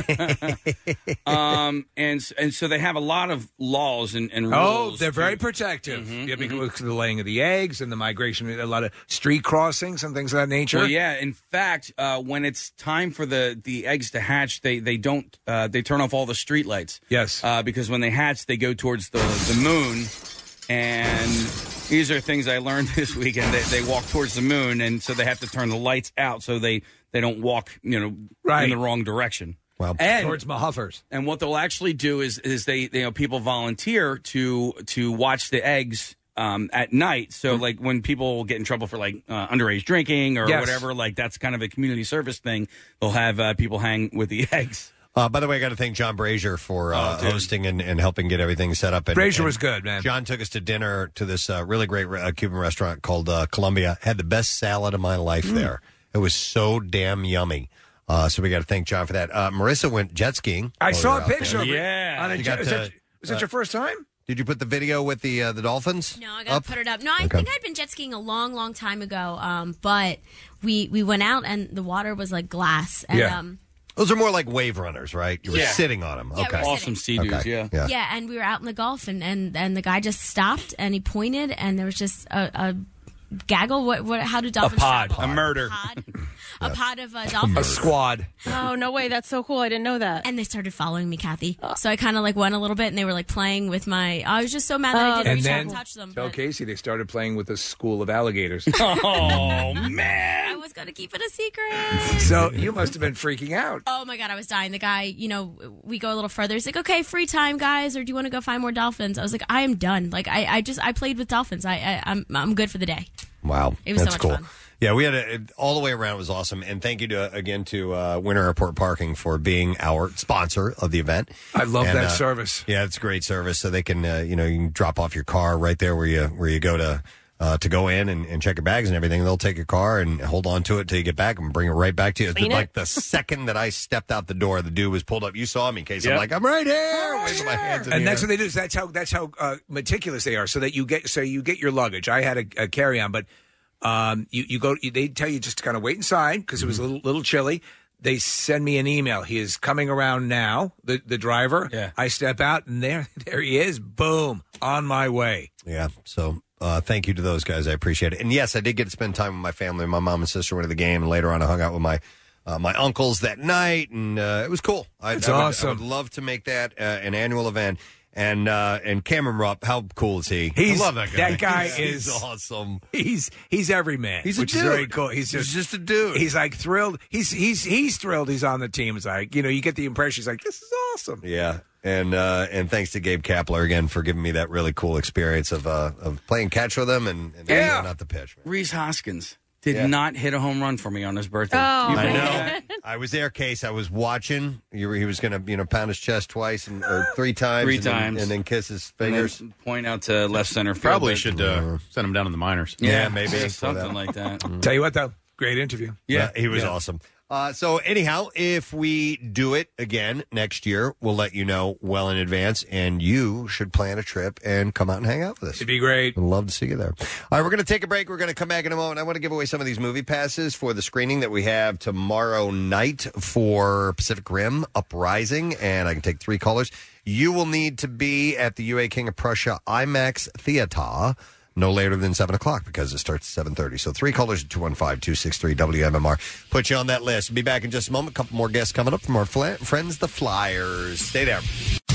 And so they have a lot of laws and rules. Oh, they're very protective. Yeah, because of the laying of the eggs and the migration, a lot of street crossings and things of that nature. Well, yeah. In fact, when it's time for the eggs to hatch, they don't they turn off all the street lights. Yes, because when they hatch, they go towards the moon. And these are things I learned this weekend. They walk towards the moon, and so they have to turn the lights out so they don't walk, you know, in the wrong direction. Well, and towards Muffers. And what they'll actually do is they people volunteer to watch the eggs at night. So like when people get in trouble for like underage drinking or whatever, like that's kind of a community service thing. They'll have people hang with the eggs. By the way, I got to thank John Brazier for hosting and helping get everything set up. Brazier was good, man. John took us to dinner to this really great Cuban restaurant called Columbia. Had the best salad of my life there. It was so damn yummy. So we got to thank John for that. Marissa went jet skiing. I saw a picture of it. Yeah. Was that your first time? Did you put the video with the dolphins? No, I got to put it up. No, I think I'd been jet skiing a long, long time ago. But we went out and the water was like glass. And, those are more like wave runners, right? You were sitting on them. Yeah, okay. Awesome sea dudes, yeah. Yeah, and we were out in the Gulf, and the guy just stopped, and he pointed, and there was just a gaggle. What? How do dolphins a pod. travel? A murder. a pod of dolphins. A squad. Oh, no way. That's so cool. I didn't know that. And they started following me, Kathy. So I kind of like went a little bit, and they were like playing with my. I was just so mad that I didn't reach out and touch them. Tell Casey they started playing with a school of alligators. Oh, man. I was going to keep it a secret. So you must have been freaking out. Oh my God, I was dying. The guy, we go a little further. He's like, okay, free time, guys, or do you want to go find more dolphins? I was like, I am done. Like, I played with dolphins. I'm good for the day. Wow. It was That's so much cool. fun. Yeah, we had all the way around. It was awesome. And thank you again to Winter Airport Parking for being our sponsor of the event. I love that service. Yeah, it's a great service. So they can, you can drop off your car right there where you go to go in and check your bags and everything. They'll take your car and hold on to it till you get back and bring it right back to you. Clean Like it. the second that I stepped out the door, the dude was pulled up. You saw me, Casey. I'm like, I'm right here. Waving my hands in And the that's air. what they do. Is that's how meticulous they are. So that you get your luggage. I had a carry on, but you go. They tell you just to kind of wait inside because it was a little chilly. They send me an email. He is coming around now. The driver. Yeah. I step out and there he is. Boom, on my way. Yeah. So thank you to those guys. I appreciate it. And yes, I did get to spend time with my family. My mom and sister went to the game, and later on I hung out with my uncles that night, and it was cool. It's I awesome. would love to make that an annual event. And Cameron Rupp, how cool is he? I love that guy. That guy He's is awesome. He's every man. He's a which dude. is very cool. He's just a dude. He's like thrilled. He's thrilled. He's on the team. It's like you get the impression. He's like, this is awesome. Yeah. And thanks to Gabe Kapler again for giving me that really cool experience of playing catch with him and going out the pitch. Reese Hoskins did not hit a home run for me on his birthday. I know. I was there, Case. I was watching. He was going to, pound his chest twice or three times. And then kiss his fingers. And then point out to left center field. Probably should send him down to the minors. Yeah, maybe. Yeah, something like that. Tell you what, though, great interview. Yeah, he was awesome. So anyhow, if we do it again next year, we'll let you know well in advance, and you should plan a trip and come out and hang out with us. It'd be great. I'd love to see you there. All right, we're going to take a break. We're going to come back in a moment. I want to give away some of these movie passes for the screening that we have tomorrow night for Pacific Rim Uprising, and I can take 3 callers. You will need to be at the UA King of Prussia IMAX Theater no later than 7 o'clock because it starts at 7:30. So 3 callers at 215-263-WMMR. Put you on that list. We'll be back in just a moment. A couple more guests coming up from our friends, the Flyers. Stay there.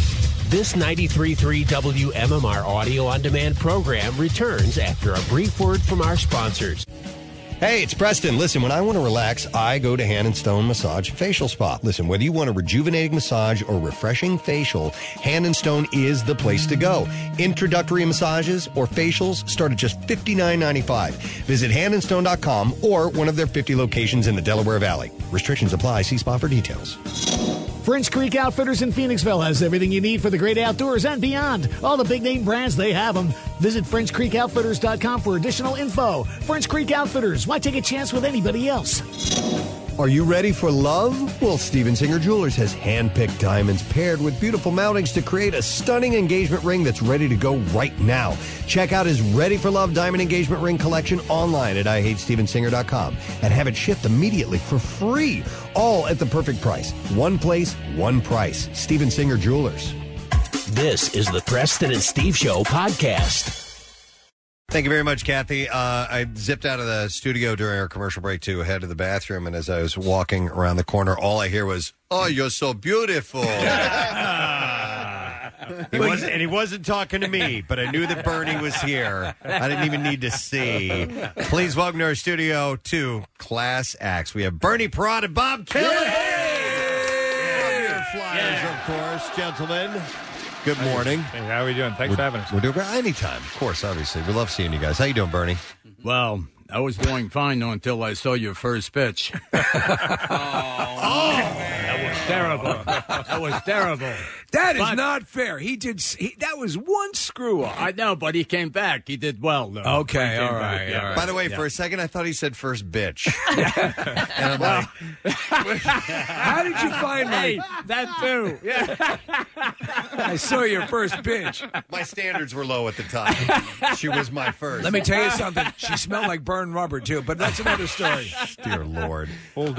This 93.3 WMMR audio on demand program returns after a brief word from our sponsors. Hey, it's Preston. Listen, when I want to relax, I go to Hand & Stone Massage Facial Spa. Listen, whether you want a rejuvenating massage or refreshing facial, Hand & Stone is the place to go. Introductory massages or facials start at just $59.95. Visit handandstone.com or one of their 50 locations in the Delaware Valley. Restrictions apply. See spa for details. French Creek Outfitters in Phoenixville has everything you need for the great outdoors and beyond. All the big name brands, they have them. Visit FrenchCreekOutfitters.com for additional info. French Creek Outfitters, why take a chance with anybody else? Are you ready for love? Well, Steven Singer Jewelers has hand-picked diamonds paired with beautiful mountings to create a stunning engagement ring that's ready to go right now. Check out his Ready for Love diamond engagement ring collection online at IHateStevenSinger.com and have it shipped immediately for free, all at the perfect price. One place, one price. Steven Singer Jewelers. This is the Preston and Steve Show podcast. Thank you very much, Kathy. I zipped out of the studio during our commercial break to head to the bathroom, and as I was walking around the corner, all I hear was, "Oh, you're so beautiful." He wasn't talking to me, but I knew that Bernie was here. I didn't even need to see. Please welcome to our studio 2 class acts. We have Bernie Parrott and Bob Kelly. From your Flyers, of course, gentlemen. Good morning. Hey, how are we doing? Thanks for having us. We're doing great. Anytime, of course, obviously. We love seeing you guys. How you doing, Bernie? Well, I was doing fine until I saw your first pitch. That was terrible. That was terrible. That is not fair. That was one screw up. I know, but he came back. He did well, though. Okay, all right. By the way, for a second, I thought he said first bitch. And I'm like, how did you find Hey, that too. Yeah. I saw your first pitch. My standards were low at the time. She was my first. Let me tell you something. She smelled like burned rubber, too, but that's another story. Dear Lord. Lord.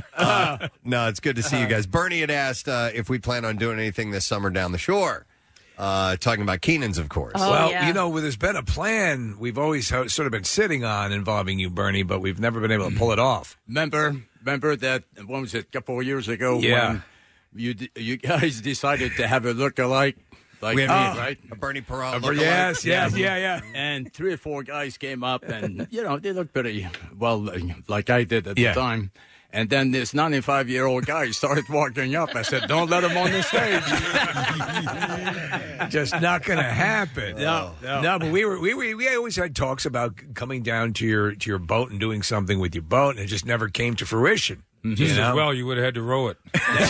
No, it's good to see you guys. Bernie had asked if we plan on doing anything this summer down the shore. talking about Keenan's, of course. There's been a plan we've always sort of been sitting on involving you, Bernie, but we've never been able to pull it off. Remember that, what was it, a couple of years ago when you guys decided to have a look-alike? Like me, right? A Bernie Peralta. Yes. And 3 or 4 guys came up, and, they looked pretty well, like I did at the time. And then this 95-year-old guy started walking up. I said, don't let him on the stage. Just not going to happen. No, but we always had talks about coming down to your boat and doing something with your boat, and it just never came to fruition. Just as well, you would have had to row it.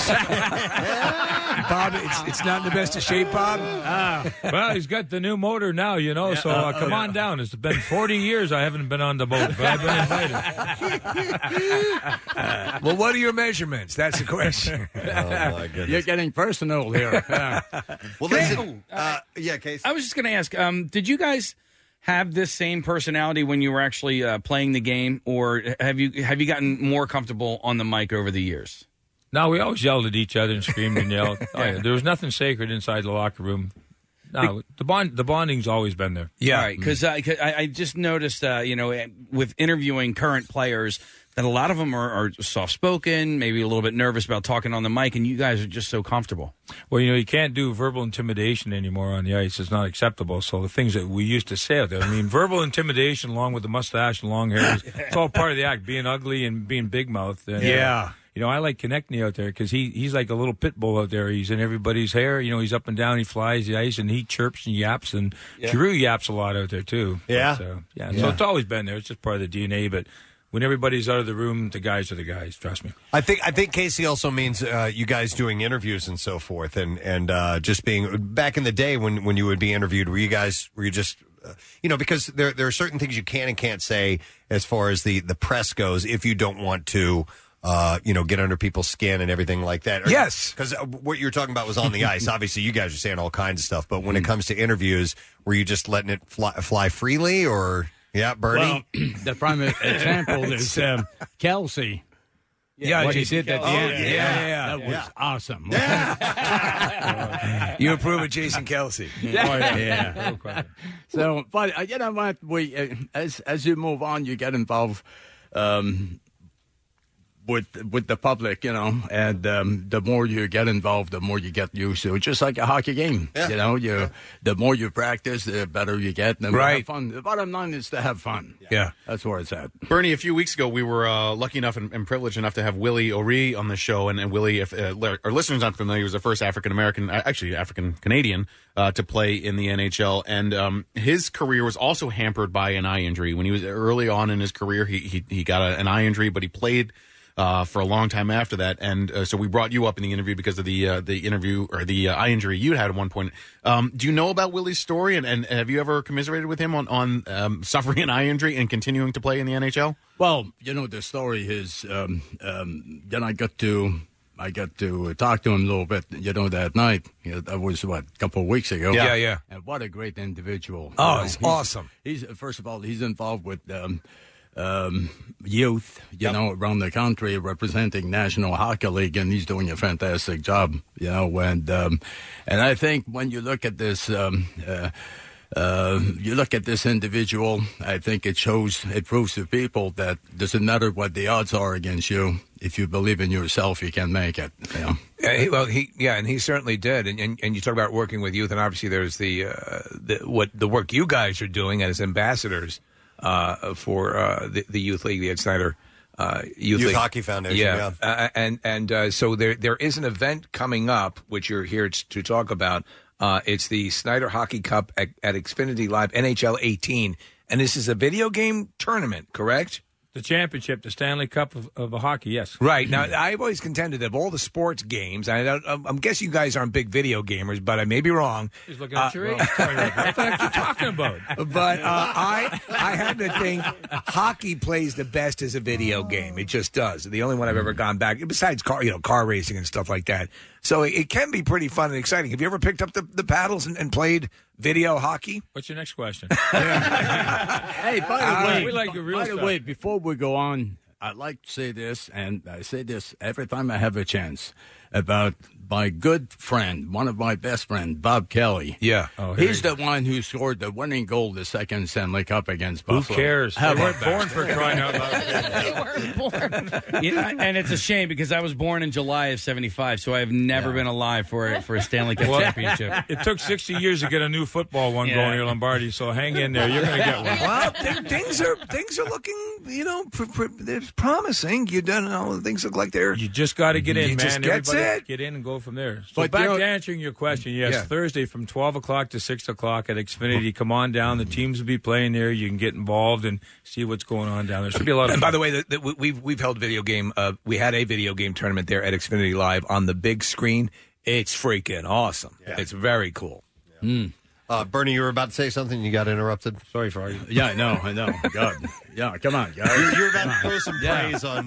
Bob, it's not in the best of shape, Bob. Well, he's got the new motor now, so come on down. It's been 40 years I haven't been on the boat, but I've been invited. Well, what are your measurements? That's the question. Oh, my goodness. You're getting personal here. Well, listen. Casey. I was just going to ask, did you guys have this same personality when you were actually playing the game, or have you gotten more comfortable on the mic over the years? No, we always yelled at each other and screamed and yelled. There was nothing sacred inside the locker room. No, the bonding's always been there. Yeah, right. Because I just noticed, with interviewing current players, that a lot of them are soft-spoken, maybe a little bit nervous about talking on the mic, and you guys are just so comfortable. Well, you can't do verbal intimidation anymore on the ice. It's not acceptable. So the things that we used to say out there, verbal intimidation along with the mustache and long hair, it's all part of the act, being ugly and being big-mouthed. And, I like Konechny out there because he's like a little pit bull out there. He's in everybody's hair. He's up and down. He flies the ice, and he chirps and yaps. And Drew yaps a lot out there, too. Yeah. So it's always been there. It's just part of the DNA. But when everybody's out of the room, the guys are the guys. Trust me. I think Casey also means you guys doing interviews and so forth, and just being back in the day when you would be interviewed. Were you just because there are certain things you can and can't say as far as the press goes if you don't want to. Get under people's skin and everything like that. Yes. Because what you were talking about was on the ice. Obviously, you guys are saying all kinds of stuff. But when it comes to interviews, were you just letting it fly freely? Or, Bernie? Well, the prime example is Kelsey. What he did at the end. Yeah. That was awesome. You approve of Jason Kelsey. Yeah. So, but you know what? As you move on, you get involved with the public, and the more you get involved, the more you get used to it. Just like a hockey game, the more you practice, the better you get, and the more have fun. The bottom line is to have fun. Yeah, that's where it's at. Bernie, a few weeks ago, we were lucky enough and privileged enough to have Willie O'Ree on the show, and Willie, if our listeners aren't familiar, he was the first African-American, actually African-Canadian, to play in the NHL, and his career was also hampered by an eye injury. When he was early on in his career, he got an eye injury, but he played for a long time after that, and so we brought you up in the interview because of the interview or the eye injury you had at one point. Do you know about Willie's story, and have you ever commiserated with him on suffering an eye injury and continuing to play in the NHL? Well, the story is then I got to talk to him a little bit, that night. That was, a couple of weeks ago. Yeah. And what a great individual. Oh, he's awesome. He's first of all, he's involved with youth, around the country representing National Hockey League, and he's doing a fantastic job, and I think when you look at this, individual, I think it proves to people that doesn't matter what the odds are against you. If you believe in yourself, you can make it. And he certainly did. And you talk about working with youth, and obviously there's the work you guys are doing as ambassadors for the Youth League, the Ed Snyder Youth League. Hockey Foundation. And so there is an event coming up, which you're here to talk about. It's the Snyder Hockey Cup at Xfinity Live NHL 18. And this is a video game tournament, correct? The championship, the Stanley Cup of hockey, yes. Right. Now, I've always contended that of all the sports games, I'm guessing you guys aren't big video gamers, but I may be wrong. He's looking at your age. What the heck are you talking about? But I had to think hockey plays the best as a video game. It just does. The only one I've ever gone back, besides car racing and stuff like that. So it can be pretty fun and exciting. Have you ever picked up the paddles and played video hockey? What's your next question? Hey, by the way, we like the real stuff. By the way, before we go on, I'd like to say this, and I say this every time I have a chance, about my good friend, one of my best friends, Bob Kelly. Yeah. He's the one who scored the winning goal the second Stanley Cup against Buffalo. Who cares? How They about weren't born that? for crying out loud. They weren't born. Yeah, and it's a shame because I was born in July of '75, so I have never been alive for a Stanley Cup Well, championship. It took 60 years to get a new football one going here, Lombardi. So hang in there. You're going to get one. Well, things are looking, it's promising. You don't know, things look like they're. You just got to get in, You man. just gets Everybody it. Get in and go from there. So But, back you know- to answering your question, yes, Yeah. Thursday from 12 o'clock to 6 o'clock at Xfinity. Come on down. The teams will be playing there. You can get involved and see what's going on down there. Should be a lot of And fun. by the way, we've held video game. We had a video game tournament there at Xfinity Live on the big screen. It's freaking awesome. Yeah. It's very cool. Bernie, you were about to say something. You got interrupted. Sorry for you. Yeah, I know. God. Yeah, come on, guys. You're about to throw some praise on.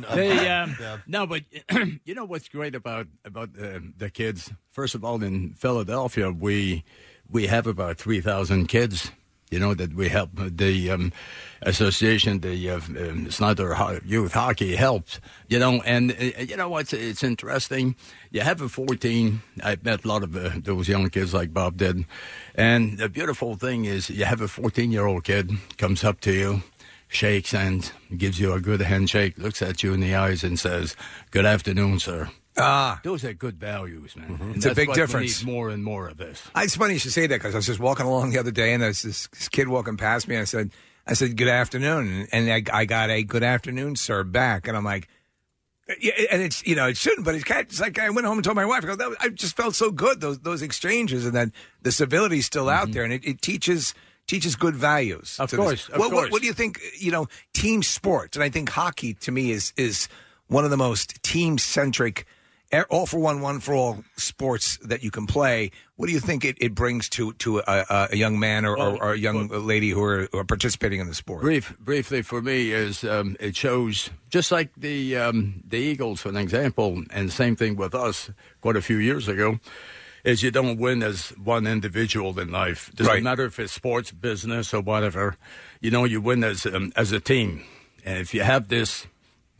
No, but you know what's great about the kids? First of all, in Philadelphia, we have about 3,000 kids. You know that we help the association, the Snyder Youth Hockey helps. You know, and you know what's it's interesting. You have a 14. I met a lot of those young kids like Bob did, and the beautiful thing is you have a 14-year-old kid comes up to you, shakes hands, gives you a good handshake, looks at you in the eyes, and says, "Good afternoon, sir." Those are good values, man. And It's a that's big what difference. We need more and more of this. It's funny you should say that because I was just walking along the other day and there's this kid walking past me. And I said, "Good afternoon," and I got a "Good afternoon, sir" back, and I'm like, yeah, and it's it shouldn't, but it's like I went home and told my wife, I just felt so good those exchanges, and then the civility's still out there, and it teaches good values. Of to course, this. of course. What do you think? Team sports, and I think hockey to me is one of the most team centric. All for one for all sports that you can play. What do you think it brings to a young man or a young lady who are participating in the sport? Briefly for me is it shows just like the Eagles, for an example, and same thing with us quite a few years ago. Is you don't win as one individual in life. Doesn't matter if it's sports, business, or whatever. You win as a team. And if you have this,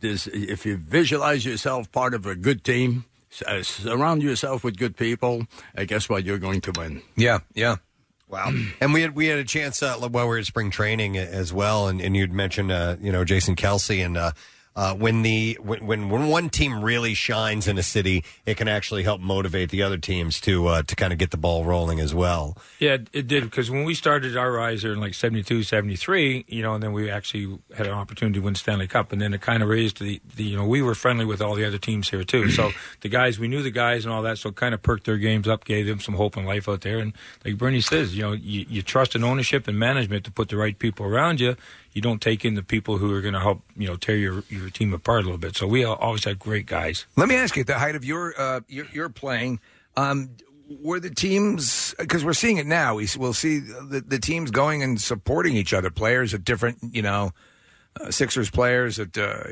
if you visualize yourself part of a good team, surround yourself with good people, guess what? You're going to win. Yeah. Wow. And we had a chance while we were at spring training as well, and you'd mentioned Jason Kelsey, and when one team really shines in a city, it can actually help motivate the other teams to kind of get the ball rolling as well. Yeah, it did, because when we started our rise there in like 72, 73, and then we actually had an opportunity to win Stanley Cup, and then it kind of raised the we were friendly with all the other teams here too. So the guys, we knew the guys and all that, so it kind of perked their games up, gave them some hope and life out there. And like Bernie says, you trust in ownership and management to put the right people around you. You don't take in the people who are going to help, tear your team apart a little bit. So we always had great guys. Let me ask you, at the height of your playing, were the teams, because we're seeing it now, we'll see the teams going and supporting each other, players at different, Sixers players at for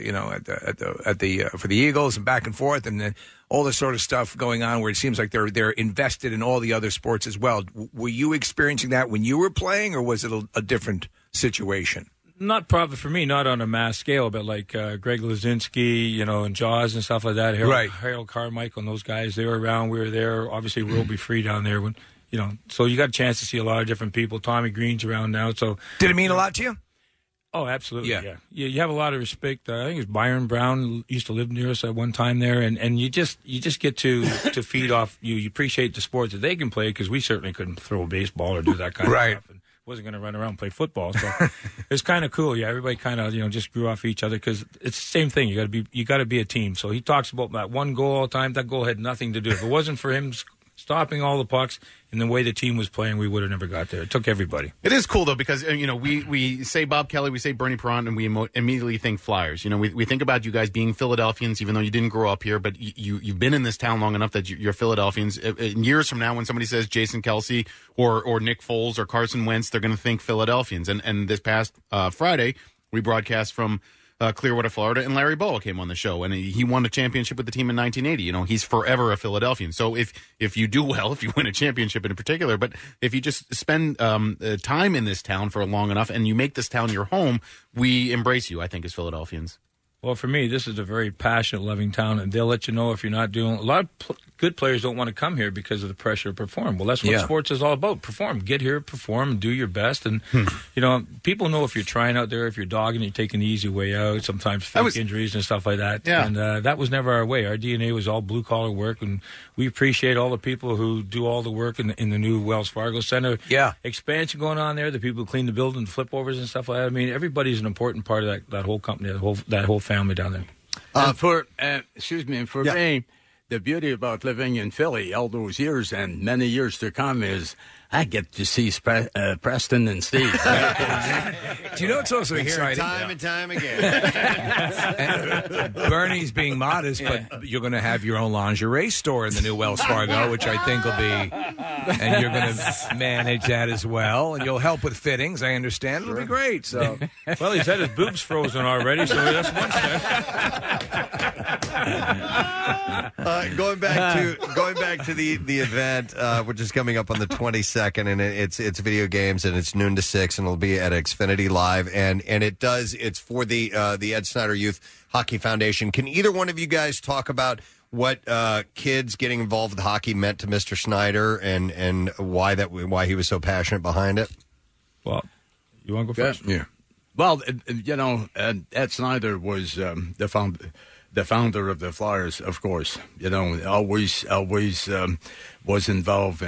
the Eagles and back and forth, and then all this sort of stuff going on where it seems like they're invested in all the other sports as well. Were you experiencing that when you were playing, or was it a different situation? Not probably for me, not on a mass scale, but like Greg Lazinski, and Jaws and stuff like that. Harold Carmichael and those guys, they were around. We were there. Obviously, Roby Free down there. When so you got a chance to see a lot of different people. Tommy Green's around now. So did it mean a lot to you? Oh, absolutely. Yeah. You have a lot of respect. I think it was Byron Brown used to live near us at one time there, and you just get to feed off. You appreciate the sports that they can play, because we certainly couldn't throw a baseball or do that kind of stuff. And wasn't going to run around and play football, so it's kind of cool. Yeah, everybody kind of just grew off each other, because it's the same thing. You got to be a team. So he talks about that one goal all the time. That goal had nothing to do. If it wasn't for him stopping all the pucks and the way the team was playing, we would have never got there. It took everybody. It is cool, though, because, we say Bob Kelly, we say Bernie Perron, and we immediately think Flyers. We think about you guys being Philadelphians, even though you didn't grow up here, but you've been in this town long enough that you're Philadelphians. In years from now, when somebody says Jason Kelsey or Nick Foles or Carson Wentz, they're going to think Philadelphians. And this past Friday, we broadcast from Clearwater, Florida, and Larry Bowa came on the show, and he won a championship with the team in 1980. He's forever a Philadelphian. So if you do well, if you win a championship in particular, but if you just spend time in this town for long enough and you make this town your home, we embrace you, I think, as Philadelphians. Well, for me, this is a very passionate, loving town, and they'll let you know if you're not doing. A lot of good players don't want to come here because of the pressure to perform. Well, that's what sports is all about. Perform. Get here, perform, and do your best. And, people know if you're trying out there, if you're dogging, you're taking the easy way out, sometimes fake injuries and stuff like that. Yeah. And that was never our way. Our DNA was all blue-collar work, and we appreciate all the people who do all the work in the new Wells Fargo Center. Yeah. Expansion going on there, the people who clean the building, flip overs and stuff like that. I mean, everybody's an important part of that whole company, that whole family down there. For me, the beauty about living in Philly all those years and many years to come is I get to see Preston and Steve. Do you know what's also exciting? Time and time again. Bernie's being modest, but you're going to have your own lingerie store in the new Wells Fargo, which I think will be, and you're going to manage that as well, and you'll help with fittings. I understand. It'll be great. So, well, he's had his boobs frozen already, so that's one step. Going back to the event, which is coming up on the 22nd, and it's video games, and it's noon to 6, and it'll be at Xfinity Live, and it's for the Ed Snyder Youth Hockey Foundation. Can either one of you guys talk about what kids getting involved with hockey meant to Mr. Snyder, and why he was so passionate behind it? Well, you want to go first? Yeah. Well, Ed Snyder was the founder of the Flyers, of course. Always was involved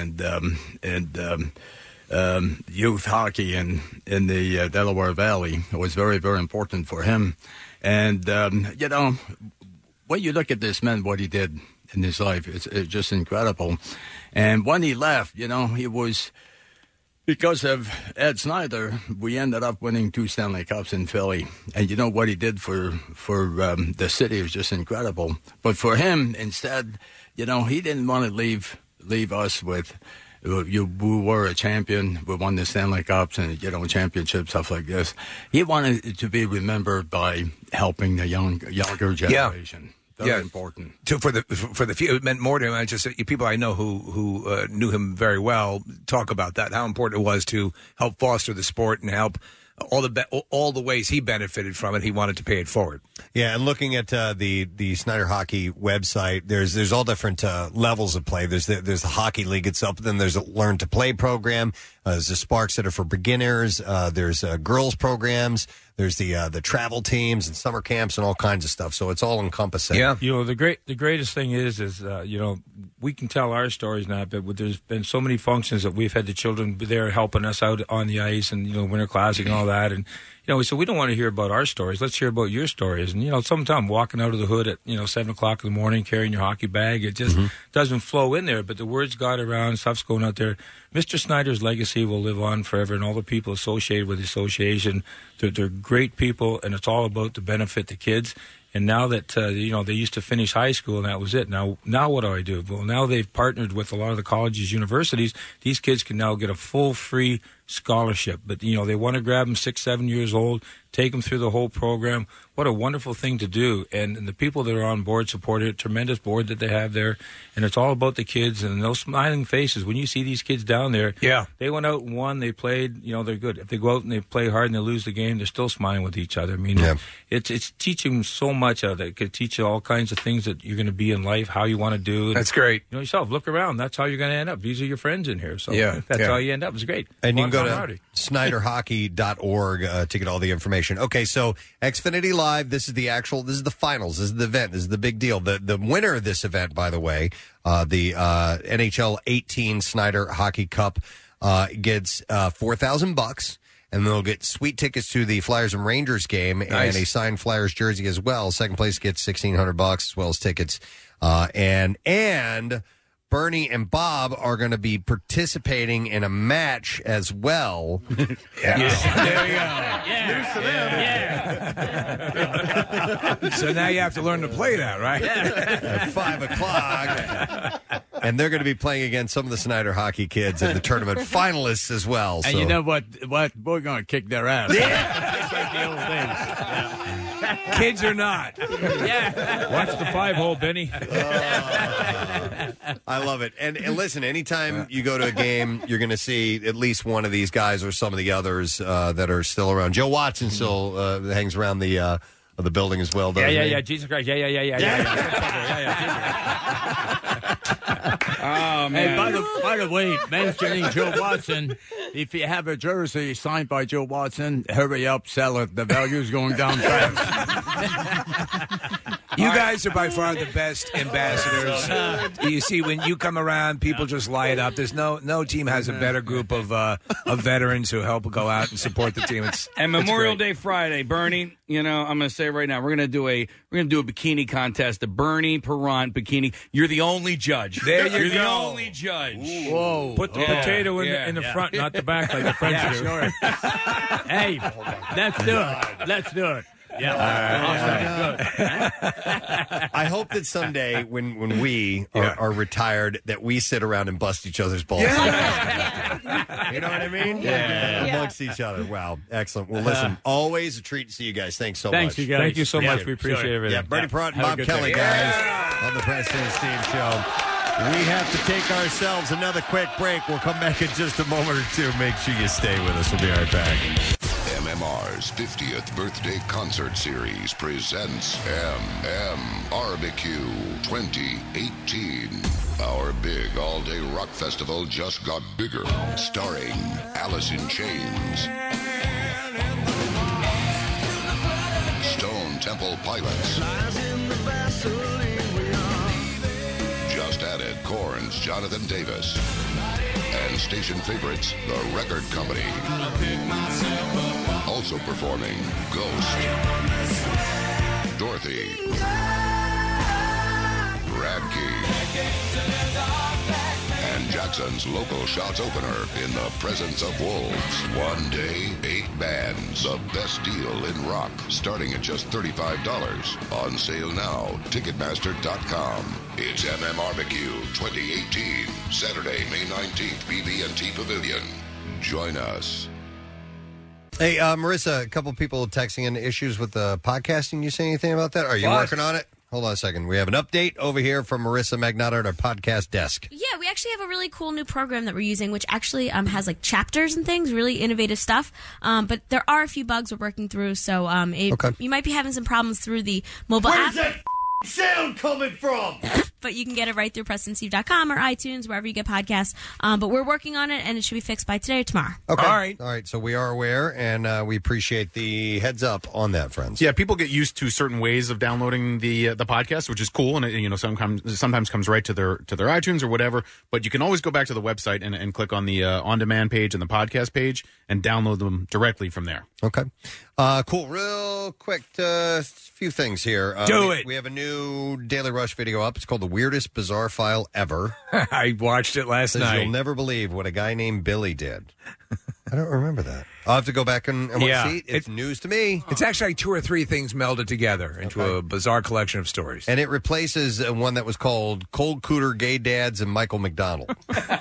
in youth hockey in the Delaware Valley. It was very, very important for him. And when you look at this man, what he did in his life, it's just incredible. And when he left, he was. Because of Ed Snyder, we ended up winning 2 Stanley Cups in Philly. And you know what he did for the city was just incredible. But for him, instead, he didn't want to leave us with, we were a champion, we won the Stanley Cups and, championships, stuff like this. He wanted to be remembered by helping the younger generation. Yeah. Very important. For the few, it meant more to him. I just people I know who knew him very well talk about that, how important it was to help foster the sport and help all the ways he benefited from it. He wanted to pay it forward. Yeah, and looking at the Snyder Hockey website, there's all different levels of play. There's the hockey league itself, then there's a learn to play program. There's the Sparks that are for beginners. There's girls programs. There's the travel teams and summer camps and all kinds of stuff. So it's all encompassing. Yeah, the greatest thing is we can tell our stories now, but there's been so many functions that we've had the children there helping us out on the ice and Winter Classic and all that, and so we don't want to hear about our stories. Let's hear about your stories. And sometimes walking out of the hood at 7:00 in the morning, carrying your hockey bag, it just doesn't flow in there. But the words got around, stuff's going out there. Mr. Snyder's legacy will live on forever, and all the people associated with the association, they're great people, and it's all about to benefit the kids. And now that they used to finish high school and that was it. Now what do I do? Well, now they've partnered with a lot of the colleges, universities. These kids can now get a full free scholarship. But they want to grab them 6, 7 years old, take them through the whole program. What a wonderful thing to do. And the people that are on board support it. Tremendous board that they have there. And it's all about the kids and those smiling faces. When you see these kids down there, they went out and won, they played, they're good. If they go out and they play hard and they lose the game, they're still smiling with each other. I mean, it's teaching them so much out of it. It could teach you all kinds of things that you're going to be in life, how you want to do. That's great. Yourself, look around. That's how you're going to end up. These are your friends in here. So that's how you end up. It's great. And you can go to SnyderHockey.org to get all the information. Okay, so Xfinity Live, this is the finals, this is the event, this is the big deal. The winner of this event, by the way, the NHL 18 Snyder Hockey Cup gets $4,000, and they'll get sweet tickets to the Flyers and Rangers game and a signed Flyers jersey as well. Second place gets $1,600 as well as tickets, and Bernie and Bob are going to be participating in a match as well. There you go. So now you have to learn to play that, right? At 5:00. And they're going to be playing against some of the Snyder hockey kids in the tournament finalists as well. And you know what? We're going to kick their ass. Yeah. Like the old days. Kids or not. Watch the 5-hole, Benny. I love it. And listen, anytime you go to a game, you're going to see at least one of these guys or some of the others that are still around. Joe Watson still hangs around the of the building as well, doesn't he? Yeah. Jesus Christ. Oh, man. Hey, by the way, mentioning Joe Watson, if you have a jersey signed by Joe Watson, hurry up, sell it. The value's going down fast. You guys are by far the best ambassadors. You see, when you come around, people just light up. There's no team has a better group of veterans who help go out and support the team. And Memorial Day Friday, Bernie. I'm going to say right now, we're going to do a bikini contest, the Bernie Perrant bikini. You're the only judge. There you You're go. the only judge. Whoa! Put the potato in the front, not the back, like the French do. Sure. Hey, let's do it. Let's do it. Yeah. I hope that someday when we are retired that we sit around and bust each other's balls. You know what I mean? Yeah. Amongst each other. Wow. Excellent. Well, listen, always a treat to see you guys. Thanks so Thanks, much. you guys. Thank you so much. We appreciate everything. Yeah, Bernie Perrant and Have a Bob good Kelly, day. guys, on the Preston and Steve Show. We have to take ourselves another quick break. We'll come back in just a moment or two. Make sure you stay with us. We'll be right back. MMR's 50th birthday concert series presents Barbecue 2018. Our big all-day rock festival just got bigger, starring Alice in Chains, Stone Temple Pilots, just added Korn's Jonathan Davis, and station favorites, The Record Company. Also performing Ghost, Dorothy, Radke, and Jackson's local shots opener in the presence of wolves. One day, 8 bands. The best deal in rock, starting at just $35. On sale now. Ticketmaster.com. It's Barbecue 2018. Saturday, May 19th, BB&T Pavilion. Join us. Hey, Marissa, a couple people texting in issues with the podcasting. You say anything about that? Are you working on it? Hold on a second. We have an update over here from Marissa Magnotta at our podcast desk. Yeah, we actually have a really cool new program that we're using, which actually has like chapters and things, really innovative stuff. But there are a few bugs we're working through, so you might be having some problems through the mobile app. Where's that sound coming from? But you can get it right through PrestonSteve.com or iTunes, wherever you get podcasts. But we're working on it, and it should be fixed by today or tomorrow. Okay. All right. So we are aware, and we appreciate the heads up on that, friends. Yeah, people get used to certain ways of downloading the podcast, which is cool, and it, sometimes comes right to their iTunes or whatever. But you can always go back to the website and click on the on-demand page and the podcast page and download them directly from there. Okay. Cool. Real quick, few things here. We have a new Daily Rush video up. It's called The Weirdest Bizarre File Ever. I watched it last night. You'll never believe what a guy named Billy did. I don't remember that. I'll have to go back and see. It's news to me. It's actually like 2 or 3 things melded together into a bizarre collection of stories. And it replaces one that was called Cold Cooter, Gay Dads, and Michael McDonald.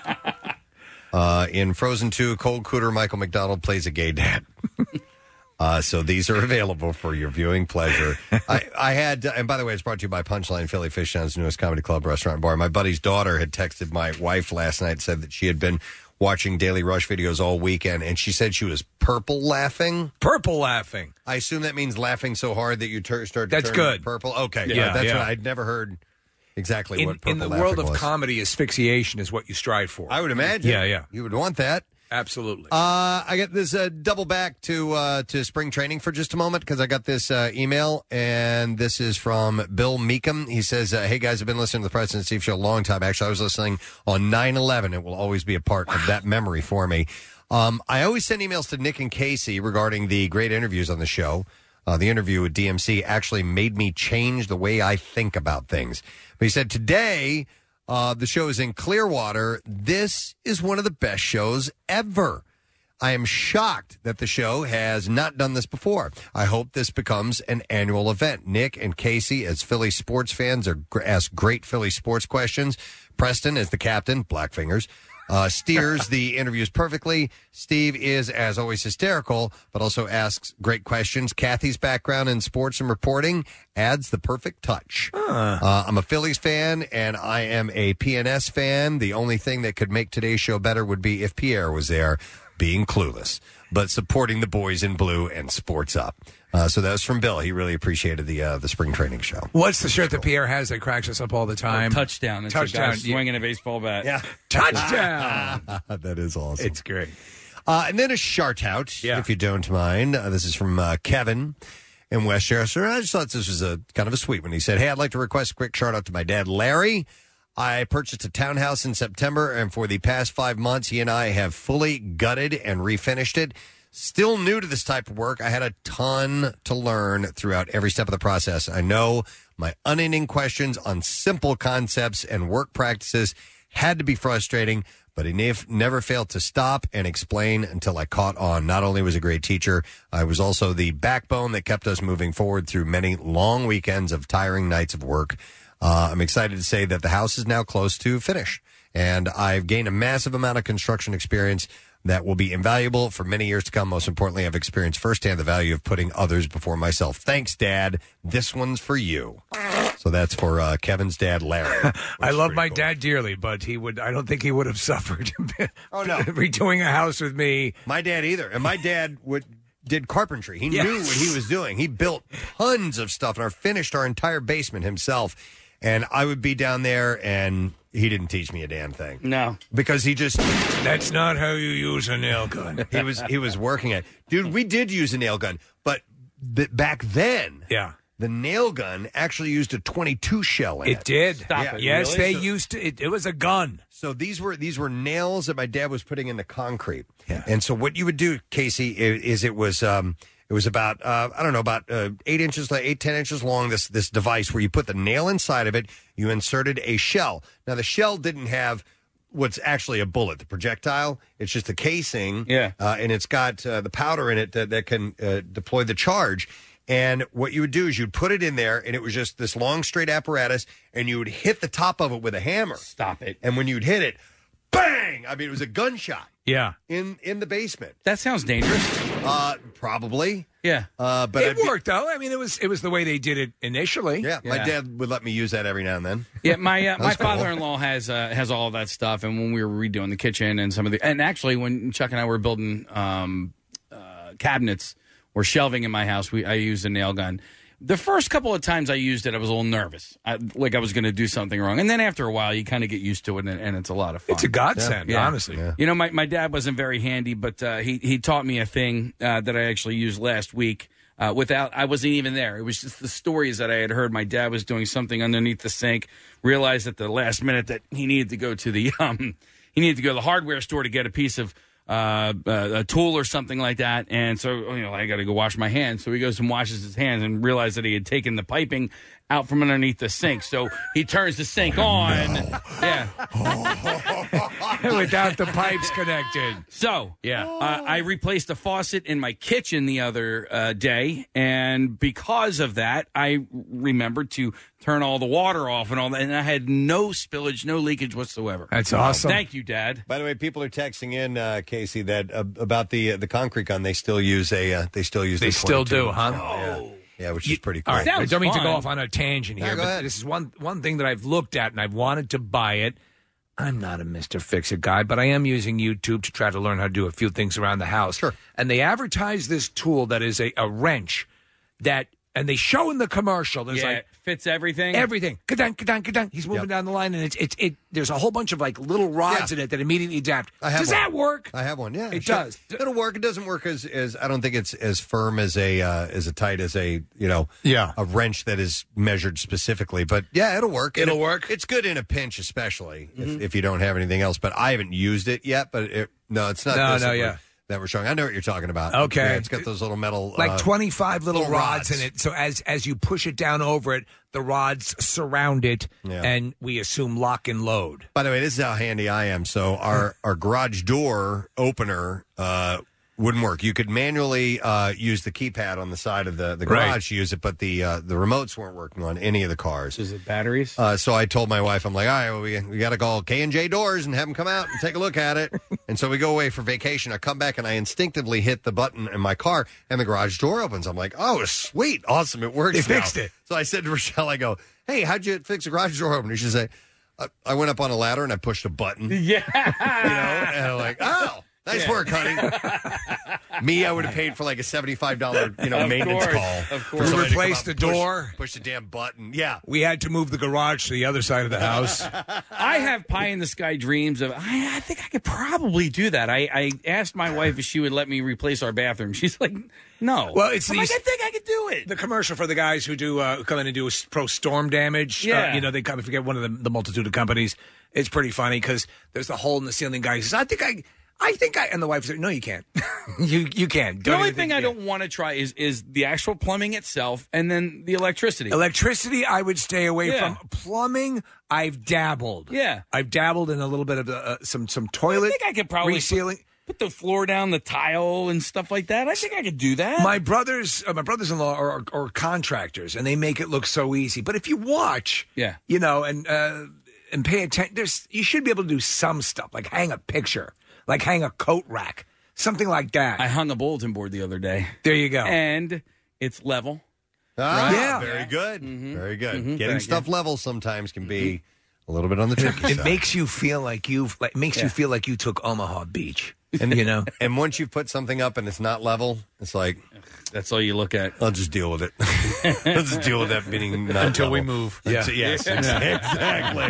In Frozen 2, Cold Cooter Michael McDonald plays a gay dad. So these are available for your viewing pleasure. I had, and by the way, it's brought to you by Punchline, Philly Fish Town's newest comedy club, restaurant, and bar. My buddy's daughter had texted my wife last night, said that she had been watching Daily Rush videos all weekend, and she said she was purple laughing. Purple laughing. I assume that means laughing so hard that you start to That's turn good. purple. Okay, Yeah, that's yeah. what I'd never heard exactly what purple in the laughing world of was. comedy, asphyxiation is what you strive for. I would imagine. Yeah. You would want that. Absolutely. I got this double back to spring training for just a moment because I got this email, and this is from Bill Meekum. He says, hey, guys, I've been listening to the Preston and Steve Show a long time. Actually, I was listening on 9/11. It will always be a part of that memory for me. I always send emails to Nick and Casey regarding the great interviews on the show. The interview with DMC actually made me change the way I think about things. But he said, today... the show is in Clearwater. This is one of the best shows ever. I am shocked that the show has not done this before. I hope this becomes an annual event. Nick and Casey, as Philly sports fans, ask great Philly sports questions. Preston, as the captain, Blackfingers, steers the interviews perfectly. Steve is, as always, hysterical, but also asks great questions. Kathy's background in sports and reporting adds the perfect touch. I'm a Phillies fan, and I am a PNS fan. The only thing that could make today's show better would be if Pierre was there, being clueless. but supporting the boys in blue and Sports Up. So that was from Bill. He really appreciated the spring training show. What's the shirt that Pierre has that cracks us up all the time? Touchdown. It's Touchdown. A guy swinging a baseball bat. Yeah. Touchdown. That is awesome. It's great. And then a shout-out, if you don't mind. This is from Kevin in Westchester. I just thought this was a kind of a sweet one. He said, hey, I'd like to request a quick shout-out to my dad, Larry. I purchased a townhouse in September, and for the past 5 months, he and I have fully gutted and refinished it. Still new to this type of work. I had a ton to learn throughout every step of the process. I know my unending questions on simple concepts and work practices had to be frustrating, but he never failed to stop and explain until I caught on. Not only was he a great teacher, I was also the backbone that kept us moving forward through many long weekends of tiring nights of work. I'm excited to say that the house is now close to finish, and I've gained a massive amount of construction experience that will be invaluable for many years to come. Most importantly, I've experienced firsthand the value of putting others before myself. Thanks, Dad. This one's for you. So that's for Kevin's dad, Larry. I love my dad dearly, but I don't think he would have suffered redoing a house with me. My dad either. And my dad did carpentry. He knew what he was doing. He built tons of stuff and finished our entire basement himself. And I would be down there, and he didn't teach me a damn thing. No. Because he just... That's not how you use a nail gun. He was working it. Dude, we did use a nail gun, but back then... Yeah. The nail gun actually used a .22 shell in it. It did. Stop it. Yes, Really? they used to. It was a gun. So these were nails that my dad was putting into concrete. Yeah. And so what you would do, Casey, is it was about 10 inches long. This device where you put the nail inside of it, you inserted a shell. Now the shell didn't have what's actually a bullet, the projectile. It's just a casing. Yeah. And it's got the powder in it that can deploy the charge. And what you would do is you'd put it in there, and it was just this long, straight apparatus, and you would hit the top of it with a hammer. Stop it. And when you'd hit it, bang! I mean, it was a gunshot. Yeah. In the basement. That sounds dangerous. Probably. Yeah. But it worked, though. I mean, it was the way they did it initially. Yeah. My dad would let me use that every now and then. Yeah, my father-in-law has all of that stuff, and when we were redoing the kitchen and actually when Chuck and I were building cabinets or shelving in my house, I used a nail gun. The first couple of times I used it, I was a little nervous, like I was going to do something wrong. And then after a while, you kind of get used to it, and it's a lot of fun. It's a godsend, honestly. Yeah. You know, my dad wasn't very handy, but he taught me a thing that I actually used last week. I wasn't even there. It was just the stories that I had heard. My dad was doing something underneath the sink, realized at the last minute that he needed to go to the hardware store to get a piece of a tool or something like that, and so I got to go wash my hands. So he goes and washes his hands and realized that he had taken the piping out from underneath the sink. So he turns the sink on, without the pipes connected. So I replaced the faucet in my kitchen the other day, and because of that, I remembered to turn all the water off and all that, and I had no spillage, no leakage whatsoever. That's awesome. Thank you, Dad. By the way, people are texting in, Casey, that about the concrete gun. They still use They still do, huh? Oh. Yeah, which is pretty cool. All right, I don't mean to go off on a tangent here, go but ahead. this is one thing that I've looked at and I've wanted to buy it. I'm not a Mr. Fix-It guy, but I am using YouTube to try to learn how to do a few things around the house. Sure. And they advertise this tool that is a wrench and they show in the commercial. There's fits everything. Everything. Ka-dunk, ka-dunk, ka-dunk. He's moving down the line, and there's a whole bunch of like little rods in it that immediately adapt. Does that work? I have one. Yeah, it does. It'll work. It doesn't work as I don't think it's as firm as a tight as a wrench that is measured specifically. But yeah, it'll work. It'll work. It's good in a pinch, especially if you don't have anything else. But I haven't used it yet. But it's not. That we're showing. I know what you're talking about. Okay. Yeah, it's got those little metal... 25 little rods in it. So as you push it down over it, the rods surround it, and we assume lock and load. By the way, this is how handy I am. So our garage door opener wouldn't work. You could manually use the keypad on the side of the garage to use it, but the remotes weren't working on any of the cars. Is it batteries? So I told my wife, I'm like, all right, well, we got to call K&J Doors and have them come out and take a look at it. And so we go away for vacation. I come back and I instinctively hit the button in my car, and the garage door opens. I'm like, oh, sweet, awesome, it works. They fixed it. So I said to Rochelle, I go, hey, how'd you fix the garage door opener? She said, I went up on a ladder and I pushed a button. Yeah. And I'm like, oh. Nice work, honey. Me, I would have paid for like a $75, maintenance call. Of course. We replaced the door. Push the damn button. Yeah. We had to move the garage to the other side of the house. I have pie in the sky dreams of. I think I could probably do that. I asked my wife if she would let me replace our bathroom. She's like, no. Well, it's I'm like, I think I could do it. The commercial for the guys who do come in and do pro storm damage. Yeah. They come. I forget one of the multitude of companies. It's pretty funny because there's the hole in the ceiling. Guy says, I think I. And the wife said, no, you can't. you can't. The only thing I don't want to try is the actual plumbing itself and then the electricity. Electricity, I would stay away from. Plumbing, I've dabbled. Yeah. I've dabbled in a little bit of some toilet I think I could probably resealing. Put the floor down, the tile and stuff like that. I think I could do that. My brothers-in-law are contractors, and they make it look so easy. But if you watch, and pay attention, you should be able to do some stuff, like hang a picture. Like hang a coat rack, something like that. I hung a bulletin board the other day. There you go. And it's level. Ah, yeah. Very good. Mm-hmm. Very good. Mm-hmm. Getting stuff level sometimes can be a little bit on the tricky side. It makes you feel like you feel like you took Omaha Beach. And and once you put something up and it's not level, it's like that's all you look at. I'll just deal with it. I'll just deal with that being not until we level. move. Yes, exactly.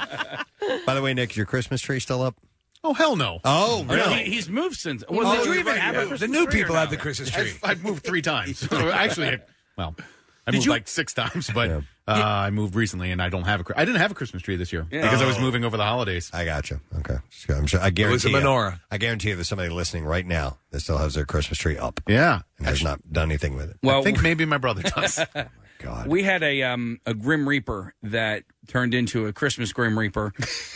By the way, Nick, is your Christmas tree still up? Oh, hell no. Oh, really? He's moved since. Oh, Did you you're even right, have yeah. a Christmas The new tree people or have no? the Christmas tree. I've moved 3 times. Actually, I moved like 6 times, but I moved recently, and I didn't have a Christmas tree this year because I was moving over the holidays. I gotcha. Okay, I'm sure. I guarantee it was a menorah. I guarantee you, there's somebody listening right now that still has their Christmas tree up. Yeah, and has not done anything with it. Well, I think maybe my brother does. God. We had a Grim Reaper that turned into a Christmas Grim Reaper.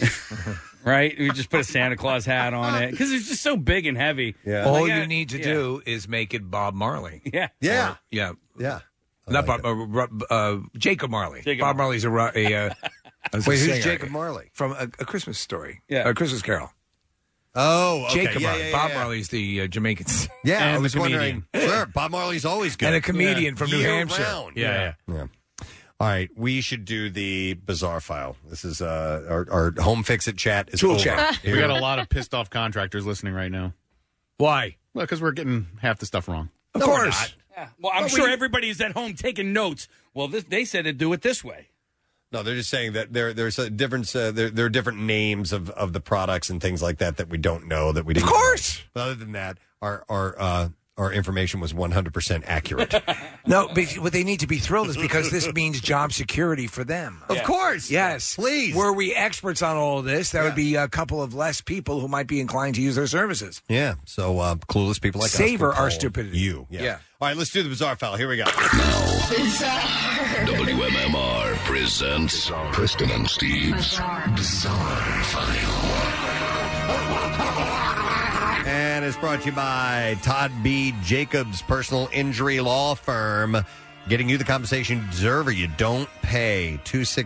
Right? We just put a Santa Claus hat on it because it's just so big and heavy. Yeah. All you need to do is make it Bob Marley. Yeah. Yeah. Yeah. Yeah. Not Bob, Jacob Marley. Bob Marley's Wait, who's singer. Jacob Marley? From a Christmas Story. Yeah. A Christmas Carol. Oh, okay. Jacob Marley. Bob Marley's the Jamaican singer. Yeah, And I was the comedian. wondering. Sure, Bob Marley's always good. And a comedian from New Year Hampshire. round. Yeah. All right, we should do the bizarre file. This is our home fix it chat is Tool over. chat. We got a lot of pissed off contractors listening right now. Why? Well, because we're getting half the stuff wrong. Of course. Yeah. Well, I'm sure everybody's at home taking notes. Well, they said to do it this way. No, they're just saying that there's a difference. There are different names of the products and things like that we don't know that we didn't. Of course. But other than that, our information was 100% accurate. No, but what they need to be thrilled is because this means job security for them. Of course. Yes. Please. Were we experts on all of this, there would be a couple of less people who might be inclined to use their services. Yeah. So clueless people like us Savor will call our stupidity. You. Yeah. All right, let's do the bizarre file. Here we go. WMMR presents Preston and Steve's Bizarre File. And it's brought to you by Todd B. Jacobs Personal Injury Law Firm. Getting you the compensation you deserve or you don't pay.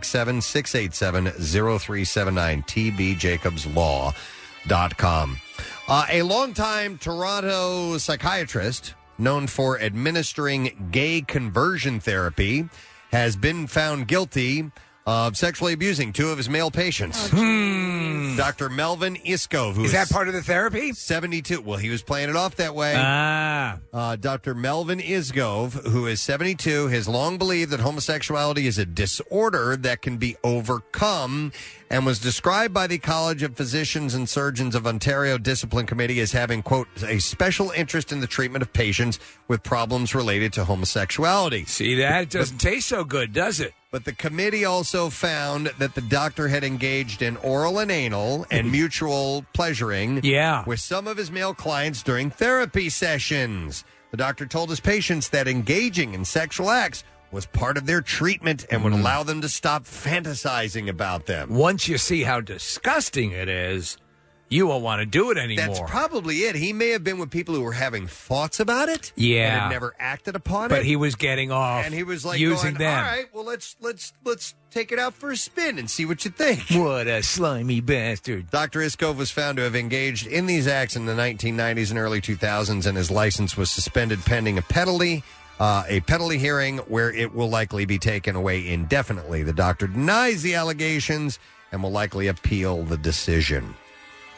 267-687-0379. TBJacobslaw.com. A longtime Toronto psychiatrist known for administering gay conversion therapy has been found guilty of sexually abusing 2 of his male patients. Dr. Melvin Iskov, who Is that part of the therapy? 72. Well, he was playing it off that way. Dr. Melvin Iskov, who is 72, has long believed that homosexuality is a disorder that can be overcome and was described by the College of Physicians and Surgeons of Ontario Discipline Committee as having, quote, a special interest in the treatment of patients with problems related to homosexuality. See, that doesn't taste so good, does it? But the committee also found that the doctor had engaged in oral and anal and mutual pleasuring with some of his male clients during therapy sessions. The doctor told his patients that engaging in sexual acts was part of their treatment and would allow them to stop fantasizing about them. Once you see how disgusting it is, you won't want to do it anymore. That's probably it. He may have been with people who were having thoughts about it, and Yeah. had never acted upon it. But he was getting off and he was like using going, them. All right, well let's take it out for a spin and see what you think. What a slimy bastard. Dr. Iskov was found to have engaged in these acts in the 1990s and early 2000s, and his license was suspended pending a penalty hearing where it will likely be taken away indefinitely. The doctor denies the allegations and will likely appeal the decision.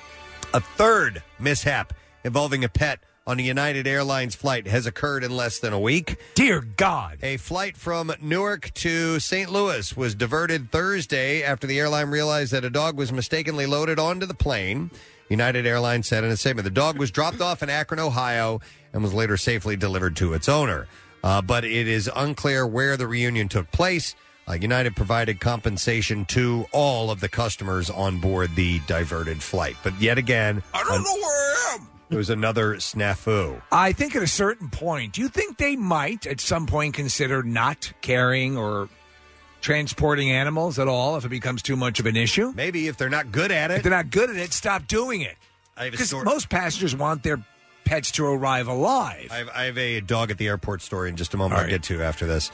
A third mishap involving a pet on a United Airlines flight has occurred in less than a week. Dear God. A flight from Newark to St. Louis was diverted Thursday after the airline realized that a dog was mistakenly loaded onto the plane. United Airlines said in a statement the dog was dropped off in Akron, Ohio, and was later safely delivered to its owner. But it is unclear where the reunion took place. United provided compensation to all of the customers on board the diverted flight. But yet again, I don't know where I am. It was another snafu. I think at a certain point, do you think they might at some point consider not carrying or transporting animals at all if it becomes too much of an issue? Maybe if they're not good at it. If they're not good at it, stop doing it. Because most passengers want their pets to arrive alive. I have a dog at the airport story in just a moment I'll get to after this.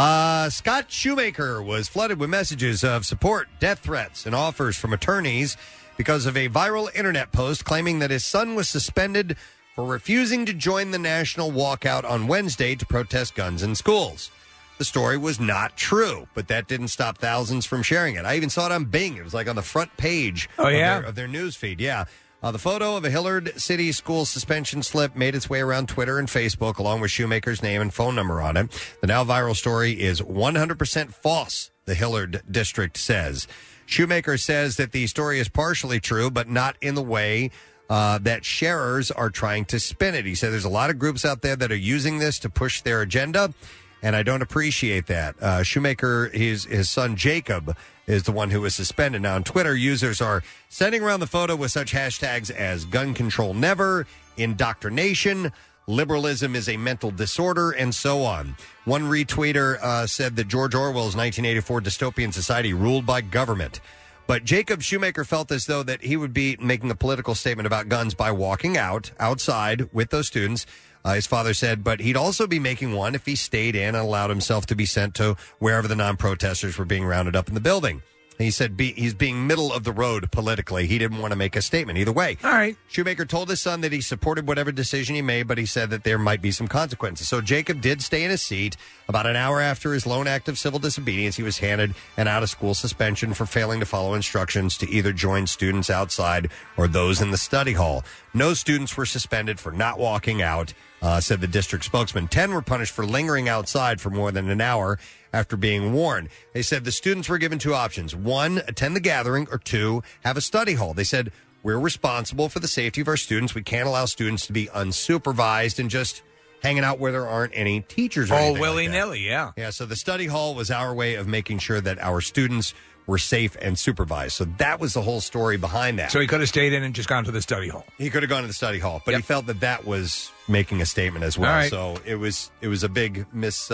Scott Shoemaker was flooded with messages of support, death threats, and offers from attorneys because of a viral internet post claiming that his son was suspended for refusing to join the national walkout on Wednesday to protest guns in schools. The story was not true, but that didn't stop thousands from sharing it. I even saw it on Bing. It was like on the front page of their news feed. Yeah. The photo of a Hillard City school suspension slip made its way around Twitter and Facebook, along with Shoemaker's name and phone number on it. The now viral story is 100% false, the Hillard district says. Shoemaker says that the story is partially true, but not in the way that sharers are trying to spin it. He said there's a lot of groups out there that are using this to push their agenda, and I don't appreciate that. Shoemaker, his son Jacob, is the one who was suspended. Now, on Twitter, users are sending around the photo with such hashtags as gun control never, indoctrination, liberalism is a mental disorder, and so on. One retweeter said that George Orwell's 1984 dystopian society ruled by government. But Jacob Shoemaker felt as though that he would be making a political statement about guns by walking outside with those students. His father said, but he'd also be making one if he stayed in and allowed himself to be sent to wherever the non-protesters were being rounded up in the building. He said he's being middle of the road politically. He didn't want to make a statement either way. All right. Shoemaker told his son that he supported whatever decision he made, but he said that there might be some consequences. So Jacob did stay in his seat. About an hour after his lone act of civil disobedience, he was handed an out-of-school suspension for failing to follow instructions to either join students outside or those in the study hall. No students were suspended for not walking out, said the district spokesman. 10 were punished for lingering outside for more than an hour after being warned. They said the students were given two options. One, attend the gathering, or two, have a study hall. They said, we're responsible for the safety of our students. We can't allow students to be unsupervised and just hanging out where there aren't any teachers or anything willy-nilly, like Yeah, so the study hall was our way of making sure that our students were safe and supervised. So that was the whole story behind that. So he could have stayed in and just gone to the study hall. He could have gone to the study hall, but he felt that was making a statement as well. All right. So it was a big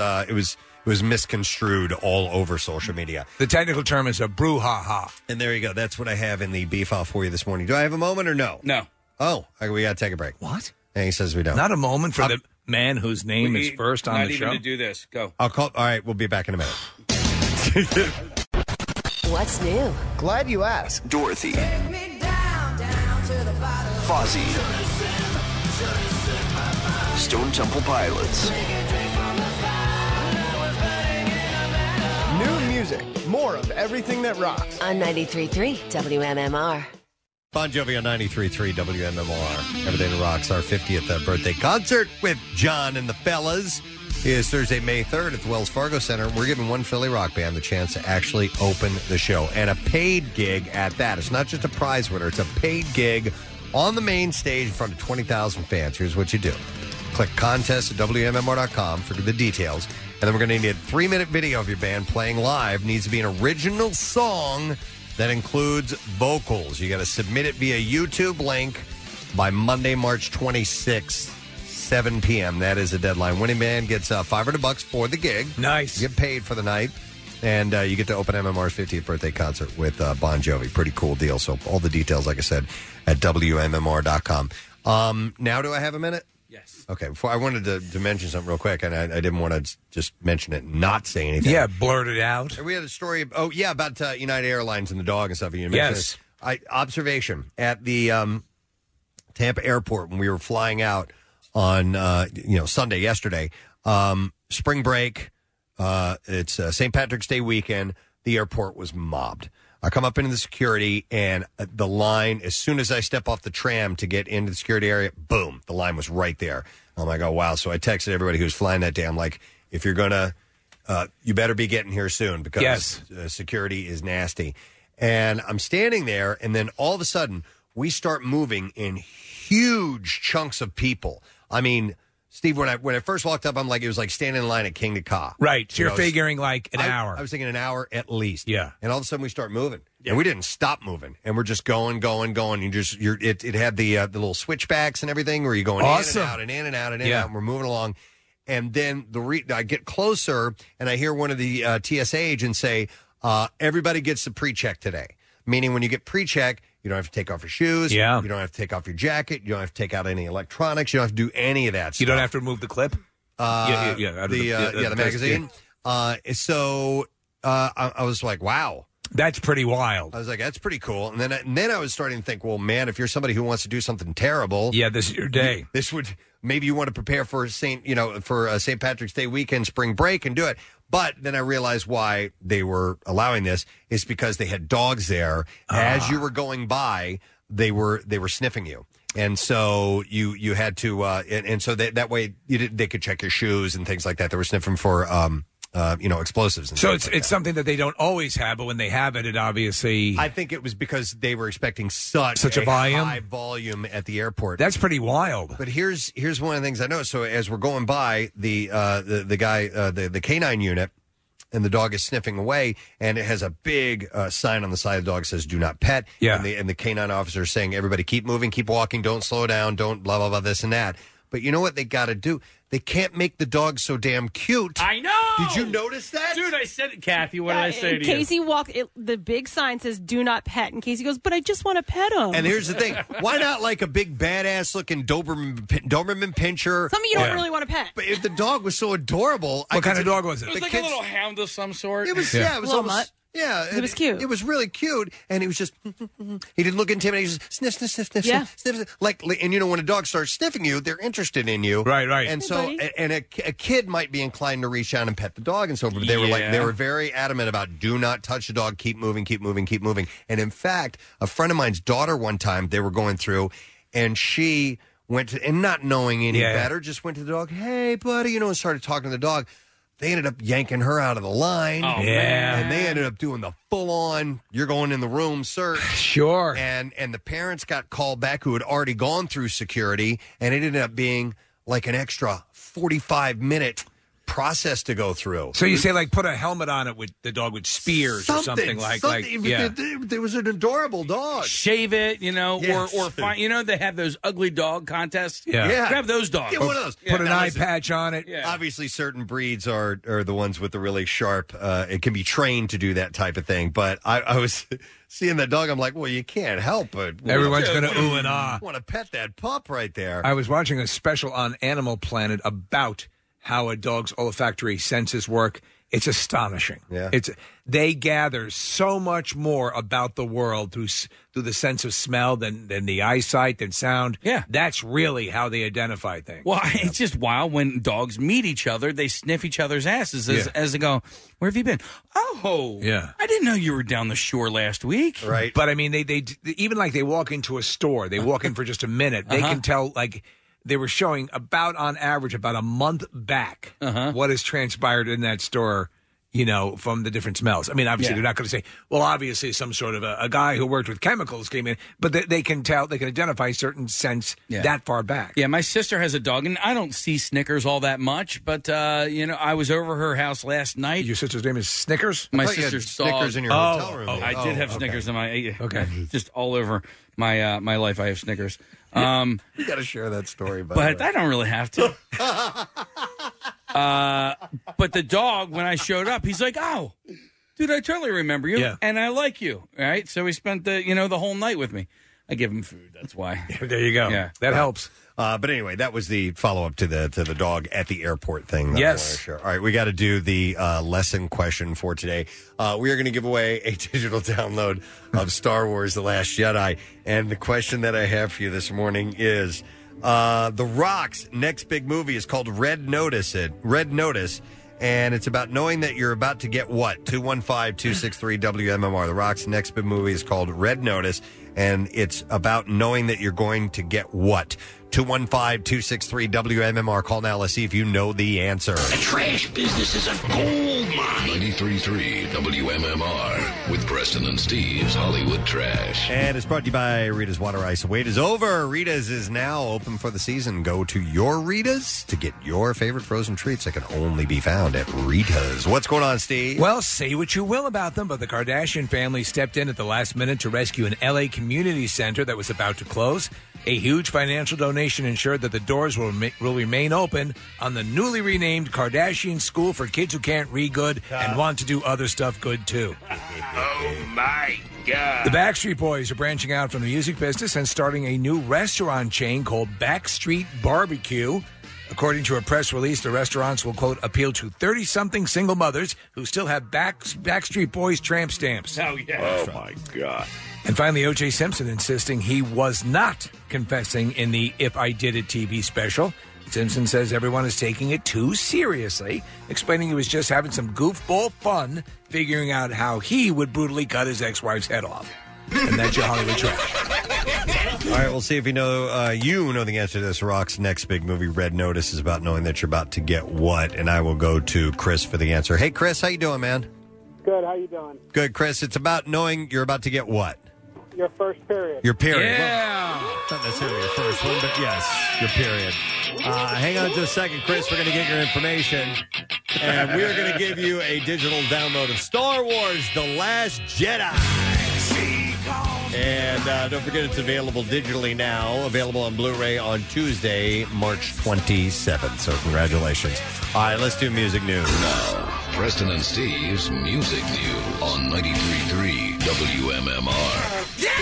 it was misconstrued all over social media. The technical term is a brouhaha. And there you go. That's what I have in the beef file for you this morning. Do I have a moment or no? No. Oh, we got to take a break. What? And he says we don't. Not a moment for the man whose name is first on the show. Not even to do this. Go. I'll call. All right, we'll be back in a minute. What's new? Glad you asked. Dorothy. Fozzie. Stone Temple Pilots. New music. More of everything that rocks. On 93.3 WMMR. Bon Jovi on 93.3 WMMR. Everything that rocks. Our 50th birthday concert with John and the Fellas is Thursday, May 3rd at the Wells Fargo Center. We're giving one Philly rock band the chance to actually open the show, and a paid gig at that. It's not just a prize winner. It's a paid gig on the main stage in front of 20,000 fans. Here's what you do. Click contest at WMMR.com for the details, and then we're going to need a 3-minute video of your band playing live. Needs to be an original song that includes vocals. You got to submit it via YouTube link by Monday, March 26th. 7 p.m. That is the deadline. Winning band gets $500 for the gig. Nice. You get paid for the night. And you get to open MMR's 50th birthday concert with Bon Jovi. Pretty cool deal. So all the details, like I said, at WMMR.com. Now do I have a minute? Yes. Okay. Before I wanted to mention something real quick, and I didn't want to just mention it and not say anything. Yeah, blurt it out. We had a story, about United Airlines and the dog and stuff. You mentioned this. Observation at the Tampa airport when we were flying out on Sunday yesterday, spring break. It's St. Patrick's Day weekend. The airport was mobbed. I come up into the security, and the line, as soon as I step off the tram to get into the security area, boom, the line was right there. I'm like, oh, wow. So I texted everybody who was flying that day. I'm like, if you're going to, you better be getting here soon because security is nasty. And I'm standing there, and then all of a sudden, we start moving in huge chunks of people. I mean, Steve, when I first walked up, I'm like, it was like standing in line at King to Ka. Right. So you're figuring like an hour. I was thinking an hour at least. Yeah. And all of a sudden we start moving. Yeah. And we didn't stop moving. And we're just going. It had the little switchbacks and everything where you're going in and out and in and out and in and out. And we're moving along. And then I get closer and I hear one of the TSA agents say, everybody gets the pre-check today. Meaning when you get pre-check, you don't have to take off your shoes. Yeah. You don't have to take off your jacket. You don't have to take out any electronics. You don't have to do any of that stuff. You don't have to remove the clip? The magazine. So I was like, wow. That's pretty wild. I was like, that's pretty cool. And then I was starting to think, well, man, if you're somebody who wants to do something terrible. Yeah, this is your day. This would, maybe you want to prepare for St. Patrick's Day weekend, spring break and do it. But then I realized why they were allowing this is because they had dogs there. As you were going by, they were sniffing you. And so you had to, and so that way they could check your shoes and things like that. They were sniffing for, explosives. And so it's something that they don't always have, but when they have it, it obviously. I think it was because they were expecting such a volume? high volume at the airport. That's pretty wild. But here's one of the things I know. So as we're going by, the guy, the canine unit, and the dog is sniffing away, and it has a big sign on the side of the dog that says "Do not pet." Yeah. And the canine officer is saying, "Everybody, keep moving, keep walking, don't slow down, don't blah blah blah this and that." But you know what they got to do? They can't make the dog so damn cute. I know. Did you notice that? Dude, I said it, Kathy. What did I say to you? Casey walked, the big sign says, do not pet. And Casey goes, but I just want to pet him. And here's the thing. Why not like a big badass looking Doberman Pinscher? Something you don't really want to pet. But if the dog was so adorable. What kind of dog was it? It was like a little hound of some sort. It was, it was almost. Mutt. Yeah, it was cute. It was really cute, and he was just. He didn't look intimidating. He just sniff, sniff, sniff, sniff, sniff. Like, and you know, when a dog starts sniffing you, they're interested in you, right? And so, and a kid might be inclined to reach out and pet the dog and so forth. But they were very adamant about do not touch the dog, keep moving, keep moving, keep moving. And in fact, a friend of mine's daughter one time they were going through, and she went to, and not knowing any better, just went to the dog, hey buddy, and started talking to the dog. They ended up yanking her out of the line. Oh, yeah. And they ended up doing the full-on, you're going in the room search. Sure. And the parents got called back who had already gone through security, and it ended up being like an extra 45-minute process to go through. So you say, like, put a helmet on it with the dog with spears or something like. There was an adorable dog. Shave it, or find, they have those ugly dog contests. Yeah. Grab those dogs. Yeah, one of those. Put an eye patch on it. Yeah. Obviously, certain breeds are the ones with the really sharp. It can be trained to do that type of thing. But I was seeing that dog. I'm like, well, you can't help it. Everyone's going to ooh and ah. Want to pet that pup right there. I was watching a special on Animal Planet about how a dog's olfactory senses work. It's astonishing. Yeah. They gather so much more about the world through the sense of smell than the eyesight, than sound. Yeah. That's really how they identify things. Well, it's just wild when dogs meet each other, they sniff each other's asses as they go, where have you been? Oh, yeah. I didn't know you were down the shore last week. Right. But I mean, they even like they walk into a store, they walk in for just a minute, they can tell, like, they were showing on average, about a month back what has transpired in that store, from the different smells. I mean, obviously, they're not going to say, well, obviously, some sort of a guy who worked with chemicals came in, but they can tell, they can identify certain scents that far back. Yeah, my sister has a dog, and I don't see Snickers all that much, but, I was over her house last night. Your sister's name is Snickers? My sister's dog. Snickers in your hotel room. I did have Snickers in my... Okay. Just all over my life, I have Snickers. You got to share that story, but I don't really have to. But the dog, when I showed up, he's like, "Oh, dude, I totally remember you, and I like you." All right, so he spent the whole night with me. I give him food. That's why. There you go. Yeah, that helps. But anyway, that was the follow-up to the dog at the airport thing. Yes. Sure. All right, we got to do the lesson question for today. We are going to give away a digital download of Star Wars: The Last Jedi. And the question that I have for you this morning is, The Rock's next big movie is called Red Notice. and it's about knowing that you're about to get what? 215-263-WMMR. The Rock's next big movie is called Red Notice, and it's about knowing that you're going to get what? 215-263-WMMR. Call now. Let's see if you know the answer. The trash business is a gold mine. 93.3 WMMR with Preston and Steve's Hollywood Trash. And it's brought to you by Rita's Water Ice. Wait is over. Rita's is now open for the season. Go to your Rita's to get your favorite frozen treats that can only be found at Rita's. What's going on, Steve? Well, say what you will about them, but the Kardashian family stepped in at the last minute to rescue an L.A. community center that was about to close. A huge financial donation ensured that the doors will remain open on the newly renamed Kardashian School for kids who can't read good and want to do other stuff good, too. Oh, my God. The Backstreet Boys are branching out from the music business and starting a new restaurant chain called Backstreet Barbecue. According to a press release, the restaurants will, quote, appeal to 30-something single mothers who still have Backstreet Boys tramp stamps. Oh, yeah. Oh, my God. And finally, O.J. Simpson insisting he was not confessing in the If I Did It TV special. Simpson says everyone is taking it too seriously, explaining he was just having some goofball fun figuring out how he would brutally cut his ex-wife's head off. And that's your Hollywood Trash. All right, we'll see if you know the answer to this. Rock's next big movie, Red Notice, is about knowing that you're about to get what, and I will go to Chris for the answer. Hey, Chris, how you doing, man? Good, how you doing? Good, Chris. It's about knowing you're about to get what? Your first period. Your period. Yeah. Well, not necessarily your first one, but yes, your period. Hang on just a second, Chris. We're going to get your information, and we're going to give you a digital download of Star Wars The Last Jedi. And don't forget, it's available digitally now, available on Blu-ray on Tuesday, March 27th. So congratulations. All right, let's do music news. Now, Preston and Steve's Music News on 93.3 WMMR.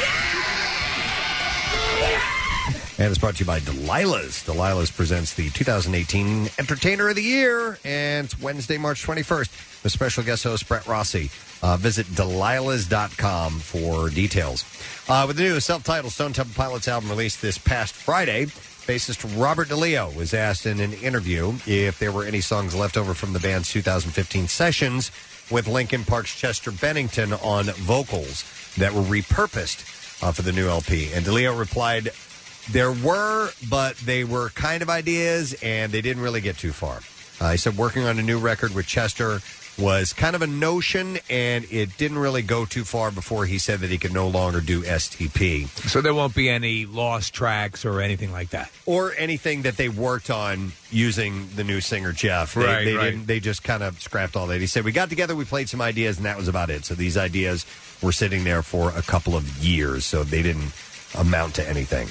And it's brought to you by Delilah's. Delilah's presents the 2018 Entertainer of the Year, and it's Wednesday, March 21st, with special guest host Brett Rossi. Visit Delilah's.com for details. With the new self-titled Stone Temple Pilots album released this past Friday, bassist Robert DeLeo was asked in an interview if there were any songs left over from the band's 2015 sessions with Linkin Park's Chester Bennington on vocals that were repurposed for the new LP. And DeLeo replied, there were, but they were kind of ideas, and they didn't really get too far. He said working on a new record with Chester was kind of a notion, and it didn't really go too far before he said that he could no longer do STP. So there won't be any lost tracks or anything like that? Or anything that they worked on using the new singer, Jeff. They just kind of scrapped all that. He said, we got together, we played some ideas, and that was about it. So these ideas were sitting there for a couple of years, so they didn't amount to anything.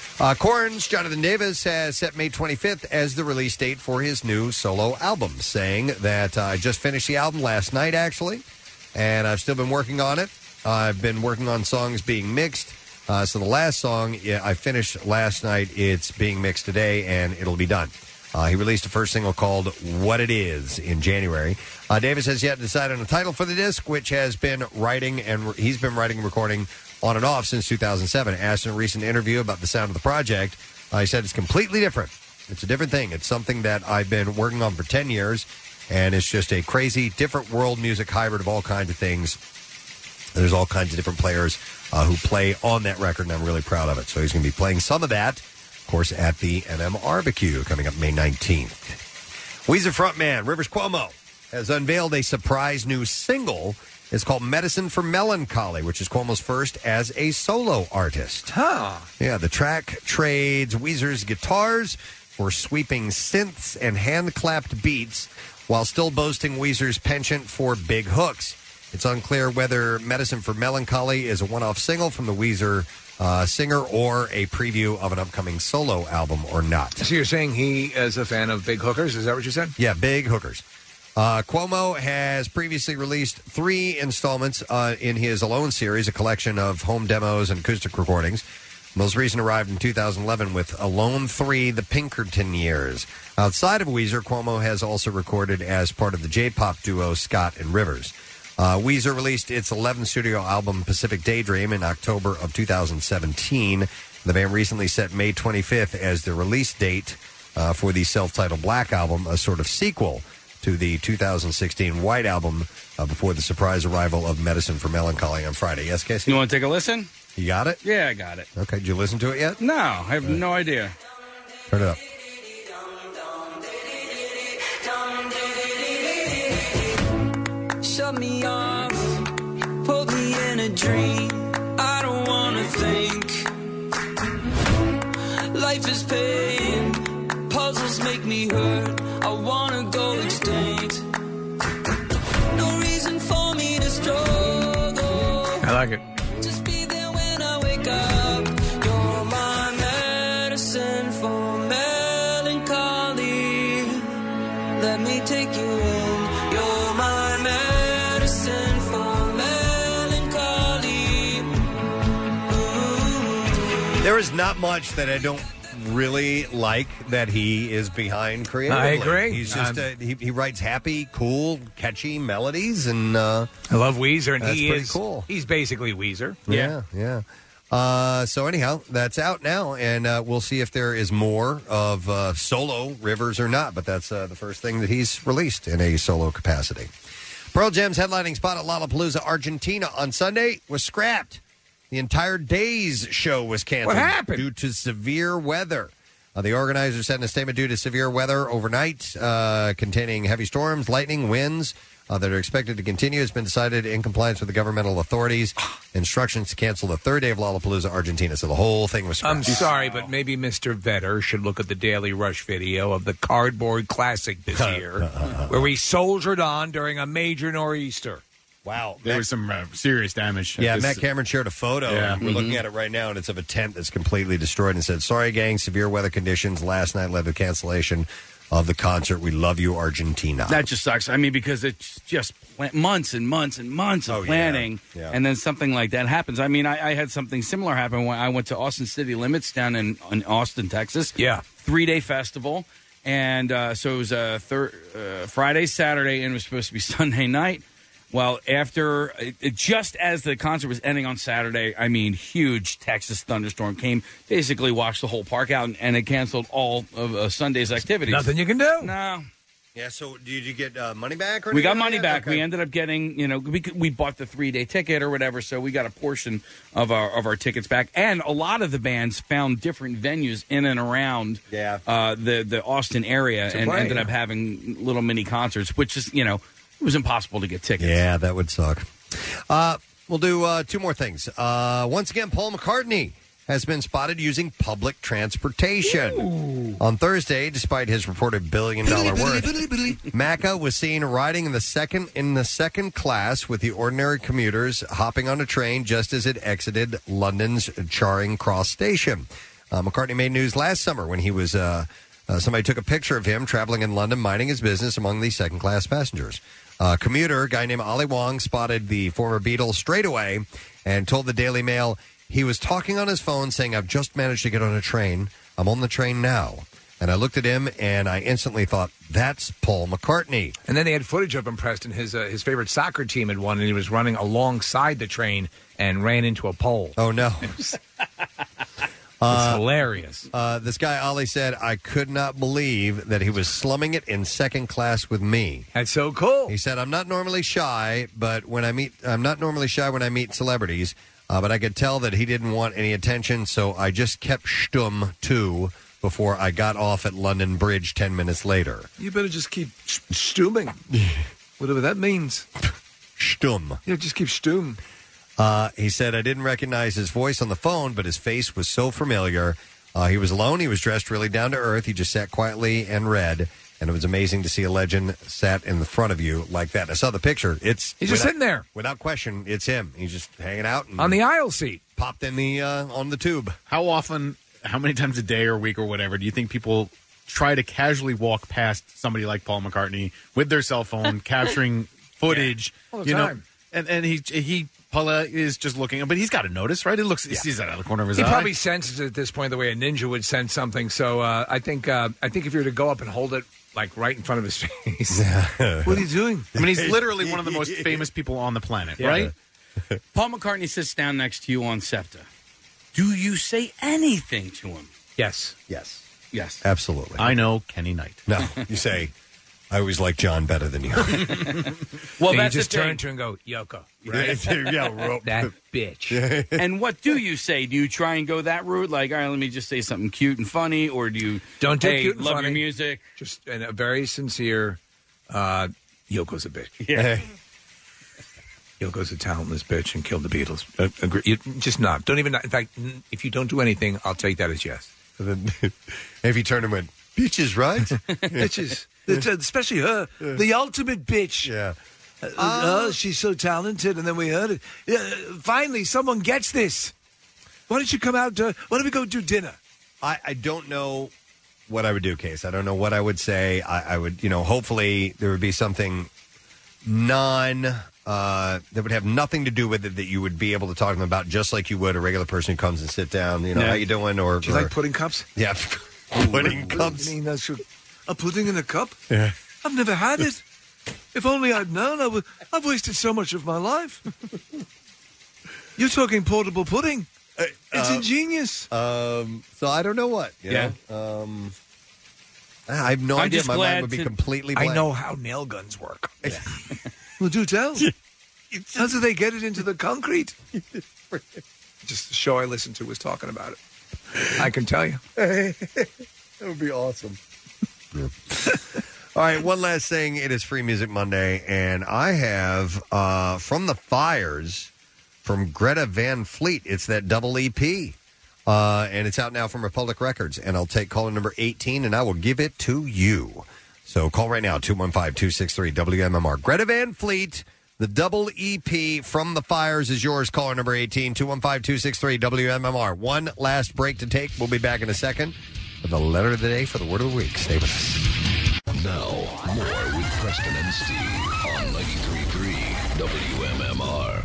Korn's Jonathan Davis has set May 25th as the release date for his new solo album, saying that I just finished the album last night, actually, and I've still been working on it. I've been working on songs being mixed. So the last song I finished last night, it's being mixed today, and it'll be done. He released a first single called What It Is in January. Davis has yet to decide on a title for the disc, which has been writing, and he's been writing and recording on and off since 2007. Asked in a recent interview about the sound of the project, he said it's completely different. It's a different thing. It's something that I've been working on for 10 years, and it's just a crazy, different world music hybrid of all kinds of things. There's all kinds of different players who play on that record, and I'm really proud of it. So he's going to be playing some of that, of course, at the MM coming up May 19th. Weezer frontman Rivers Cuomo has unveiled a surprise new single. It's called Medicine for Melancholy, which is Cuomo's first as a solo artist. Yeah, the track trades Weezer's guitars for sweeping synths and hand-clapped beats while still boasting Weezer's penchant for big hooks. It's unclear whether Medicine for Melancholy is a one-off single from the Weezer singer or a preview of an upcoming solo album or not. So you're saying he is a fan of big hookers? Is that what you said? Yeah, big hookers. Cuomo has previously released 3 installments in his Alone series, a collection of home demos and acoustic recordings. Most recent arrived in 2011 with Alone 3, The Pinkerton Years. Outside of Weezer, Cuomo has also recorded as part of the J-pop duo Scott and Rivers. Weezer released its 11th studio album, Pacific Daydream, in October of 2017. The band recently set May 25th as the release date for the self-titled Black Album, a sort of sequel to the 2016 White Album before the surprise arrival of Medicine for Melancholy on Friday. Yes, Casey? You want to take a listen? You got it? Yeah, I got it. Okay, did you listen to it yet? No, I have no idea. Turn it up. Shut me off, put me in a dream. I don't wanna think. Life is pain, puzzles make me hurt. I wanna go extinct. No reason for me to struggle. I like it. Just be there when I wake up. You're my medicine for melancholy. Let me take you in. You're my medicine for melancholy. There is not much that I don't really like that he is behind creatively. I agree. He's just he writes happy, cool, catchy melodies, and I love Weezer, and that's he pretty is cool. He's basically Weezer. Yeah. So anyhow, that's out now, and we'll see if there is more of solo Rivers or not. But that's the first thing that he's released in a solo capacity. Pearl Jam's headlining spot at Lollapalooza, Argentina on Sunday was scrapped. The entire day's show was canceled. What happened? Due to severe weather. The organizers said in a statement, due to severe weather overnight, containing heavy storms, lightning, winds that are expected to continue, it's been decided in compliance with the governmental authorities. Instructions to cancel the third day of Lollapalooza, Argentina. So the whole thing was scrapped. I'm sorry, but maybe Mr. Vetter should look at the Daily Rush video of the Cardboard Classic this year, where we soldiered on during a major nor'easter. Wow. There was some serious damage. Yeah, Matt Cameron shared a photo. Yeah. And we're looking at it right now, and it's of a tent that's completely destroyed and said, sorry, gang, severe weather conditions last night led to cancellation of the concert. We love you, Argentina. That just sucks. I mean, because it's just months and months and months of planning, and then something like that happens. I mean, I had something similar happen when I went to Austin City Limits down in Austin, Texas. Yeah. 3-day festival. And so it was Friday, Saturday, and it was supposed to be Sunday night. Well, after, just as the concert was ending on Saturday, I mean, huge Texas thunderstorm came, basically washed the whole park out, and it canceled all of Sunday's activities. Nothing you can do. No. Yeah, so did you get money back? Or We got anything money like that? back. Okay. We ended up getting, we bought the 3-day ticket or whatever, so we got a portion of our tickets back. And a lot of the bands found different venues in and around the Austin area and ended up having little mini concerts, which is, it was impossible to get tickets. Yeah, that would suck. We'll do two more things. Once again, Paul McCartney has been spotted using public transportation. On Thursday, despite his reported $1 billion worth, Macca was seen riding in the second class with the ordinary commuters, hopping on a train just as it exited London's Charing Cross station. McCartney made news last summer when he was somebody took a picture of him traveling in London, minding his business among the second-class passengers. Commuter, a guy named Ollie Wong, spotted the former Beatle straight away and told the Daily Mail he was talking on his phone saying, I've just managed to get on a train. I'm on the train now. And I looked at him and I instantly thought, that's Paul McCartney. And then they had footage of him, Preston. His favorite soccer team had won, and he was running alongside the train and ran into a pole. Oh, no. It's hilarious. This guy, Ollie, said, I could not believe that he was slumming it in second class with me. That's so cool. He said, I'm not normally shy when I meet celebrities, but I could tell that he didn't want any attention, so I just kept stum too before I got off at London Bridge 10 minutes later. You better just keep stumming. Whatever that means. Stum. Yeah, just keep stum. He said, I didn't recognize his voice on the phone, but his face was so familiar. He was alone. He was dressed really down to earth. He just sat quietly and read. And it was amazing to see a legend sat in the front of you like that. I saw the picture. He's just sitting there. Without question, it's him. He's just hanging out. And on the aisle seat. Popped in on the tube. How often, how many times a day or week or whatever, do you think people try to casually walk past somebody like Paul McCartney with their cell phone, capturing footage? All the time. And he Paula is just looking, but he's got to notice, right? He sees that out of the corner of his eye. He probably senses at this point the way a ninja would sense something. So I think if you were to go up and hold it like right in front of his face, what are you doing? I mean, he's literally one of the most famous people on the planet, right? Paul McCartney sits down next to you on SEPTA. Do you say anything to him? Yes. Yes. Yes. Absolutely. I know Kenny Knight. No, you say, I always like John better than you. Well, And that's you just the thing. turn to her and go, Yoko. That bitch. And what do you say? Do you try and go that route? Like, all right, let me just say something cute and funny, or do you Don't do hey, cute and love funny. your music? Just and a very sincere, Yoko's a bitch. Yeah. Yoko's a talentless bitch and killed the Beatles. Agree. Just not. Don't even. In fact, if you don't do anything, I'll take that as yes. And then if you turn and went, bitches, right? Bitches. Especially her. The ultimate bitch. Yeah. She's so talented. And then we heard it. Finally, someone gets this. Why don't you come out? Why don't we go do dinner? I don't know what I would do, Case. I don't know what I would say. I would, hopefully there would be something that would have nothing to do with it that you would be able to talk to them about just like you would a regular person who comes and sit down, how you doing? Or Do you like pudding cups? Yeah. Pudding cups. I mean, that's a pudding in a cup? Yeah. I've never had it. If only I'd known. I've wasted so much of my life. You're talking portable pudding. It's ingenious. So I don't know what. you know? I have no I'm idea. just My glad mind would be to- completely I blank. know how nail guns work. Well, do tell. How do they get it into the concrete? Just the show I listened to was talking about it. I can tell you. That would be awesome. All right, one last thing. It is Free Music Monday, and I have From the Fires from Greta Van Fleet. It's that double EP, and it's out now from Republic Records. And I'll take caller number 18, and I will give it to you. So call right now, 215-263-WMMR. Greta Van Fleet, the double EP From the Fires is yours. Caller number 18, 215-263-WMMR. One last break to take. We'll be back in a second with the letter of the day for the word of the week. Stay with us. Now, more with Preston and Steve on 93.3 WMMR.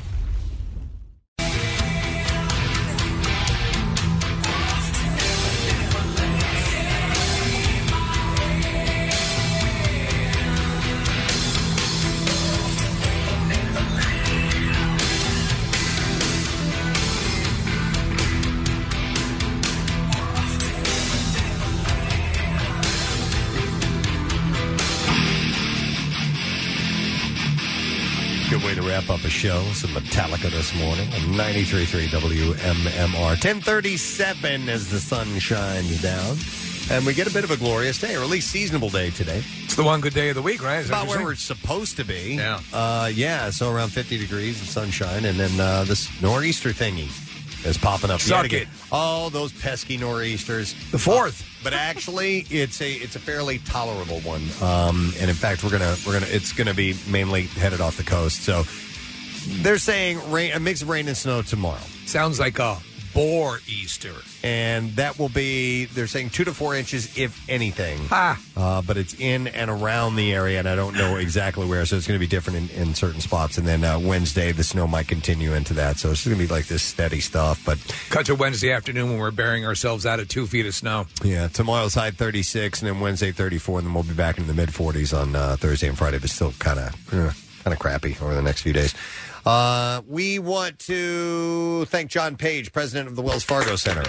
Good way to wrap up a show. Some Metallica this morning on 93.3 WMMR. 10:37 as the sun shines down. And we get a bit of a glorious day, or at least seasonable day today. It's the one good day of the week, right? It's about where we're supposed to be. Yeah. So around 50 degrees and sunshine. And then this nor'easter thingy is popping up. Suck yet again. it. Oh, those pesky nor'easters. The fourth. But actually, it's a fairly tolerable one. And in fact, it's gonna be mainly headed off the coast. So they're saying a mix of rain and snow tomorrow. Sounds like a boar Easter. And that will be, they're saying 2 to 4 inches, if anything. But it's in and around the area, and I don't know exactly where, so it's going to be different in certain spots. And then Wednesday, the snow might continue into that. So it's going to be like this steady stuff. But Cut to Wednesday afternoon when we're burying ourselves out of 2 feet of snow. yeah, tomorrow's high 36, and then Wednesday 34, and then we'll be back in the mid-40s on Thursday and Friday, but still kind of crappy over the next few days. We want to thank John Page, president of the Wells Fargo Center,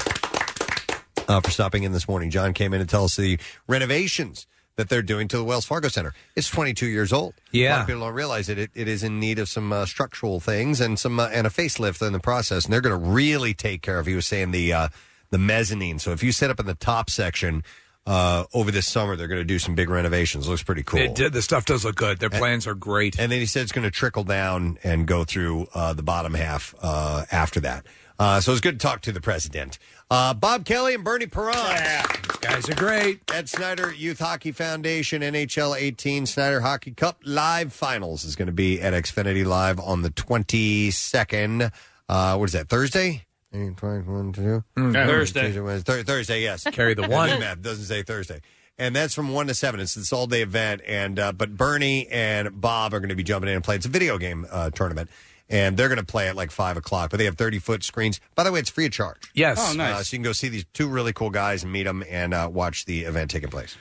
for stopping in this morning. John came in to tell us the renovations that they're doing to the Wells Fargo Center. It's 22 years old. A lot of people don't realize it. It is in need of some structural things and some and a facelift in the process. And they're going to really take care of, he was saying, the mezzanine. So if you set up in the top section over this summer, they're going to do some big renovations. Looks pretty cool. It did. The stuff does look good. Their plans are great. And then he said it's going to trickle down and go through the bottom half after that. So it's good to talk to the president. Bob Kelly and Bernie Perron. These guys are great. Ed Snyder Youth Hockey Foundation, NHL 18 Snyder Hockey Cup Live Finals is going to be at Xfinity Live on the 22nd. What is that, Thursday? 21, 2. Thursday, yes. Carry the one. Map doesn't say Thursday. And that's from 1 to 7. It's this all-day event. And but Bernie and Bob are going to be jumping in and playing. It's a video game tournament. And they're going to play at like 5 o'clock. But they have 30-foot screens. By the way, it's free of charge. Yes. Oh, nice. So you can go see these two really cool guys and meet them and watch the event taking place.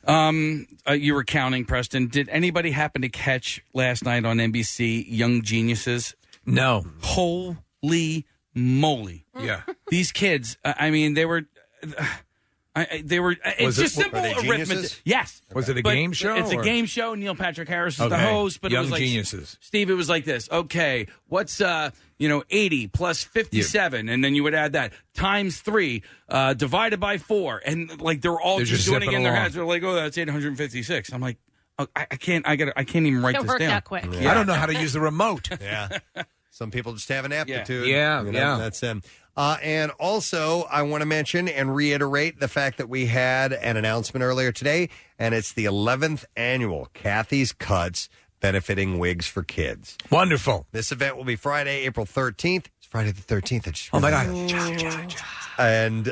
You were counting, Preston. Did anybody happen to catch last night on NBC Young Geniuses? No. Holy moly. Yeah. These kids, I mean, they were... They were. It's just simple arithmetic. Yes. Was it a game show? It's a game show. Neil Patrick Harris is the Okay. host, but Young it was like geniuses. Steve. It was like this. Okay, what's 80 plus 57, and then you would add that times 3 divided by 4, and like they're all They're just just doing it zipping in their along. heads. They're like, oh, that's 856. I'm like, oh, I can't. I can't even write Don't this work down. that quick. Yeah. I don't know how to use the remote. Yeah. Some people just have an aptitude. Yeah, yeah. That's them. And also, I want to mention and reiterate the fact that we had an announcement earlier today, and it's the 11th annual Kathy's Cuts benefiting Wigs for Kids. Wonderful. This event will be Friday, April 13th. It's Friday the 13th. I just Oh, my realized. God. And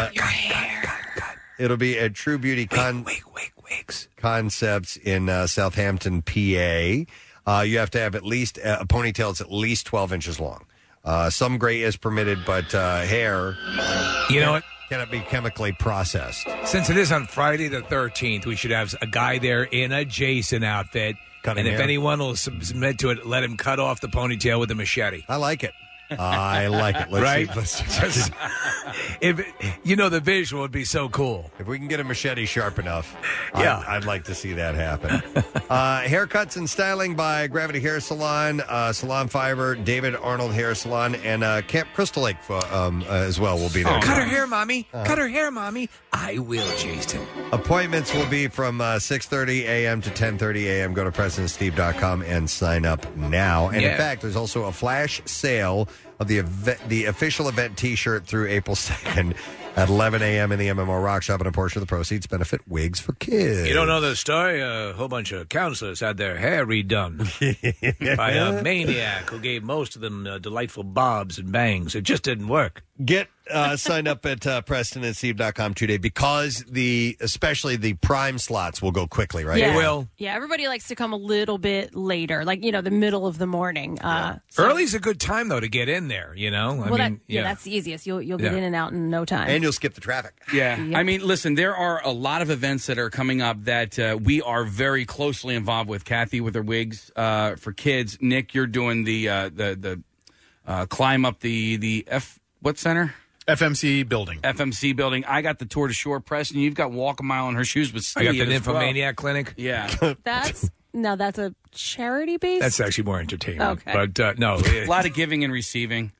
it'll be at True Beauty Wigs. Concepts in Southampton, PA. You have to have at least a ponytail that's at least 12 inches long. Some gray is permitted, but hair, You know what? cannot be chemically processed. Since it is on Friday the 13th, we should have a guy there in a Jason outfit. Cutting and if hair. anyone will submit to it, let him cut off the ponytail with a machete. I like it. I like it. Let's Right? see. Let's If the visual would be so cool. If we can get a machete sharp enough, Yeah. I'd like to see that happen. Haircuts and styling by Gravity Hair Salon, Salon Fiber, David Arnold Hair Salon, and Camp Crystal Lake as well will be there. Cut her hair, Mommy. Cut her hair, Mommy. I will, Jason. Appointments will be from 6:30 a.m. to 10:30 a.m. Go to PresidentSteve.com and sign up now. And in Yeah. fact, there's also a flash sale of the official event T-shirt through April 2nd at 11 a.m. in the MMR Rock Shop, and a portion of the proceeds benefit Wigs for Kids. You don't know the story? A whole bunch of counselors had their hair redone by a maniac who gave most of them delightful bobs and bangs. It just didn't work. Get signed up at PrestonandSteve.com today because especially the prime slots will go quickly, right? Yeah. Yeah, everybody likes to come a little bit later, like, the middle of the morning. Early's a good time, though, to get in there, That's the easiest. You'll get Yeah. in and out in no time. And you'll skip the traffic. Yeah. Yep. I mean, listen, there are a lot of events that are coming up that we are very closely involved with. Kathy with her Wigs for Kids. Nick, you're doing the climb up the what center? FMC building. FMC building. I got the Tour de Shore Preston. You've got Walk a Mile in Her Shoes with I Steve. got the as well. Nymphomaniac Clinic. Yeah. That's a charity base? That's actually more entertainment. Okay. But no. A lot of giving and receiving.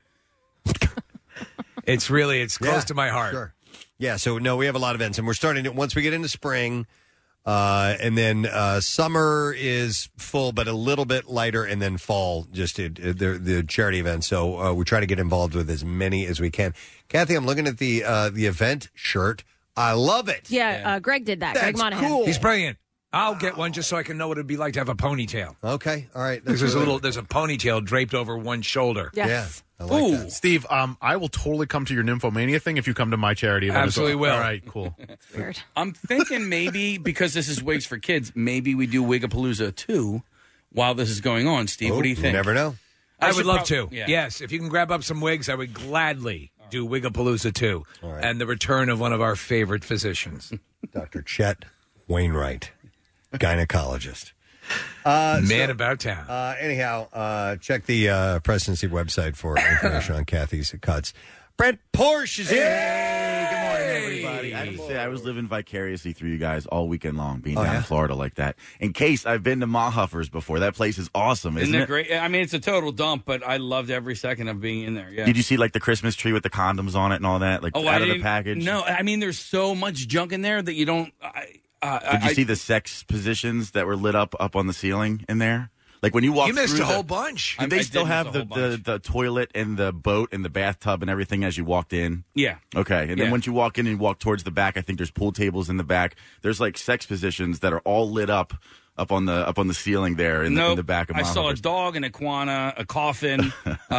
It's close Yeah, to my heart. Sure. Yeah, so no, we have a lot of events, and we're starting to, once we get into spring, and then summer is full, but a little bit lighter, and then fall, just the charity events. So we try to get involved with as many as we can. Kathy, I'm looking at the event shirt. I love it. Yeah, Greg did that. Greg That's Monahan. cool. He's brilliant. I'll get one just so I can know what it'd be like to have a ponytail. Okay, all right. Because there's a ponytail draped over one shoulder. Yes. I like that. Steve, I will totally come to your Nymphomania thing if you come to my charity event. Absolutely as well. will. All right, cool. Weird. I'm thinking maybe because this is Wigs for Kids, maybe we do Wigapalooza 2 while this is going on. Steve, what do you think? You never know. I would should love to. Yeah. Yes, if you can grab up some wigs, I would gladly do Wigapalooza 2 and the return of one of our favorite physicians. Dr. Chet Wainwright, gynecologist. Man about town. Anyhow, check the Presidency website for information on Kathy's Cuts. Brent Porsche is here. Hey, good morning, everybody. I have to say, I was living vicariously through you guys all weekend long, being down in Florida like that. In case I've been to Mahuffers before, that place is awesome, isn't Isn't it? it great? I mean, it's a total dump, but I loved every second of being in there. Yeah. Did you see like the Christmas tree with the condoms on it and all that, like out of the package? No, I mean, there's so much junk in there that you don't. Did you see the sex positions that were lit up on the ceiling in there? Like when you walk, You missed through a whole bunch. Did I they still did have miss a whole the toilet and the boat and the bathtub and everything as you walked in? Yeah. Okay, and then Yeah. once you walk in and you walk towards the back, I think there's pool tables in the back. There's like sex positions that are all lit up on the ceiling there in the back of my I saw a dog, an iguana, a coffin.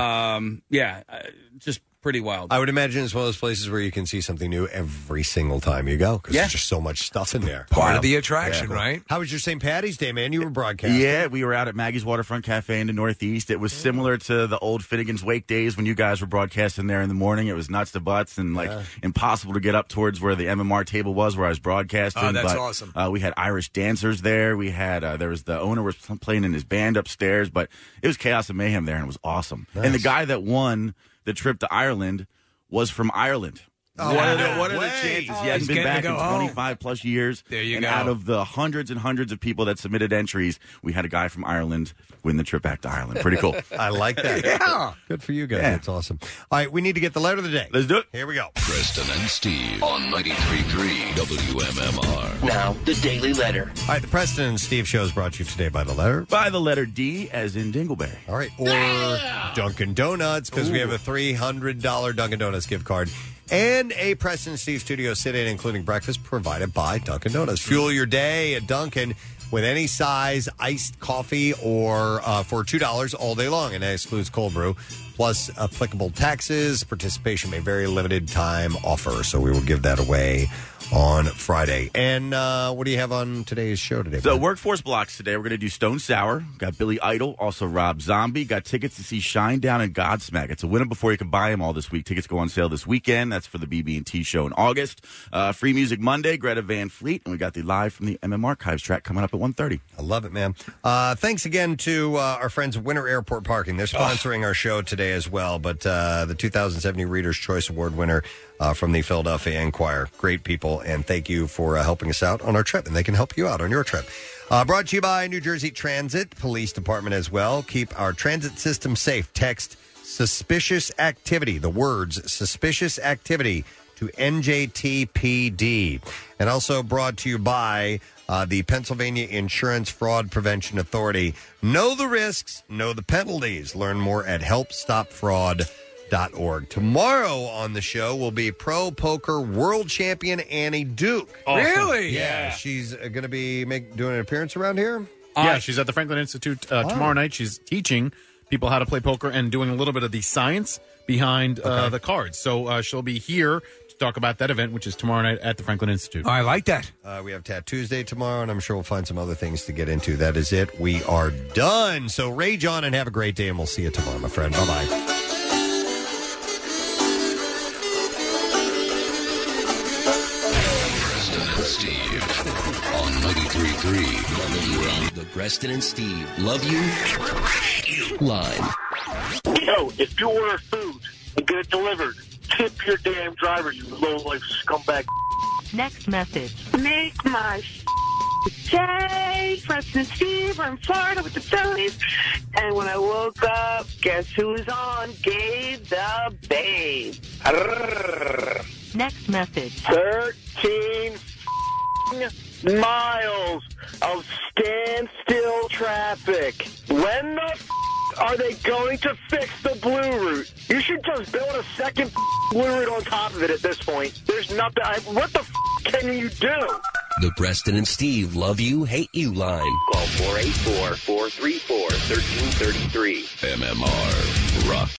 Just pretty wild. I would imagine it's one of those places where you can see something new every single time you go because there's just so much stuff in there. Part of the attraction, Yeah. right? How was your St. Patty's Day, man? You were broadcasting. Yeah, we were out at Maggie's Waterfront Cafe in the Northeast. It was similar to the old Finnegan's Wake days when you guys were broadcasting there in the morning. It was nuts to butts and like impossible to get up towards where the MMR table was where I was broadcasting. Oh, that's but, awesome. We had Irish dancers there. We had there was the owner was playing in his band upstairs, but it was chaos and mayhem there, and it was awesome. Nice. And the guy that won the trip to Ireland was from Ireland. What are the chances? He hasn't been back in 25 plus years. There you and go. Out of the hundreds and hundreds of people that submitted entries, we had a guy from Ireland win the trip back to Ireland. Pretty cool. I like that. Yeah. Good for you guys. Yeah. That's awesome. All right, we need to get the letter of the day. Let's do it. Here we go. Preston and Steve on 93.3 WMMR. Now, the Daily Letter. All right, the Preston and Steve show is brought to you today by the letter. By the letter D, as in Dingleberry. All right, or Dunkin' Donuts, because we have a $300 Dunkin' Donuts gift card and a Preston and Steve studio sit-in, including breakfast, provided by Dunkin' Donuts. Fuel your day at Dunkin' with any size iced coffee or for $2 all day long, and that excludes cold brew. Plus applicable taxes. Participation may vary. Limited time offer. So we will give that away on Friday. And what do you have on today's show today? So workforce blocks today. We're going to do Stone Sour. Got Billy Idol, also Rob Zombie. Got tickets to see Shinedown and Godsmack. It's a win 'em before you can buy them all this week. Tickets go on sale this weekend. That's for the BB&T show in August. Free Music Monday, Greta Van Fleet. And we got the Live from the MM Archives track coming up at 1:30. I love it, man. Thanks again to our friends at Winter Airport Parking. They're sponsoring our show today as well. But the 2070 Reader's Choice Award winner from the Philadelphia Inquirer. Great people, and thank you for helping us out on our trip, and they can help you out on your trip. Brought to you by New Jersey Transit Police Department as well. Keep our transit system safe. Text suspicious activity, the words suspicious activity, to NJTPD. And also brought to you by the Pennsylvania Insurance Fraud Prevention Authority. Know the risks, know the penalties. Learn more at helpstopfraud.org. Tomorrow on the show will be pro poker world champion Annie Duke. Awesome. Really? Yeah. She's going to be doing an appearance around here. Yeah, she's at the Franklin Institute tomorrow night. She's teaching people how to play poker and doing a little bit of the science behind the cards. So she'll be here to talk about that event, which is tomorrow night at the Franklin Institute. I like that. We have Tattoos Day tomorrow, and I'm sure we'll find some other things to get into. That is it. We are done. So rage on and have a great day, and we'll see you tomorrow, my friend. Bye-bye. Steve on 93.3 WMMR. The Preston and Steve Love You line. Yo, if you order food and get it delivered, tip your damn driver, you low-life scumbag. Next message. Make my day, Preston and Steve. I'm in Florida with the Phillies. And when I woke up, guess who was on? Gabe the Babe. Next message. 13 miles of standstill traffic. When the are they going to fix the Blue Route? You should just build a second Blue Route on top of it at this point. There's nothing. What the can you do? The Preston and Steve Love You, Hate You line. Call 484-434-1333. MMR Rock.